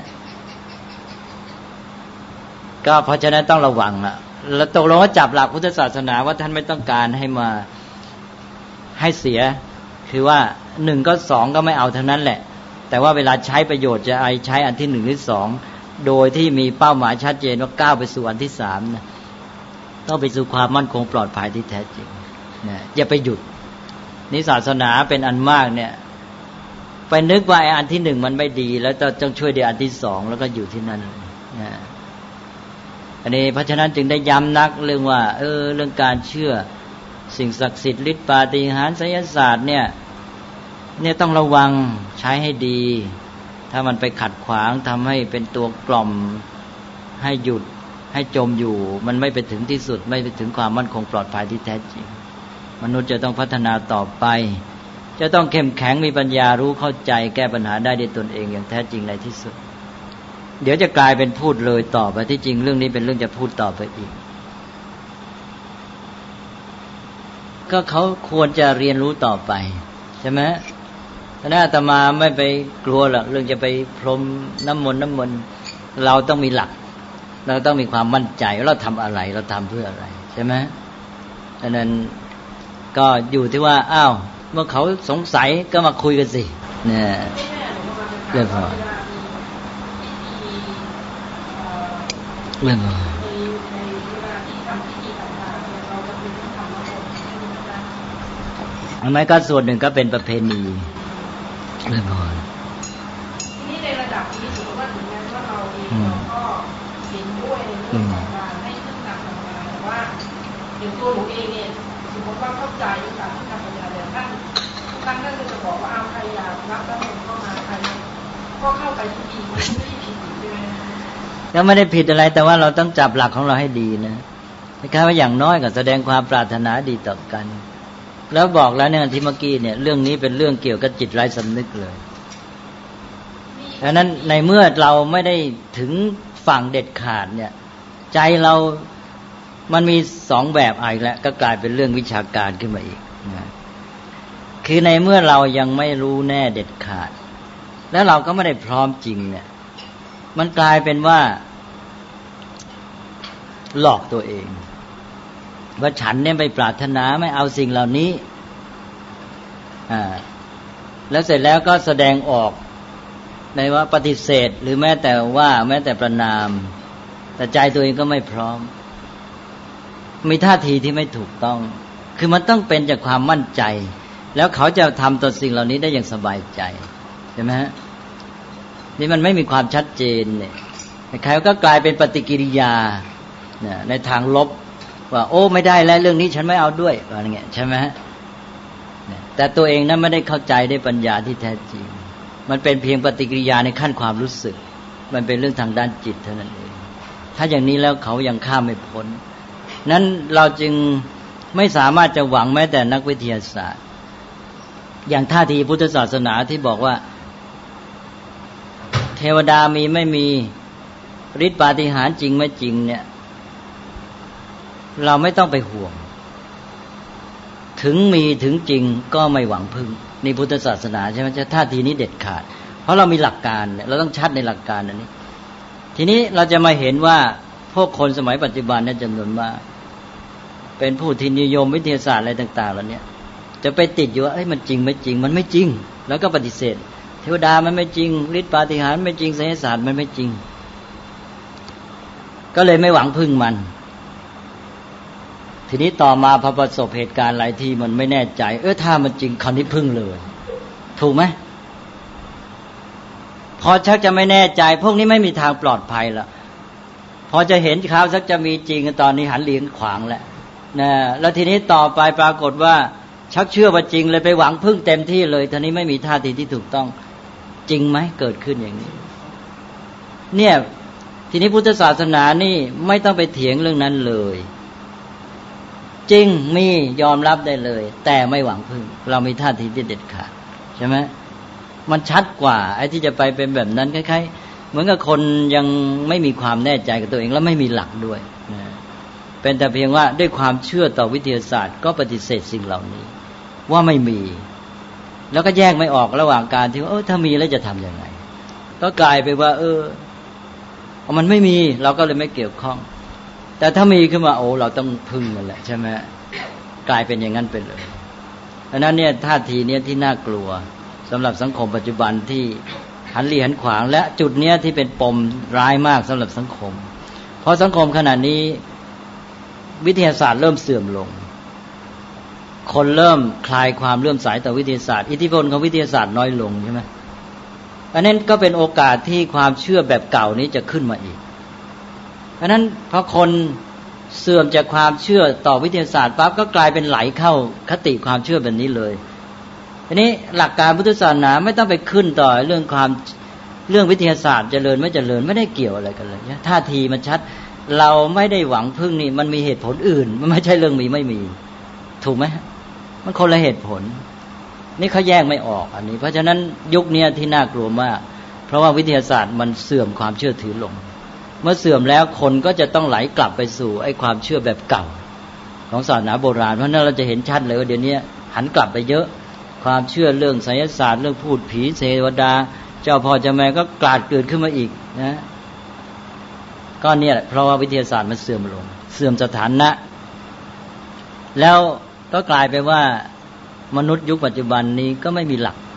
ก็เพราะฉะนั้นต้องระวังอ่ะแล้วตกลงว่าจับหลักพุทธศาสนาว่าท่านไม่ต้องการให้มาให้เสียคือว่าหนึ่งก็สองก็ไม่เอาทั้งนั้นแหละแต่ว่าเวลาใช้ประโยชน์จะไอใช้อันที่หนึ่งหรือสองโดยที่มีเป้าหมายชัดเจนว่าก้าวไปสู่อันที่สามนะต้องไปสู่ความมั่นคงปลอดภัยที่แท้จริงนะอย่าไปหยุดนี่ศาสนาเป็นอันมากเนี่ยไปนึกว่าไอ้อันที่หนึ่งมันไม่ดีแล้วต้องช่วยเดี๋ยวอันที่สองแล้วก็อยู่ที่นั่นนะอันนี้เพราะฉะนั้นจึงได้ย้ำนักเรื่องว่าเออเรื่องการเชื่อสิ่งศักดิ์สิทธิ์ฤทธิ์ปาฏิหาริย์ไสยศาสตร์เนี่ยเนี่ยต้องระวังใช้ให้ดีถ้ามันไปขัดขวางทำให้เป็นตัวกล่อมให้หยุดให้จมอยู่มันไม่ไปถึงที่สุดไม่ไปถึงความมั่นคงปลอดภัยที่แท้จริงมนุษย์จะต้องพัฒนาต่อไปจะต้องเข้มแข็งมีปัญญารู้เข้าใจแก้ปัญหาได้ด้วยตนเองอย่างแท้จริงในที่สุดเดี๋ยวจะกลายเป็นพูดเลยต่อไปที่จริงเรื่องนี้เป็นเรื่องจะพูดต่อไปอีกก็เขาควรจะเรียนรู้ต่อไปใช่ไหมถ้าอาตมาไม่ไปกลัวหรอกเรื่องจะไปพรมน้ำมนต์น้ำมนต์เราต้องมีหลักเราต้องมีความมั่นใจว่าเราทำอะไรเราทำเพื่ออะไรใช่ไหมดังนั้นก็อยู่ที่ว่าอ้าวเมื่อเขาสงสัยก็มาคุยกันสิเนี่ยเรื่องพอเรื่องพออันนั้นก็ส่วนหนึ่งก็เป็นประเพณีเรื่องพอทีนี้ในระดับนี้ถือว่าถึงแม้ว่าเราเองเราก็เห็นด้วยในเรื่องของการให้ขึ้นนำทำงานแต่ว่าอย่างตัวหนูเองเนี่ยสมมติว่าเข้าใจในการที่ทำปัญญาเนี่ยท่านท่านท่านจะบอกว่าเอาใครอยากรับแล้วผมเข้ามาใครก็เข้าไปที่ดีไม่ได้ผิดใช่ไหมก็ไม่ได้ผิดอะไรแต่ว่าเราต้องจับหลักของเราให้ดีนะนะครับว่าอย่างน้อยก็แสดงความปรารถนาดีต่อกันแล้วบอกแล้วเนี่ยที่เมื่อกี้เนี่ยเรื่องนี้เป็นเรื่องเกี่ยวกับจิตไร้สำนึกเลยดังนั้นในเมื่อเราไม่ได้ถึงฝั่งเด็ดขาดเนี่ยใจเรามันมีสองแบบอีกแล้วก็กลายเป็นเรื่องวิชาการขึ้นมาอีกนะคือในเมื่อเรายังไม่รู้แน่เด็ดขาดแล้วเราก็ไม่ได้พร้อมจริงเนี่ยมันกลายเป็นว่าหลอกตัวเองว่าฉันเนี่ยไปปรารถนาไม่เอาสิ่งเหล่านี้อ่าแล้วเสร็จแล้วก็แสดงออกในว่าปฏิเสธหรือแม้แต่ว่าแม้แต่ประณามแต่ใจตัวเองก็ไม่พร้อมมีท่าทีที่ไม่ถูกต้องคือมันต้องเป็นจากความมั่นใจแล้วเขาจะทำต่อสิ่งเหล่านี้ได้อย่างสบายใจใช่ไหมฮะนี่มันไม่มีความชัดเจนเนี่ยใครก็กลายเป็นปฏิกิริยาเนี่ยในทางลบว่าโอ้ไม่ได้แล้วเรื่องนี้ฉันไม่เอาด้วยอะไรเงี้ยใช่ไหมฮะแต่ตัวเองนั้นไม่ได้เข้าใจได้ปัญญาที่แท้จริงมันเป็นเพียงปฏิกิริยาในขั้นความรู้สึกมันเป็นเรื่องทางด้านจิตเท่านั้นเองถ้าอย่างนี้แล้วเขายังข้ามไม่พ้นนั้นเราจึงไม่สามารถจะหวังแม้แต่นักวิทยาศาสตร์อย่างท่าทีพุทธศาสนาที่บอกว่าเทวดามีไม่มีฤทธิปาฏิหาริย์จริงไม่จริงเนี่ยเราไม่ต้องไปห่วงถึงมีถึงจริงก็ไม่หวังพึ่งนี่พุทธศาสนาใช่ไหมจะท่าทีนี้เด็ดขาดเพราะเรามีหลักการเราต้องชัดในหลักการอันนี้ทีนี้เราจะมาเห็นว่าพวกคนสมัยปัจจุบันเนี่ยจำนวนมากเป็นผู้ที่นิยมวิทยาศาสตร์อะไรต่างๆเหล่านี้จะไปติดอยู่ว่าเอ้ยมันจริงไม่จริงมันไม่จริงแล้วก็ปฏิเสธเทวดามันไม่จริงฤทธิปาฏิหาริย์ไม่จริงไสยศาสตร์มันไม่จริงก็เลยไม่หวังพึ่งมันทีนี้ต่อมาพอประสบเหตุการณ์หลายที่มันไม่แน่ใจเออถ้ามันจริงคราวนี้พึ่งเลยถูกไหมพอชักจะไม่แน่ใจพวกนี้ไม่มีทางปลอดภัยละพอจะเห็นข่าวสักจะมีจริงตอนนี้หันเหลียงขวางแล้วนะแล้วทีนี้ต่อไปปรากฏว่าชักเชื่อว่าจริงเลยไปหวังพึ่งเต็มที่เลยทีนี้ไม่มีท่าทีที่ถูกต้องจริงไหมเกิดขึ้นอย่างนี้เนี่ยทีนี้พุทธศาสนานี่ไม่ต้องไปเถียงเรื่องนั้นเลยจริงมียอมรับได้เลยแต่ไม่หวังพึ่งเรามีท่าทีที่เด็ดขาดใช่ไหมมันชัดกว่าไอ้ที่จะไปเป็นแบบนั้นคล้ายๆเหมือนกับคนยังไม่มีความแน่ใจกับตัวเองแล้วไม่มีหลักด้วยนะเป็นแต่เพียงว่าด้วยความเชื่อต่อวิทยาศาสตร์ก็ปฏิเสธสิ่งเหล่านี้ว่าไม่มีแล้วก็แยกไม่ออกระหว่างการที่ว่าเออถ้ามีแล้วจะทำยังไงก็กลายไปว่าเออมันไม่มีเราก็เลยไม่เกี่ยวข้องแต่ถ้ามีขึ้นมาโอ้เราต้องพึ่งมันแหละใช่ไหมกลายเป็นอย่างนั้นไปเลยเพราะนั้นเนี่ยท่าทีเนี้ยที่น่ากลัวสำหรับสังคมปัจจุบันที่หันเหลี่ยหันขวางและจุดเนี้ยที่เป็นปมร้ายมากสำหรับสังคมเพราะสังคมขณะนี้วิทยาศาสตร์เริ่มเสื่อมลงคนเริ่มคลายความเลื่อมใสต่อวิทยาศาสตร์อิทธิพลของวิทยาศาสตร์น้อยลงใช่ไหมอันนั้นก็เป็นโอกาสที่ความเชื่อแบบเก่านี้จะขึ้นมาอีกเพราะนั้นพอคนเสื่อมจากความเชื่อต่อวิทยาศาสตร์ปั๊บก็กลายเป็นไหลเข้าคติความเชื่อแบบนี้เลยทีนี้หลักการพุทธศาสนาไม่ต้องไปขึ้นต่อเรื่องความเรื่องวิทยาศาสตร์เจริญไม่เจริญไม่ได้เกี่ยวอะไรกันเลยท่าทีมันชัดเราไม่ได้หวังพึ่งนี่มันมีเหตุผลอื่นมันไม่ใช่เรื่องมีไม่มีถูกไหมมันคนละเหตุผลนี่เขาแยกไม่ออกอันนี้เพราะฉะนั้นยุคนี้ที่น่ากลัวมากเพราะว่าวิทยาศาสตร์มันเสื่อมความเชื่อถือลงเมื่อเสื่อมแล้วคนก็จะต้องไหลกลับไปสู่ไอ้ความเชื่อแบบเก่าของศาสนาโบราณเพราะนั้นเราจะเห็นชัดเลยว่าเดี๋ยวนี้หันกลับไปเยอะความเชื่อเรื่องไสยศาสตร์เรื่องพูดผีเทวดาเจ้าพ่อเจ้าแม่ก็กลาดเกิดขึ้นมาอีกนะก็เนี่ยเพราะว่าวิทยาศาสตร์มันเสื่อมลงเสื่อมสถานะแล้วก็กลายไปว่ามนุษย์ยุคปัจจุบันนี้ก็ไม่มีหลัก